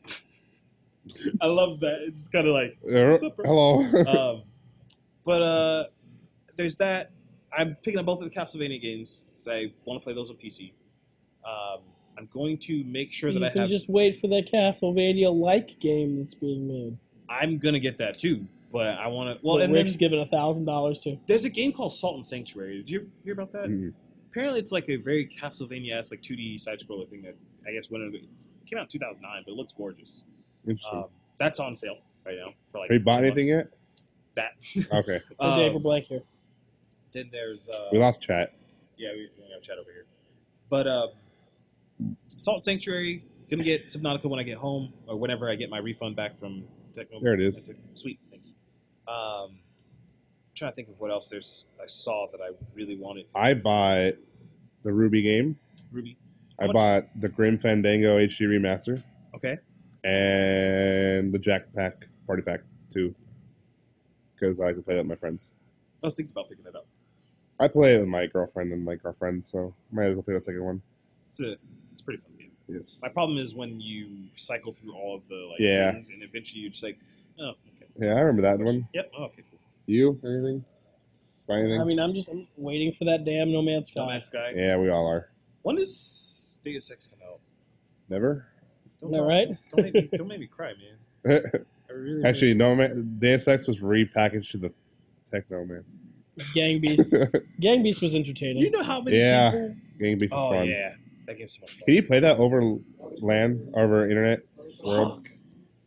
[SPEAKER 3] I love that. It's kind of like,
[SPEAKER 2] Uh,
[SPEAKER 3] What's up, bro?
[SPEAKER 2] hello.
[SPEAKER 3] um, but uh, there's that. I'm picking up both of the Castlevania games because I want to play those on P C. Um, I'm going to make sure that
[SPEAKER 1] you
[SPEAKER 3] I
[SPEAKER 1] can
[SPEAKER 3] have.
[SPEAKER 1] just wait for that Castlevania-like game that's being made.
[SPEAKER 3] I'm gonna get that too, but I want to. Well,
[SPEAKER 1] That
[SPEAKER 3] and
[SPEAKER 1] Rick's
[SPEAKER 3] then
[SPEAKER 1] giving a thousand dollars to.
[SPEAKER 3] there's a game called Salt and Sanctuary. Did you hear about that?
[SPEAKER 2] Mhm.
[SPEAKER 3] Apparently, it's like a very Castlevania-esque, like two D side scroller thing that I guess went. It came out in two thousand nine, but it looks gorgeous.
[SPEAKER 2] Interesting.
[SPEAKER 3] Um, that's on sale right now for like.
[SPEAKER 2] Have you bought
[SPEAKER 3] two
[SPEAKER 2] anything
[SPEAKER 3] bucks.
[SPEAKER 2] yet?
[SPEAKER 3] That.
[SPEAKER 2] Okay.
[SPEAKER 1] Oh, Dave, we're
[SPEAKER 3] um,
[SPEAKER 1] blank here.
[SPEAKER 3] then there's. Uh,
[SPEAKER 2] We lost chat.
[SPEAKER 3] Yeah, we, we have chat over here. But uh, Salt Sanctuary, gonna get Subnautica when I get home, or whenever I get my refund back from Techno.
[SPEAKER 2] There it is.
[SPEAKER 3] Sweet, thanks. Um, I'm trying to think of what else there's I saw that I really wanted.
[SPEAKER 2] I bought the Ruby game.
[SPEAKER 3] Ruby.
[SPEAKER 2] I
[SPEAKER 3] How much?
[SPEAKER 2] bought the Grim Fandango H D remaster
[SPEAKER 3] Okay.
[SPEAKER 2] and the Jack Pack Party Pack two because I can play that with my friends.
[SPEAKER 3] I was thinking about picking it up.
[SPEAKER 2] I play it with my girlfriend and my girlfriend, so might as well play the second one.
[SPEAKER 3] It's a it's a pretty fun game.
[SPEAKER 2] Yes.
[SPEAKER 3] My problem is when you cycle through all of the like
[SPEAKER 2] Yeah.
[SPEAKER 3] things, and eventually you're just like, oh, okay.
[SPEAKER 2] Yeah, I remember that one.
[SPEAKER 3] Yep. Oh, okay. Cool.
[SPEAKER 2] You anything? Buy anything?
[SPEAKER 1] I mean, I'm just I'm waiting for that damn No Man's Sky.
[SPEAKER 3] No Man's Sky.
[SPEAKER 2] yeah, we all are.
[SPEAKER 3] When does Deus Ex come out?
[SPEAKER 2] Never.
[SPEAKER 3] Don't
[SPEAKER 1] Isn't that
[SPEAKER 3] tell-
[SPEAKER 1] right?
[SPEAKER 3] Don't make, me, don't make me cry, man. I really,
[SPEAKER 2] Actually, no man. Deus Ex was repackaged to the Techno Man.
[SPEAKER 1] Gang Beast. Gang Beast was entertaining.
[SPEAKER 3] You know how many
[SPEAKER 2] Yeah.
[SPEAKER 3] people?
[SPEAKER 2] Game Beast is
[SPEAKER 3] Oh
[SPEAKER 2] fun.
[SPEAKER 3] yeah, that game's so much fun.
[SPEAKER 2] Can you play that over LAN, over internet world?
[SPEAKER 3] Fuck.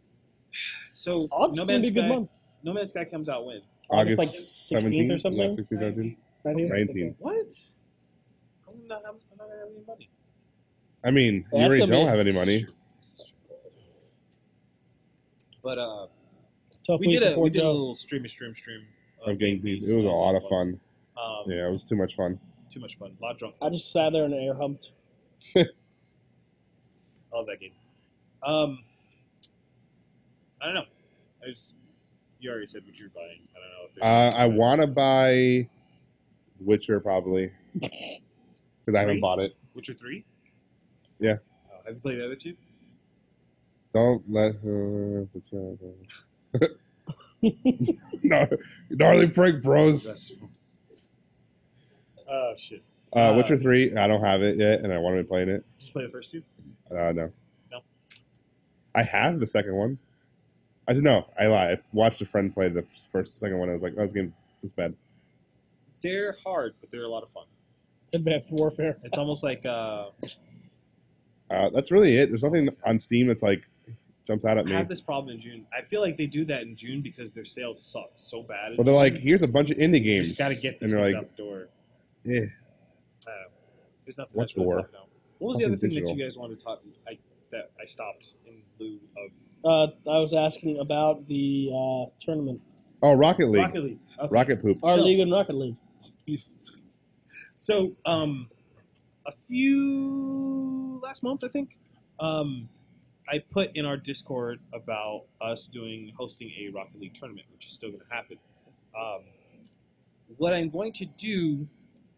[SPEAKER 3] So
[SPEAKER 1] August
[SPEAKER 3] No
[SPEAKER 1] is gonna
[SPEAKER 3] Man's
[SPEAKER 1] be a good
[SPEAKER 3] Sky.
[SPEAKER 1] month.
[SPEAKER 3] No Man's Sky comes out when?
[SPEAKER 1] August, like, sixteenth or something?
[SPEAKER 2] Yeah, sixteenth, seventeenth. nineteen.
[SPEAKER 3] What? I'm not, I'm not gonna have any money.
[SPEAKER 2] I mean,
[SPEAKER 1] Well,
[SPEAKER 2] you
[SPEAKER 1] that's
[SPEAKER 2] already
[SPEAKER 1] gonna
[SPEAKER 2] don't
[SPEAKER 1] be-
[SPEAKER 2] have any money.
[SPEAKER 3] But uh,
[SPEAKER 1] Tough
[SPEAKER 3] we
[SPEAKER 1] week
[SPEAKER 3] did a
[SPEAKER 1] before
[SPEAKER 3] we did a
[SPEAKER 1] Joe.
[SPEAKER 3] little streamy stream stream.
[SPEAKER 2] Of Game
[SPEAKER 3] Beast.
[SPEAKER 2] Beast. It was a
[SPEAKER 3] That
[SPEAKER 2] lot of fun.
[SPEAKER 3] Um,
[SPEAKER 2] Yeah, it was too much fun.
[SPEAKER 3] Too much fun. A lot of drunk.
[SPEAKER 1] I
[SPEAKER 3] Fun.
[SPEAKER 1] just sat there and air humped.
[SPEAKER 3] I love that game. Um, I don't know. I just you already said what you're buying. I don't know. If there's
[SPEAKER 2] Uh, I want to buy Witcher probably because I haven't
[SPEAKER 3] Three?
[SPEAKER 2] bought it.
[SPEAKER 3] Witcher three.
[SPEAKER 2] Yeah.
[SPEAKER 3] Oh, have you played the other two?
[SPEAKER 2] Don't let her. No, gnarly prank, bros.
[SPEAKER 3] That's- Oh shit!
[SPEAKER 2] Uh,
[SPEAKER 3] Uh,
[SPEAKER 2] Witcher three. I don't have it yet, and I want to be playing it.
[SPEAKER 3] Did you play the first two?
[SPEAKER 2] Uh, no.
[SPEAKER 3] No.
[SPEAKER 2] I have the second one. I don't know. I lied. I watched a friend play the first, second one. I was like, "Oh, this game is bad."
[SPEAKER 3] They're hard, but they're a lot of fun.
[SPEAKER 1] Advanced Warfare.
[SPEAKER 3] It's almost like uh,
[SPEAKER 2] Uh, that's really it. There's nothing on Steam that's like jumps out
[SPEAKER 3] I
[SPEAKER 2] at me.
[SPEAKER 3] have this problem in June. I feel like they do that in June because their sales suck so bad. in
[SPEAKER 2] Well, they're like,
[SPEAKER 3] June.
[SPEAKER 2] "Here's a bunch of indie
[SPEAKER 3] you
[SPEAKER 2] games,"
[SPEAKER 3] just got to get
[SPEAKER 2] and
[SPEAKER 3] these
[SPEAKER 2] they're
[SPEAKER 3] things
[SPEAKER 2] like,
[SPEAKER 3] out the door.
[SPEAKER 2] "Yeah."
[SPEAKER 3] I don't know. There's nothing
[SPEAKER 2] What
[SPEAKER 3] much really
[SPEAKER 2] door?
[SPEAKER 3] popping out. What was the
[SPEAKER 2] Fucking
[SPEAKER 3] other thing
[SPEAKER 2] digital.
[SPEAKER 3] that you guys wanted to talk? I that I stopped in lieu of
[SPEAKER 1] Uh, I was asking about the uh, tournament.
[SPEAKER 2] Oh, Rocket League,
[SPEAKER 3] Rocket League. Okay.
[SPEAKER 2] Rocket Poop.
[SPEAKER 1] Our
[SPEAKER 3] So-
[SPEAKER 1] league and Rocket League.
[SPEAKER 3] So, um, a few last month, I think, um, I put in our Discord about us doing hosting a Rocket League tournament, which is still going to happen. Um, what I'm going to do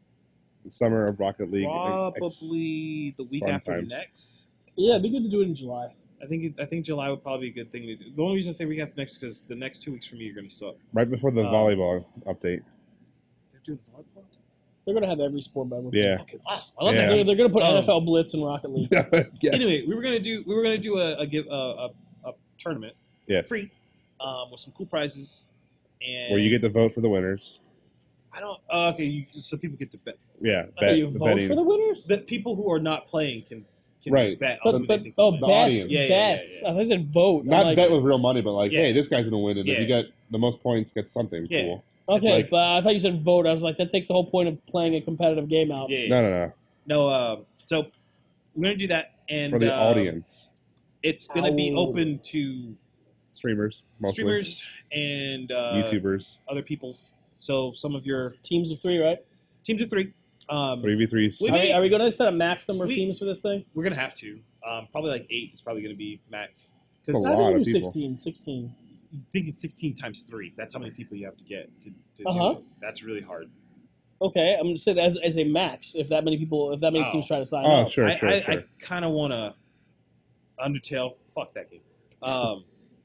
[SPEAKER 2] The summer of Rocket League. Ex-
[SPEAKER 3] probably the week
[SPEAKER 2] fun
[SPEAKER 3] after
[SPEAKER 2] times.
[SPEAKER 3] next.
[SPEAKER 1] Yeah, it'd be good to do it in July.
[SPEAKER 3] I think it, I think July would probably be a good thing to do. The only reason I say week after next is because the next two weeks for me are going to suck.
[SPEAKER 2] right before the
[SPEAKER 3] Uh,
[SPEAKER 2] volleyball update.
[SPEAKER 3] They're doing volleyball.
[SPEAKER 1] They're gonna have every sport mode.
[SPEAKER 2] Yeah.
[SPEAKER 3] Fucking awesome! I love
[SPEAKER 2] Yeah.
[SPEAKER 3] that.
[SPEAKER 1] They're,
[SPEAKER 3] game.
[SPEAKER 1] they're gonna put
[SPEAKER 3] Um,
[SPEAKER 1] N F L Blitz in Rocket League.
[SPEAKER 2] Yes.
[SPEAKER 3] Anyway, we were gonna do we were gonna do a a, give, a, a, a tournament
[SPEAKER 2] yes.
[SPEAKER 3] free um, with some cool prizes, and
[SPEAKER 2] Where you get to vote for the winners.
[SPEAKER 3] I don't oh, okay you, so people get to bet
[SPEAKER 2] Yeah.
[SPEAKER 1] Oh,
[SPEAKER 2] Bet,
[SPEAKER 1] you
[SPEAKER 2] the
[SPEAKER 1] vote
[SPEAKER 2] betting.
[SPEAKER 1] for the winners?
[SPEAKER 3] that people who are not playing can can
[SPEAKER 2] Right.
[SPEAKER 3] bet on
[SPEAKER 1] But,
[SPEAKER 3] who
[SPEAKER 1] but
[SPEAKER 3] they think
[SPEAKER 1] oh,
[SPEAKER 3] will
[SPEAKER 2] the
[SPEAKER 3] win.
[SPEAKER 1] bets,
[SPEAKER 2] audience.
[SPEAKER 3] Yeah, yeah, yeah,
[SPEAKER 1] bets.
[SPEAKER 3] yeah.
[SPEAKER 1] I thought you said vote. I'm
[SPEAKER 2] Not
[SPEAKER 1] like,
[SPEAKER 2] bet with real money, but like,
[SPEAKER 3] Yeah.
[SPEAKER 2] hey, this guy's gonna win, and
[SPEAKER 3] Yeah.
[SPEAKER 2] if you get the most points, get something
[SPEAKER 3] Yeah.
[SPEAKER 2] cool.
[SPEAKER 1] okay,
[SPEAKER 2] like-
[SPEAKER 1] but I thought you said vote. I was like, that takes the whole point of playing a competitive game out.
[SPEAKER 3] Yeah, yeah.
[SPEAKER 2] No, no, no.
[SPEAKER 3] No, uh, so we're gonna do that, and
[SPEAKER 2] For the
[SPEAKER 3] uh,
[SPEAKER 2] audience,
[SPEAKER 3] it's gonna be
[SPEAKER 1] Ow.
[SPEAKER 3] open to
[SPEAKER 2] streamers, mostly
[SPEAKER 3] streamers and uh,
[SPEAKER 2] YouTubers,
[SPEAKER 3] other people's. So some of your
[SPEAKER 1] Teams of three, right?
[SPEAKER 3] teams of three. Um,
[SPEAKER 2] three v threes.
[SPEAKER 3] We
[SPEAKER 1] Are we,
[SPEAKER 3] may-
[SPEAKER 1] are we gonna set a max number of
[SPEAKER 3] we-
[SPEAKER 1] teams for this thing?
[SPEAKER 3] We're gonna have to. Um, probably like eight is probably gonna be max.
[SPEAKER 2] That's a
[SPEAKER 3] Because
[SPEAKER 1] I
[SPEAKER 2] lot
[SPEAKER 1] think we
[SPEAKER 2] of
[SPEAKER 1] do
[SPEAKER 2] people.
[SPEAKER 1] sixteen. sixteen.
[SPEAKER 3] you think it's sixteen times three. That's how many people you have to get to, to
[SPEAKER 1] Uh-huh.
[SPEAKER 3] do it. That's really hard.
[SPEAKER 1] Okay, I'm gonna say that as, as a max. If that many people, if that many
[SPEAKER 3] Oh.
[SPEAKER 1] teams try to sign
[SPEAKER 2] Oh,
[SPEAKER 1] up.
[SPEAKER 2] sure,
[SPEAKER 3] I,
[SPEAKER 2] sure,
[SPEAKER 3] I,
[SPEAKER 2] sure.
[SPEAKER 3] I kind of want to Undertale. Fuck that game. Um,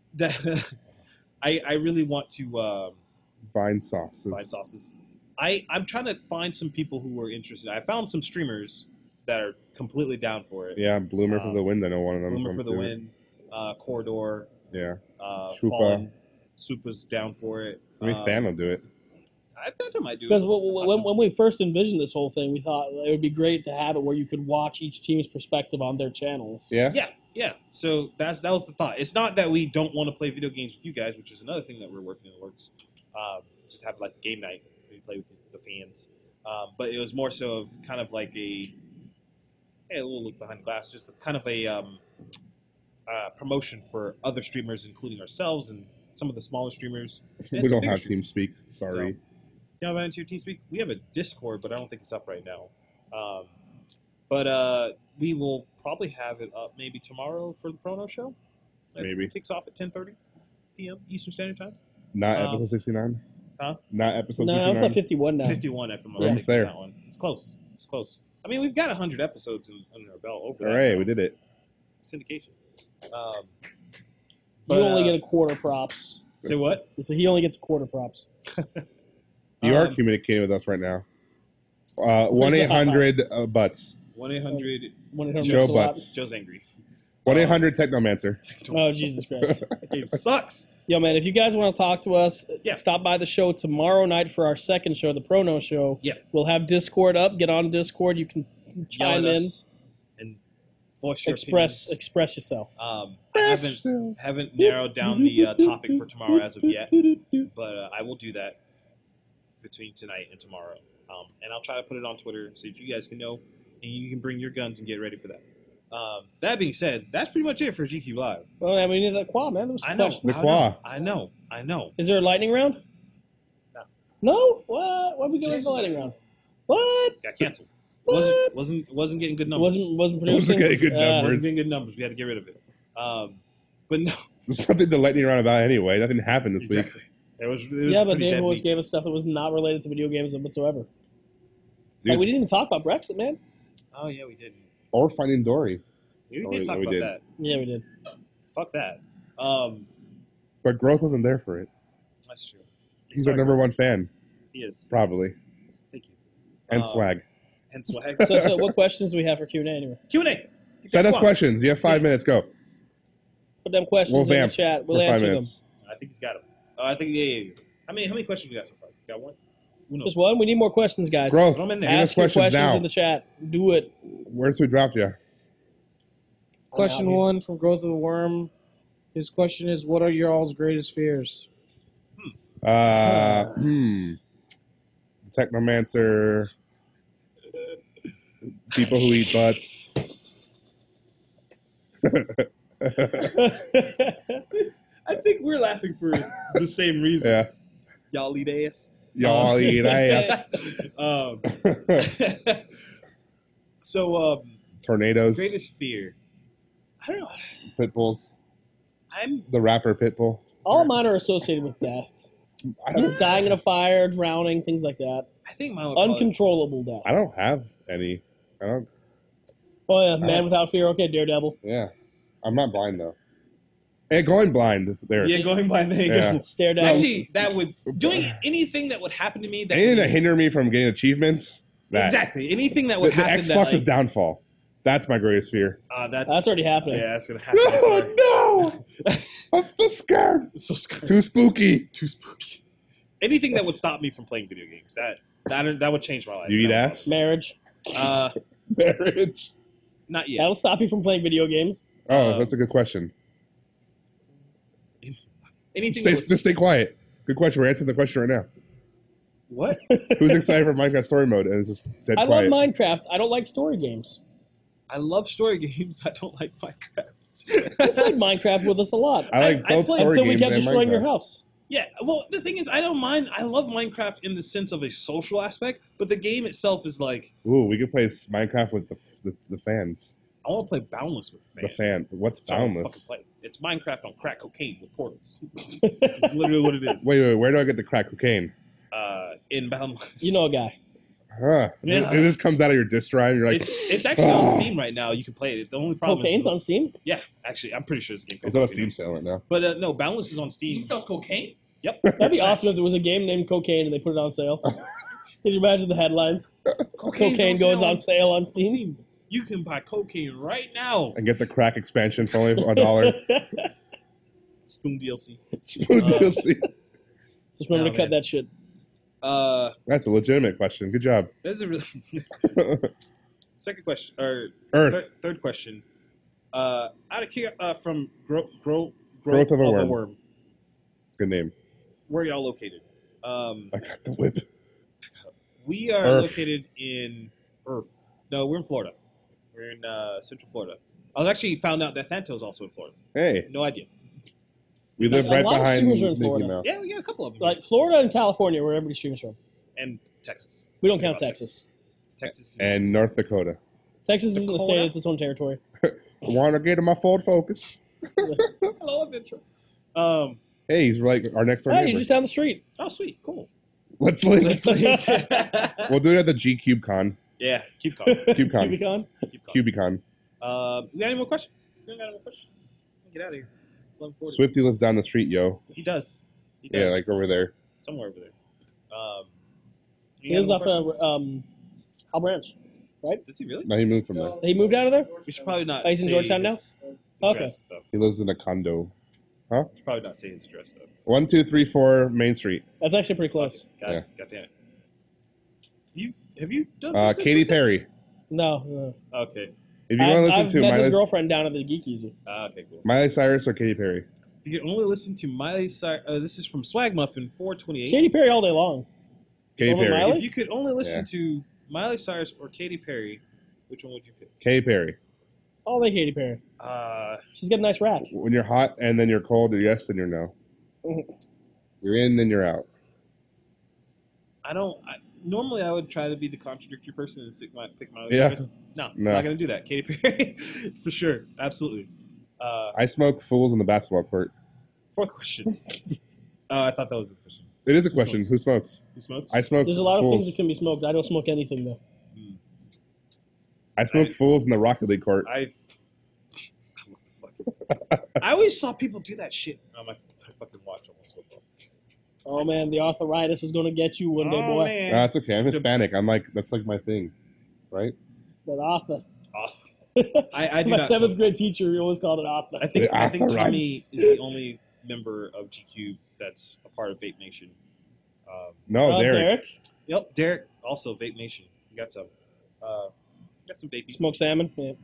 [SPEAKER 3] that I I really want to um,
[SPEAKER 2] Vine sauces.
[SPEAKER 3] find sauces. I I'm trying to find some people who are interested. I found some streamers that are completely down for it.
[SPEAKER 2] Yeah, Bloomer for
[SPEAKER 3] Um,
[SPEAKER 2] the win. I know one of them.
[SPEAKER 3] Bloomer
[SPEAKER 2] from
[SPEAKER 3] for the
[SPEAKER 2] too.
[SPEAKER 3] win. Uh, Corridor.
[SPEAKER 2] Yeah,
[SPEAKER 3] Uh,
[SPEAKER 2] Shoopa.
[SPEAKER 3] Fallen. Supa's down for it.
[SPEAKER 2] I mean,
[SPEAKER 3] Um,
[SPEAKER 2] Fan will do it.
[SPEAKER 3] I thought I might do it.
[SPEAKER 1] Because when, when we first envisioned this whole thing, we thought it would be great to have it where you could watch each team's perspective on their channels.
[SPEAKER 2] Yeah,
[SPEAKER 3] Yeah, yeah. So that's that was the thought. It's not that we don't want to play video games with you guys, which is another thing that we're working in the works. Um, just have like a game night where you play with the fans. Um, but it was more so of kind of like a hey, a little look behind the glass, just kind of a um, uh, promotion for other streamers, including ourselves and some of the smaller streamers. and
[SPEAKER 2] we
[SPEAKER 3] some
[SPEAKER 2] don't
[SPEAKER 3] bigger
[SPEAKER 2] have
[SPEAKER 3] streamers.
[SPEAKER 2] TeamSpeak. Sorry.
[SPEAKER 3] So, you know, into TeamSpeak, we have a Discord, but I don't think it's up right now. Um, but uh, we will probably have it up maybe tomorrow for the Prono show. It
[SPEAKER 2] Maybe.
[SPEAKER 3] kicks off at ten thirty p.m. Eastern Standard Time.
[SPEAKER 2] Not
[SPEAKER 3] Um,
[SPEAKER 2] episode sixty-nine.
[SPEAKER 3] huh?
[SPEAKER 2] Not episode
[SPEAKER 1] No, it's
[SPEAKER 2] sixty-nine.
[SPEAKER 1] at fifty-one now.
[SPEAKER 3] fifty-one F M O.
[SPEAKER 2] We're almost there.
[SPEAKER 3] That one. It's close. It's close. I mean, we've got one hundred episodes in, under our belt over
[SPEAKER 2] All
[SPEAKER 3] that
[SPEAKER 2] right,
[SPEAKER 3] now.
[SPEAKER 2] we did it.
[SPEAKER 3] Syndication. Um,
[SPEAKER 1] You
[SPEAKER 3] but,
[SPEAKER 1] only
[SPEAKER 3] uh,
[SPEAKER 1] get a quarter props.
[SPEAKER 3] Say what?
[SPEAKER 1] So he only gets a quarter props.
[SPEAKER 2] You are
[SPEAKER 3] Um,
[SPEAKER 2] communicating with us right now. Uh, one eight hundred uh, butts.
[SPEAKER 3] one eight hundred
[SPEAKER 1] One eight hundred
[SPEAKER 2] Joe
[SPEAKER 1] makes a lot.
[SPEAKER 2] Butts.
[SPEAKER 3] Joe's angry.
[SPEAKER 2] One eight hundred Technomancer.
[SPEAKER 1] Oh Jesus Christ!
[SPEAKER 3] That game sucks.
[SPEAKER 1] Yo, man, if you guys want to talk to us,
[SPEAKER 3] Yeah.
[SPEAKER 1] stop by the show tomorrow night for our second show, the Prono show.
[SPEAKER 3] Yeah.
[SPEAKER 1] We'll have Discord up. Get on Discord. You can
[SPEAKER 3] Yell
[SPEAKER 1] chime
[SPEAKER 3] at
[SPEAKER 1] in,
[SPEAKER 3] us and voice your
[SPEAKER 1] express
[SPEAKER 3] opinions.
[SPEAKER 1] express yourself.
[SPEAKER 3] Um, I haven't haven't narrowed down the uh, topic for tomorrow as of yet, but uh, I will do that between tonight and tomorrow. Um, and I'll try to put it on Twitter so that you guys can know, and you can bring your guns and get ready for that. Um, that being said, that's pretty much it for G Q Live.
[SPEAKER 1] Well, I mean, we need that quad, man. There was some
[SPEAKER 3] I know.
[SPEAKER 1] questions.
[SPEAKER 2] The
[SPEAKER 3] I
[SPEAKER 2] Qua.
[SPEAKER 3] know. I know. I know.
[SPEAKER 1] Is there a lightning round?
[SPEAKER 3] No.
[SPEAKER 1] No? What? Why are we going to
[SPEAKER 3] Just-
[SPEAKER 1] the lightning round? What?
[SPEAKER 3] Got canceled.
[SPEAKER 1] What?
[SPEAKER 3] wasn't wasn't wasn't getting good
[SPEAKER 1] It
[SPEAKER 3] numbers.
[SPEAKER 1] wasn't wasn't
[SPEAKER 2] It wasn't
[SPEAKER 1] producing.
[SPEAKER 2] getting good
[SPEAKER 1] Uh,
[SPEAKER 2] numbers.
[SPEAKER 3] wasn't getting good numbers. We had to get rid of it. Um, but no,
[SPEAKER 2] There's nothing to lightning around about anyway. Nothing happened this week.
[SPEAKER 3] exactly. It was, it was
[SPEAKER 1] Yeah, but
[SPEAKER 3] pretty
[SPEAKER 1] Dave
[SPEAKER 3] dead
[SPEAKER 1] always
[SPEAKER 3] week.
[SPEAKER 1] gave us stuff that was not related to video games whatsoever.
[SPEAKER 2] Dude.
[SPEAKER 1] Like, we didn't even talk about Brexit, man.
[SPEAKER 3] Oh yeah, we didn't.
[SPEAKER 2] Or Finding Dory.
[SPEAKER 3] We
[SPEAKER 2] Oh,
[SPEAKER 3] did
[SPEAKER 2] we-
[SPEAKER 3] talk
[SPEAKER 2] we
[SPEAKER 3] about
[SPEAKER 2] did.
[SPEAKER 3] that.
[SPEAKER 1] Yeah, we did.
[SPEAKER 3] Fuck that. Um,
[SPEAKER 2] But growth wasn't there for it.
[SPEAKER 3] that's true.
[SPEAKER 2] He's our number one fan,
[SPEAKER 3] He is.
[SPEAKER 2] probably.
[SPEAKER 3] Thank you.
[SPEAKER 2] And
[SPEAKER 3] Um,
[SPEAKER 2] swag.
[SPEAKER 3] And swag.
[SPEAKER 1] So, so what questions do we have for Q and A anyway?
[SPEAKER 3] Q and A.
[SPEAKER 2] Send us questions. You have five minutes. Go.
[SPEAKER 1] Put them questions
[SPEAKER 2] We'll
[SPEAKER 1] in the
[SPEAKER 2] vamp
[SPEAKER 1] chat. We'll
[SPEAKER 2] for five
[SPEAKER 1] answer them.
[SPEAKER 2] minutes.
[SPEAKER 3] I think he's got him. Oh, I think yeah, yeah, yeah. How many how many questions we got so far? Got one. Uno.
[SPEAKER 1] Just one. We need more questions, guys.
[SPEAKER 2] Growth.
[SPEAKER 3] Throw 'em in
[SPEAKER 2] Give
[SPEAKER 3] there.
[SPEAKER 2] us
[SPEAKER 1] Ask your
[SPEAKER 2] questions
[SPEAKER 1] questions
[SPEAKER 2] now.
[SPEAKER 1] in the chat. Do it.
[SPEAKER 2] Where's we dropped you?
[SPEAKER 6] Question
[SPEAKER 1] I'm out
[SPEAKER 6] one from Growth of the Worm. His question is, what are your all's greatest fears?
[SPEAKER 2] Uh, hmm. Technomancer. People who eat butts.
[SPEAKER 3] I think we're laughing for the same reason.
[SPEAKER 2] Yeah.
[SPEAKER 3] Y'all eat ass.
[SPEAKER 2] Y'all
[SPEAKER 3] Um,
[SPEAKER 2] eat ass.
[SPEAKER 3] um, so, um,
[SPEAKER 2] Tornadoes.
[SPEAKER 3] greatest fear. I don't know.
[SPEAKER 2] Pit bulls.
[SPEAKER 3] I'm
[SPEAKER 2] The rapper Pitbull.
[SPEAKER 1] All mine are associated with death.
[SPEAKER 2] I
[SPEAKER 1] Like
[SPEAKER 2] don't,
[SPEAKER 1] dying in a fire, drowning, things like that.
[SPEAKER 3] I think mine would probably-
[SPEAKER 1] Uncontrollable death.
[SPEAKER 2] I don't have any. I don't.
[SPEAKER 1] Oh yeah, man
[SPEAKER 2] don't-
[SPEAKER 1] without fear. Okay, Daredevil.
[SPEAKER 2] Yeah. I'm not blind, though. Hey, going blind there.
[SPEAKER 3] Yeah, going by there you
[SPEAKER 2] Yeah.
[SPEAKER 3] go.
[SPEAKER 1] Stare down.
[SPEAKER 3] Actually, that would doing anything that would happen to me. That
[SPEAKER 2] Anything
[SPEAKER 3] would
[SPEAKER 2] to
[SPEAKER 3] be-
[SPEAKER 2] hinder me from getting achievements. That.
[SPEAKER 3] exactly anything that
[SPEAKER 2] The,
[SPEAKER 3] would
[SPEAKER 2] the
[SPEAKER 3] happen. that,
[SPEAKER 2] Xbox's
[SPEAKER 3] like,
[SPEAKER 2] downfall. That's my greatest fear.
[SPEAKER 3] uh, that's
[SPEAKER 1] That's already happening.
[SPEAKER 3] Yeah, that's gonna happen. I'm sorry.
[SPEAKER 2] No, no! I'm still scared.
[SPEAKER 3] It's so scary.
[SPEAKER 2] Too spooky.
[SPEAKER 3] Too spooky. Anything that would stop me from playing video games. That that that would change my life.
[SPEAKER 2] You eat
[SPEAKER 3] That would-
[SPEAKER 2] ass?
[SPEAKER 1] Marriage.
[SPEAKER 3] Uh,
[SPEAKER 2] Marriage.
[SPEAKER 3] not yet.
[SPEAKER 1] That'll stop you from playing video games.
[SPEAKER 2] Oh,
[SPEAKER 3] Um,
[SPEAKER 2] that's a good question.
[SPEAKER 3] Anything.
[SPEAKER 2] Stay,
[SPEAKER 3] that would,
[SPEAKER 2] just stay quiet. Good question. We're answering the question right now.
[SPEAKER 3] what?
[SPEAKER 2] Who's excited for Minecraft Story Mode? And it's just dead
[SPEAKER 1] I
[SPEAKER 2] quiet.
[SPEAKER 1] love Minecraft. I don't like story games.
[SPEAKER 3] I love story games. I don't like
[SPEAKER 1] You
[SPEAKER 3] Minecraft.
[SPEAKER 1] played Minecraft with us a lot
[SPEAKER 2] I like
[SPEAKER 3] I- I
[SPEAKER 2] both
[SPEAKER 3] played
[SPEAKER 2] story
[SPEAKER 1] until we
[SPEAKER 2] games
[SPEAKER 1] kept
[SPEAKER 2] and
[SPEAKER 1] destroying your
[SPEAKER 2] Minecraft.
[SPEAKER 1] house.
[SPEAKER 3] Yeah, well, the thing is, I don't mind. I love Minecraft in the sense of a social aspect, but the game itself is like,
[SPEAKER 2] Ooh, we could play s- Minecraft with the the, the fans.
[SPEAKER 3] I want to play Boundless with
[SPEAKER 2] The
[SPEAKER 3] fans.
[SPEAKER 2] fan. What's
[SPEAKER 3] That's all I wanna
[SPEAKER 2] Boundless?
[SPEAKER 3] fucking play. It's Minecraft on crack cocaine with portals. It's literally what it is.
[SPEAKER 2] Wait, wait, where do I get the crack cocaine?
[SPEAKER 3] Uh, in Boundless.
[SPEAKER 1] You know a guy.
[SPEAKER 2] Huh.
[SPEAKER 3] Yeah.
[SPEAKER 2] This, this comes out of your disk drive. And you're like,
[SPEAKER 3] it's, it's actually on Steam right now. You can play it. The only problem
[SPEAKER 1] Cocaine's
[SPEAKER 3] is,
[SPEAKER 1] on Steam.
[SPEAKER 3] yeah, actually, I'm pretty sure it's a game.
[SPEAKER 2] it's
[SPEAKER 3] called
[SPEAKER 2] on a
[SPEAKER 3] Cocaine.
[SPEAKER 2] Steam sale right now.
[SPEAKER 3] But uh, no, Boundless is on Steam.
[SPEAKER 5] Steam sells cocaine?
[SPEAKER 3] Yep.
[SPEAKER 1] That'd be awesome if there was a game named Cocaine and they put it on sale. Can you imagine the headlines?
[SPEAKER 3] Cocaine's
[SPEAKER 1] Cocaine goes on sale on Steam.
[SPEAKER 3] Steam. You can buy cocaine right now.
[SPEAKER 2] And get the crack expansion for only a dollar.
[SPEAKER 3] Spoon D L C.
[SPEAKER 2] Spoon
[SPEAKER 3] Uh,
[SPEAKER 2] D L C.
[SPEAKER 1] Just remember
[SPEAKER 3] No,
[SPEAKER 1] to cut
[SPEAKER 3] man.
[SPEAKER 1] that shit.
[SPEAKER 3] Uh,
[SPEAKER 2] That's a legitimate question. Good job.
[SPEAKER 3] there's a really second question or
[SPEAKER 2] Earth.
[SPEAKER 3] third, third question. Uh, out of care uh, from grow, grow,
[SPEAKER 2] Growth of a Worm. Good name.
[SPEAKER 3] Where are y'all located? Um,
[SPEAKER 2] I got the whip.
[SPEAKER 3] we are
[SPEAKER 2] Earth.
[SPEAKER 3] located in Earth. No, we're in Florida. We're in uh, Central Florida. I was actually found out that Thanto's also in Florida.
[SPEAKER 2] Hey,
[SPEAKER 3] No idea.
[SPEAKER 2] we live
[SPEAKER 1] A
[SPEAKER 2] right
[SPEAKER 1] lot of
[SPEAKER 2] behind
[SPEAKER 1] streamers are in
[SPEAKER 2] Mickey
[SPEAKER 1] Florida.
[SPEAKER 2] Mouse.
[SPEAKER 3] Yeah, we got a couple of them.
[SPEAKER 1] Like Florida and California, where everybody streams from.
[SPEAKER 3] and Texas.
[SPEAKER 1] We don't
[SPEAKER 3] Forget
[SPEAKER 1] count
[SPEAKER 3] about
[SPEAKER 1] Texas.
[SPEAKER 3] Texas is,
[SPEAKER 2] And North Dakota.
[SPEAKER 1] Texas isn't a state;
[SPEAKER 3] Dakota?
[SPEAKER 1] it's its own territory.
[SPEAKER 2] Want to get in my Ford Focus?
[SPEAKER 3] Hello, Adventure. Um.
[SPEAKER 2] Hey, he's like our next door
[SPEAKER 1] Hey,
[SPEAKER 2] neighbor.
[SPEAKER 1] you're just down the street.
[SPEAKER 3] Oh, sweet, cool.
[SPEAKER 2] Let's link.
[SPEAKER 3] Let's link.
[SPEAKER 2] We'll do it at the G Cube Con.
[SPEAKER 3] yeah, keep going.
[SPEAKER 2] CubeCon.
[SPEAKER 1] Cubicon.
[SPEAKER 3] Keep going.
[SPEAKER 2] CubeCon.
[SPEAKER 3] Uh, we got any more questions? We don't got any more questions. Get out of here. eleven forty.
[SPEAKER 2] Swifty lives down the street, yo.
[SPEAKER 3] He does. He does.
[SPEAKER 2] Yeah, like over there.
[SPEAKER 3] somewhere over there. Um, you
[SPEAKER 1] He
[SPEAKER 3] got
[SPEAKER 1] lives
[SPEAKER 3] any
[SPEAKER 1] off
[SPEAKER 3] more
[SPEAKER 1] of
[SPEAKER 3] questions?
[SPEAKER 1] um, Hal Branch.
[SPEAKER 3] Does he really?
[SPEAKER 2] No, he moved from there.
[SPEAKER 1] He moved out of there.
[SPEAKER 3] We should probably not.
[SPEAKER 1] Oh, he's in
[SPEAKER 3] say
[SPEAKER 1] Georgetown
[SPEAKER 3] his
[SPEAKER 1] Okay.
[SPEAKER 3] address, though.
[SPEAKER 2] He lives in a condo.
[SPEAKER 3] We should probably not say his address though.
[SPEAKER 2] One, two, three, four, Main Street.
[SPEAKER 1] That's actually pretty close.
[SPEAKER 3] God,
[SPEAKER 2] Yeah.
[SPEAKER 3] God damn it. You have you done
[SPEAKER 2] Uh,
[SPEAKER 3] business
[SPEAKER 2] Katy
[SPEAKER 3] with him?
[SPEAKER 2] Perry.
[SPEAKER 1] No, no.
[SPEAKER 3] Okay.
[SPEAKER 2] If you
[SPEAKER 1] I've,
[SPEAKER 2] want to listen
[SPEAKER 1] I've
[SPEAKER 2] to
[SPEAKER 1] met his
[SPEAKER 2] Miley,
[SPEAKER 1] girlfriend down at the Geek Easy.
[SPEAKER 3] Uh, okay, cool.
[SPEAKER 2] Miley Cyrus or Katy Perry?
[SPEAKER 3] If you can only listen to Miley Cyrus, uh, this is from Swag Muffin four twenty-eight.
[SPEAKER 1] Katy Perry all day long.
[SPEAKER 2] Katy
[SPEAKER 1] Over
[SPEAKER 2] Perry.
[SPEAKER 1] Miley?
[SPEAKER 3] If you could only listen
[SPEAKER 2] Yeah.
[SPEAKER 3] to Miley Cyrus or Katy Perry, which one would you pick?
[SPEAKER 2] Katy Perry.
[SPEAKER 1] Oh, like Katy Perry.
[SPEAKER 3] Uh,
[SPEAKER 1] She's got a nice rack.
[SPEAKER 2] When you're hot and then you're cold, you're yes and you're no.
[SPEAKER 1] Mhm.
[SPEAKER 2] You're in, then you're out.
[SPEAKER 3] I don't. I, normally, I would try to be the contradictory person and stick my, pick my own
[SPEAKER 2] Yeah.
[SPEAKER 3] service. No,
[SPEAKER 2] No.
[SPEAKER 3] not gonna do that. Katy Perry, for sure, absolutely. Uh,
[SPEAKER 2] I smoke fools on the basketball court.
[SPEAKER 3] fourth question. uh, I thought that was a question.
[SPEAKER 2] It is a
[SPEAKER 3] Who
[SPEAKER 2] question.
[SPEAKER 3] smokes?
[SPEAKER 2] Who smokes?
[SPEAKER 3] Who smokes?
[SPEAKER 2] I smoke
[SPEAKER 1] There's a lot of
[SPEAKER 2] fools.
[SPEAKER 1] things that can be smoked. I don't smoke anything though.
[SPEAKER 3] Mm.
[SPEAKER 2] I smoke
[SPEAKER 3] I-
[SPEAKER 2] fools in the Rocket League court.
[SPEAKER 3] I. I always saw people do that shit. Oh, my, my fucking watch almost slipped off.
[SPEAKER 1] Oh man, the arthritis is gonna get you one day,
[SPEAKER 3] Oh,
[SPEAKER 1] boy.
[SPEAKER 3] man.
[SPEAKER 2] Ah, it's okay. I'm Hispanic. I'm like that's like my thing, right?
[SPEAKER 1] That arthur.
[SPEAKER 3] Off. I, I do
[SPEAKER 1] My
[SPEAKER 3] not
[SPEAKER 1] seventh
[SPEAKER 3] smoke.
[SPEAKER 1] grade teacher, we always called it arthur.
[SPEAKER 3] I think
[SPEAKER 2] The
[SPEAKER 3] I think
[SPEAKER 2] arthritis.
[SPEAKER 3] Tommy is the only member of G Q that's a part of Vape Nation. Um,
[SPEAKER 2] No,
[SPEAKER 1] Uh,
[SPEAKER 2] Derek.
[SPEAKER 1] Derek
[SPEAKER 3] yep, Derek also Vape Nation. You got some. Uh, got some babies.
[SPEAKER 1] smoke salmon. Yeah.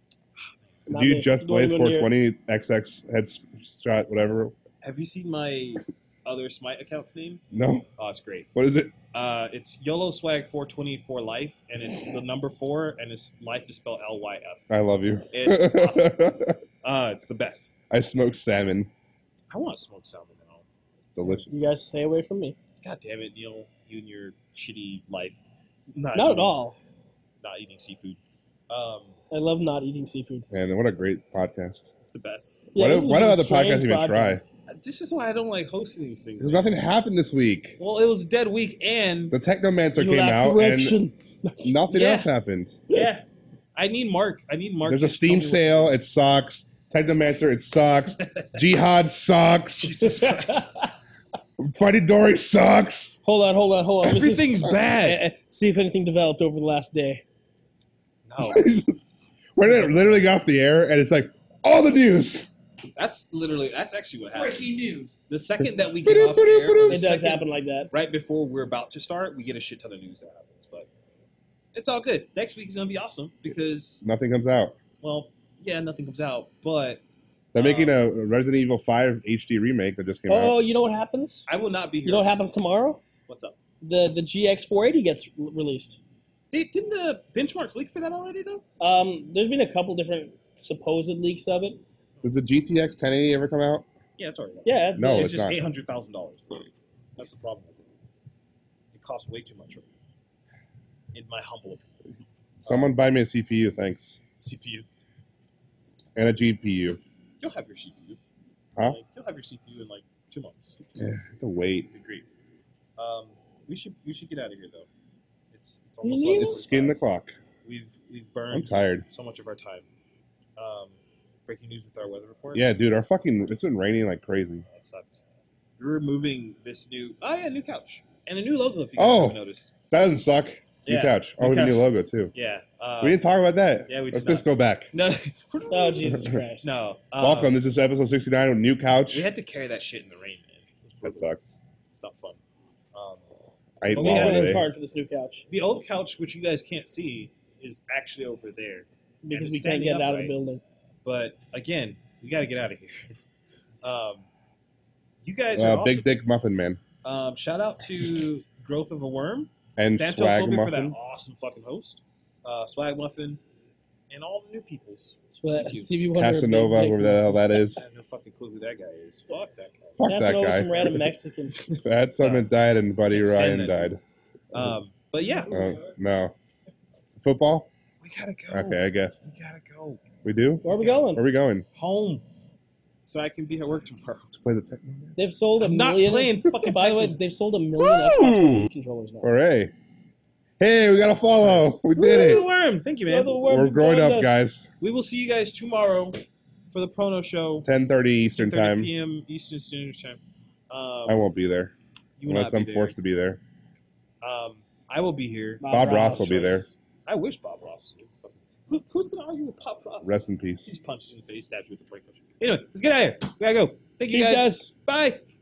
[SPEAKER 1] Not
[SPEAKER 2] Do you
[SPEAKER 1] me.
[SPEAKER 2] just
[SPEAKER 1] Going
[SPEAKER 2] blaze
[SPEAKER 1] one year.
[SPEAKER 2] four twenty X X headshot whatever?
[SPEAKER 3] Have you seen my other Smite account's name?
[SPEAKER 2] No.
[SPEAKER 3] Oh, it's great.
[SPEAKER 2] What is it?
[SPEAKER 3] Uh, it's YOLO Swag four twenty for life, and it's the number four, and it's life is spelled L Y F.
[SPEAKER 2] I love you.
[SPEAKER 3] It's awesome. Uh, it's the best.
[SPEAKER 2] I smoke salmon.
[SPEAKER 3] I want to smoke salmon now.
[SPEAKER 2] Delicious.
[SPEAKER 1] You guys stay away from me.
[SPEAKER 3] God damn it, Neil. You and your shitty life. Not,
[SPEAKER 1] Not at
[SPEAKER 3] eating-
[SPEAKER 1] all.
[SPEAKER 3] Not eating seafood. Um,
[SPEAKER 1] I love not eating seafood.
[SPEAKER 2] Man, what a great podcast.
[SPEAKER 3] it's the best.
[SPEAKER 2] What
[SPEAKER 1] this
[SPEAKER 2] if-
[SPEAKER 1] is
[SPEAKER 2] what
[SPEAKER 1] a
[SPEAKER 2] other
[SPEAKER 1] strange
[SPEAKER 2] podcasts even try?
[SPEAKER 1] podcast.
[SPEAKER 3] This is why I don't like hosting these things.
[SPEAKER 2] Because nothing happened this week.
[SPEAKER 3] Well, it was a dead week, and
[SPEAKER 2] The Technomancer
[SPEAKER 1] You
[SPEAKER 2] came
[SPEAKER 1] lack
[SPEAKER 2] out
[SPEAKER 1] direction.
[SPEAKER 2] and nothing
[SPEAKER 3] Yeah.
[SPEAKER 2] else happened.
[SPEAKER 3] yeah, I need Mark. I need Mark.
[SPEAKER 2] There's a
[SPEAKER 3] to tell
[SPEAKER 2] Steam
[SPEAKER 3] me what-
[SPEAKER 2] sale. It sucks. Technomancer, it sucks. Jihad sucks.
[SPEAKER 3] Jesus Christ.
[SPEAKER 2] Fighting Dory sucks.
[SPEAKER 1] Hold on, hold on, hold on. Let me see-
[SPEAKER 3] Everything's
[SPEAKER 1] Eh,
[SPEAKER 3] bad.
[SPEAKER 1] eh, See if anything developed over the last day.
[SPEAKER 3] No,
[SPEAKER 2] Jesus. When it literally got off the air and it's like, all the news.
[SPEAKER 3] that's literally that's actually what happened.
[SPEAKER 5] Breaking news.
[SPEAKER 3] The second that we get off air, or the
[SPEAKER 1] It does
[SPEAKER 3] second-
[SPEAKER 1] happen like that.
[SPEAKER 3] right before we're about to start, we get a shit ton of news that happens. But it's all good. Next week is gonna be awesome because,
[SPEAKER 2] Nothing comes out.
[SPEAKER 3] well, yeah, nothing comes out, but
[SPEAKER 2] They're making
[SPEAKER 3] Um,
[SPEAKER 2] a Resident Evil five H D remake that just came
[SPEAKER 1] Oh,
[SPEAKER 2] out.
[SPEAKER 1] you know what happens?
[SPEAKER 3] I will not be here.
[SPEAKER 1] You know what happens tomorrow?
[SPEAKER 3] What's up?
[SPEAKER 1] The the G X four eighty gets r- released.
[SPEAKER 3] They, didn't the benchmarks leak for that already though?
[SPEAKER 1] Um, there's been a couple different supposed leaks of it.
[SPEAKER 2] Does the G T X ten eighty ever come out?
[SPEAKER 3] Yeah, it's already.
[SPEAKER 1] Yeah,
[SPEAKER 2] No,
[SPEAKER 3] it's,
[SPEAKER 2] it's
[SPEAKER 3] just
[SPEAKER 2] not.
[SPEAKER 3] eight hundred thousand dollars. That's the problem with it. It costs way too much, in my humble opinion.
[SPEAKER 2] Someone buy me a C P U, thanks.
[SPEAKER 3] C P U.
[SPEAKER 2] And a G P U.
[SPEAKER 3] You'll have your C P U.
[SPEAKER 2] Huh?
[SPEAKER 3] Like, you'll have your C P U in like two months.
[SPEAKER 2] Yeah, I have to wait.
[SPEAKER 3] It'd be great. Um, we should we should get out of here though. It's it's
[SPEAKER 1] You
[SPEAKER 3] almost
[SPEAKER 1] need
[SPEAKER 3] eleven
[SPEAKER 2] It's skin the
[SPEAKER 3] forty-five.
[SPEAKER 2] clock.
[SPEAKER 3] We've we've
[SPEAKER 2] I'm
[SPEAKER 3] burned
[SPEAKER 2] tired.
[SPEAKER 3] so much of our time. Um, breaking news with our weather report.
[SPEAKER 2] Yeah, dude, our fucking it's been raining like crazy.
[SPEAKER 3] That sucks. You're removing this new oh yeah, new couch. And a new logo if you guys
[SPEAKER 2] Oh.
[SPEAKER 3] haven't noticed.
[SPEAKER 2] That doesn't suck. New
[SPEAKER 3] Yeah,
[SPEAKER 2] couch.
[SPEAKER 3] new
[SPEAKER 2] Oh, we have a new
[SPEAKER 3] couch.
[SPEAKER 2] logo too.
[SPEAKER 3] Yeah. Uh,
[SPEAKER 2] we didn't talk about that.
[SPEAKER 3] yeah, we did
[SPEAKER 2] Let's just
[SPEAKER 3] not.
[SPEAKER 2] go back.
[SPEAKER 3] No
[SPEAKER 1] Oh Jesus Christ!
[SPEAKER 3] No. Um,
[SPEAKER 2] Welcome. This is episode sixty-nine with new couch.
[SPEAKER 3] We had to carry that shit in the rain, man. It was
[SPEAKER 2] That
[SPEAKER 3] brutal.
[SPEAKER 2] sucks.
[SPEAKER 3] It's not fun. Um,
[SPEAKER 2] I ate
[SPEAKER 3] Well,
[SPEAKER 1] We
[SPEAKER 3] we
[SPEAKER 2] lava
[SPEAKER 1] got
[SPEAKER 3] had
[SPEAKER 1] to work
[SPEAKER 2] today.
[SPEAKER 1] hard for this new couch
[SPEAKER 3] the old couch, which you guys can't see, is actually over there.
[SPEAKER 1] because
[SPEAKER 3] it's
[SPEAKER 1] we can't
[SPEAKER 3] standing
[SPEAKER 1] get it out of
[SPEAKER 3] upright.
[SPEAKER 1] the building.
[SPEAKER 3] But again, we got to get out of here. um, you guys are
[SPEAKER 2] Uh,
[SPEAKER 3] also,
[SPEAKER 2] Big Dick Muffin Man
[SPEAKER 3] um, shout out to Growth of a Worm,
[SPEAKER 2] and Swag
[SPEAKER 3] Phantophobia for that
[SPEAKER 2] Muffin.
[SPEAKER 3] awesome fucking host, uh, Swag Muffin, and all the new peoples.
[SPEAKER 1] But
[SPEAKER 3] Thank you.
[SPEAKER 1] Stevie Wonder,
[SPEAKER 2] Casanova,
[SPEAKER 1] Big Dick-
[SPEAKER 2] whoever the hell that is.
[SPEAKER 3] I have no fucking clue who that guy is. Fuck that guy.
[SPEAKER 2] Fuck that
[SPEAKER 1] Casanova,
[SPEAKER 2] guy.
[SPEAKER 1] some random Mexican.
[SPEAKER 2] That's someone died and Buddy
[SPEAKER 3] Can't stand
[SPEAKER 2] Ryan
[SPEAKER 3] that
[SPEAKER 2] died.
[SPEAKER 3] Um, but yeah,
[SPEAKER 2] Oh, no. Football?
[SPEAKER 3] we gotta go.
[SPEAKER 2] Okay, I guess.
[SPEAKER 3] We gotta go
[SPEAKER 2] We do?
[SPEAKER 1] Where are we going?
[SPEAKER 2] Where are we going?
[SPEAKER 3] home, so I can be at work tomorrow.
[SPEAKER 2] Let's play the techno.
[SPEAKER 1] They've sold a
[SPEAKER 3] I'm not
[SPEAKER 1] million.
[SPEAKER 3] playing fucking
[SPEAKER 1] By the way,
[SPEAKER 3] Tekken.
[SPEAKER 1] they've sold a million Xbox controllers now.
[SPEAKER 2] Hooray. Hey, we got a follow.
[SPEAKER 3] Nice.
[SPEAKER 2] We did
[SPEAKER 3] Woo,
[SPEAKER 2] it.
[SPEAKER 3] Worm. Thank you,
[SPEAKER 1] You're
[SPEAKER 3] man.
[SPEAKER 1] the worm
[SPEAKER 2] We're
[SPEAKER 1] who
[SPEAKER 2] growing
[SPEAKER 1] joined
[SPEAKER 2] up,
[SPEAKER 1] us.
[SPEAKER 2] guys.
[SPEAKER 3] We will see you guys tomorrow for the Prono Show.
[SPEAKER 2] ten thirty Eastern
[SPEAKER 3] ten thirty
[SPEAKER 2] time.
[SPEAKER 3] p.m. Eastern Standard Time. Um,
[SPEAKER 2] I won't be there.
[SPEAKER 3] you will
[SPEAKER 2] Unless
[SPEAKER 3] not
[SPEAKER 2] I'm
[SPEAKER 3] be there.
[SPEAKER 2] forced to be there.
[SPEAKER 3] Um, I will be here.
[SPEAKER 2] Bob Ross will be there.
[SPEAKER 3] I wish Bob Ross. Who, who's gonna argue with Bob Ross?
[SPEAKER 2] Rest in
[SPEAKER 3] He's
[SPEAKER 2] peace.
[SPEAKER 3] punched in the face, stabbed you with a break. Anyway, let's get out of here. We gotta go. Thank you
[SPEAKER 1] Peace,
[SPEAKER 3] guys. Bye.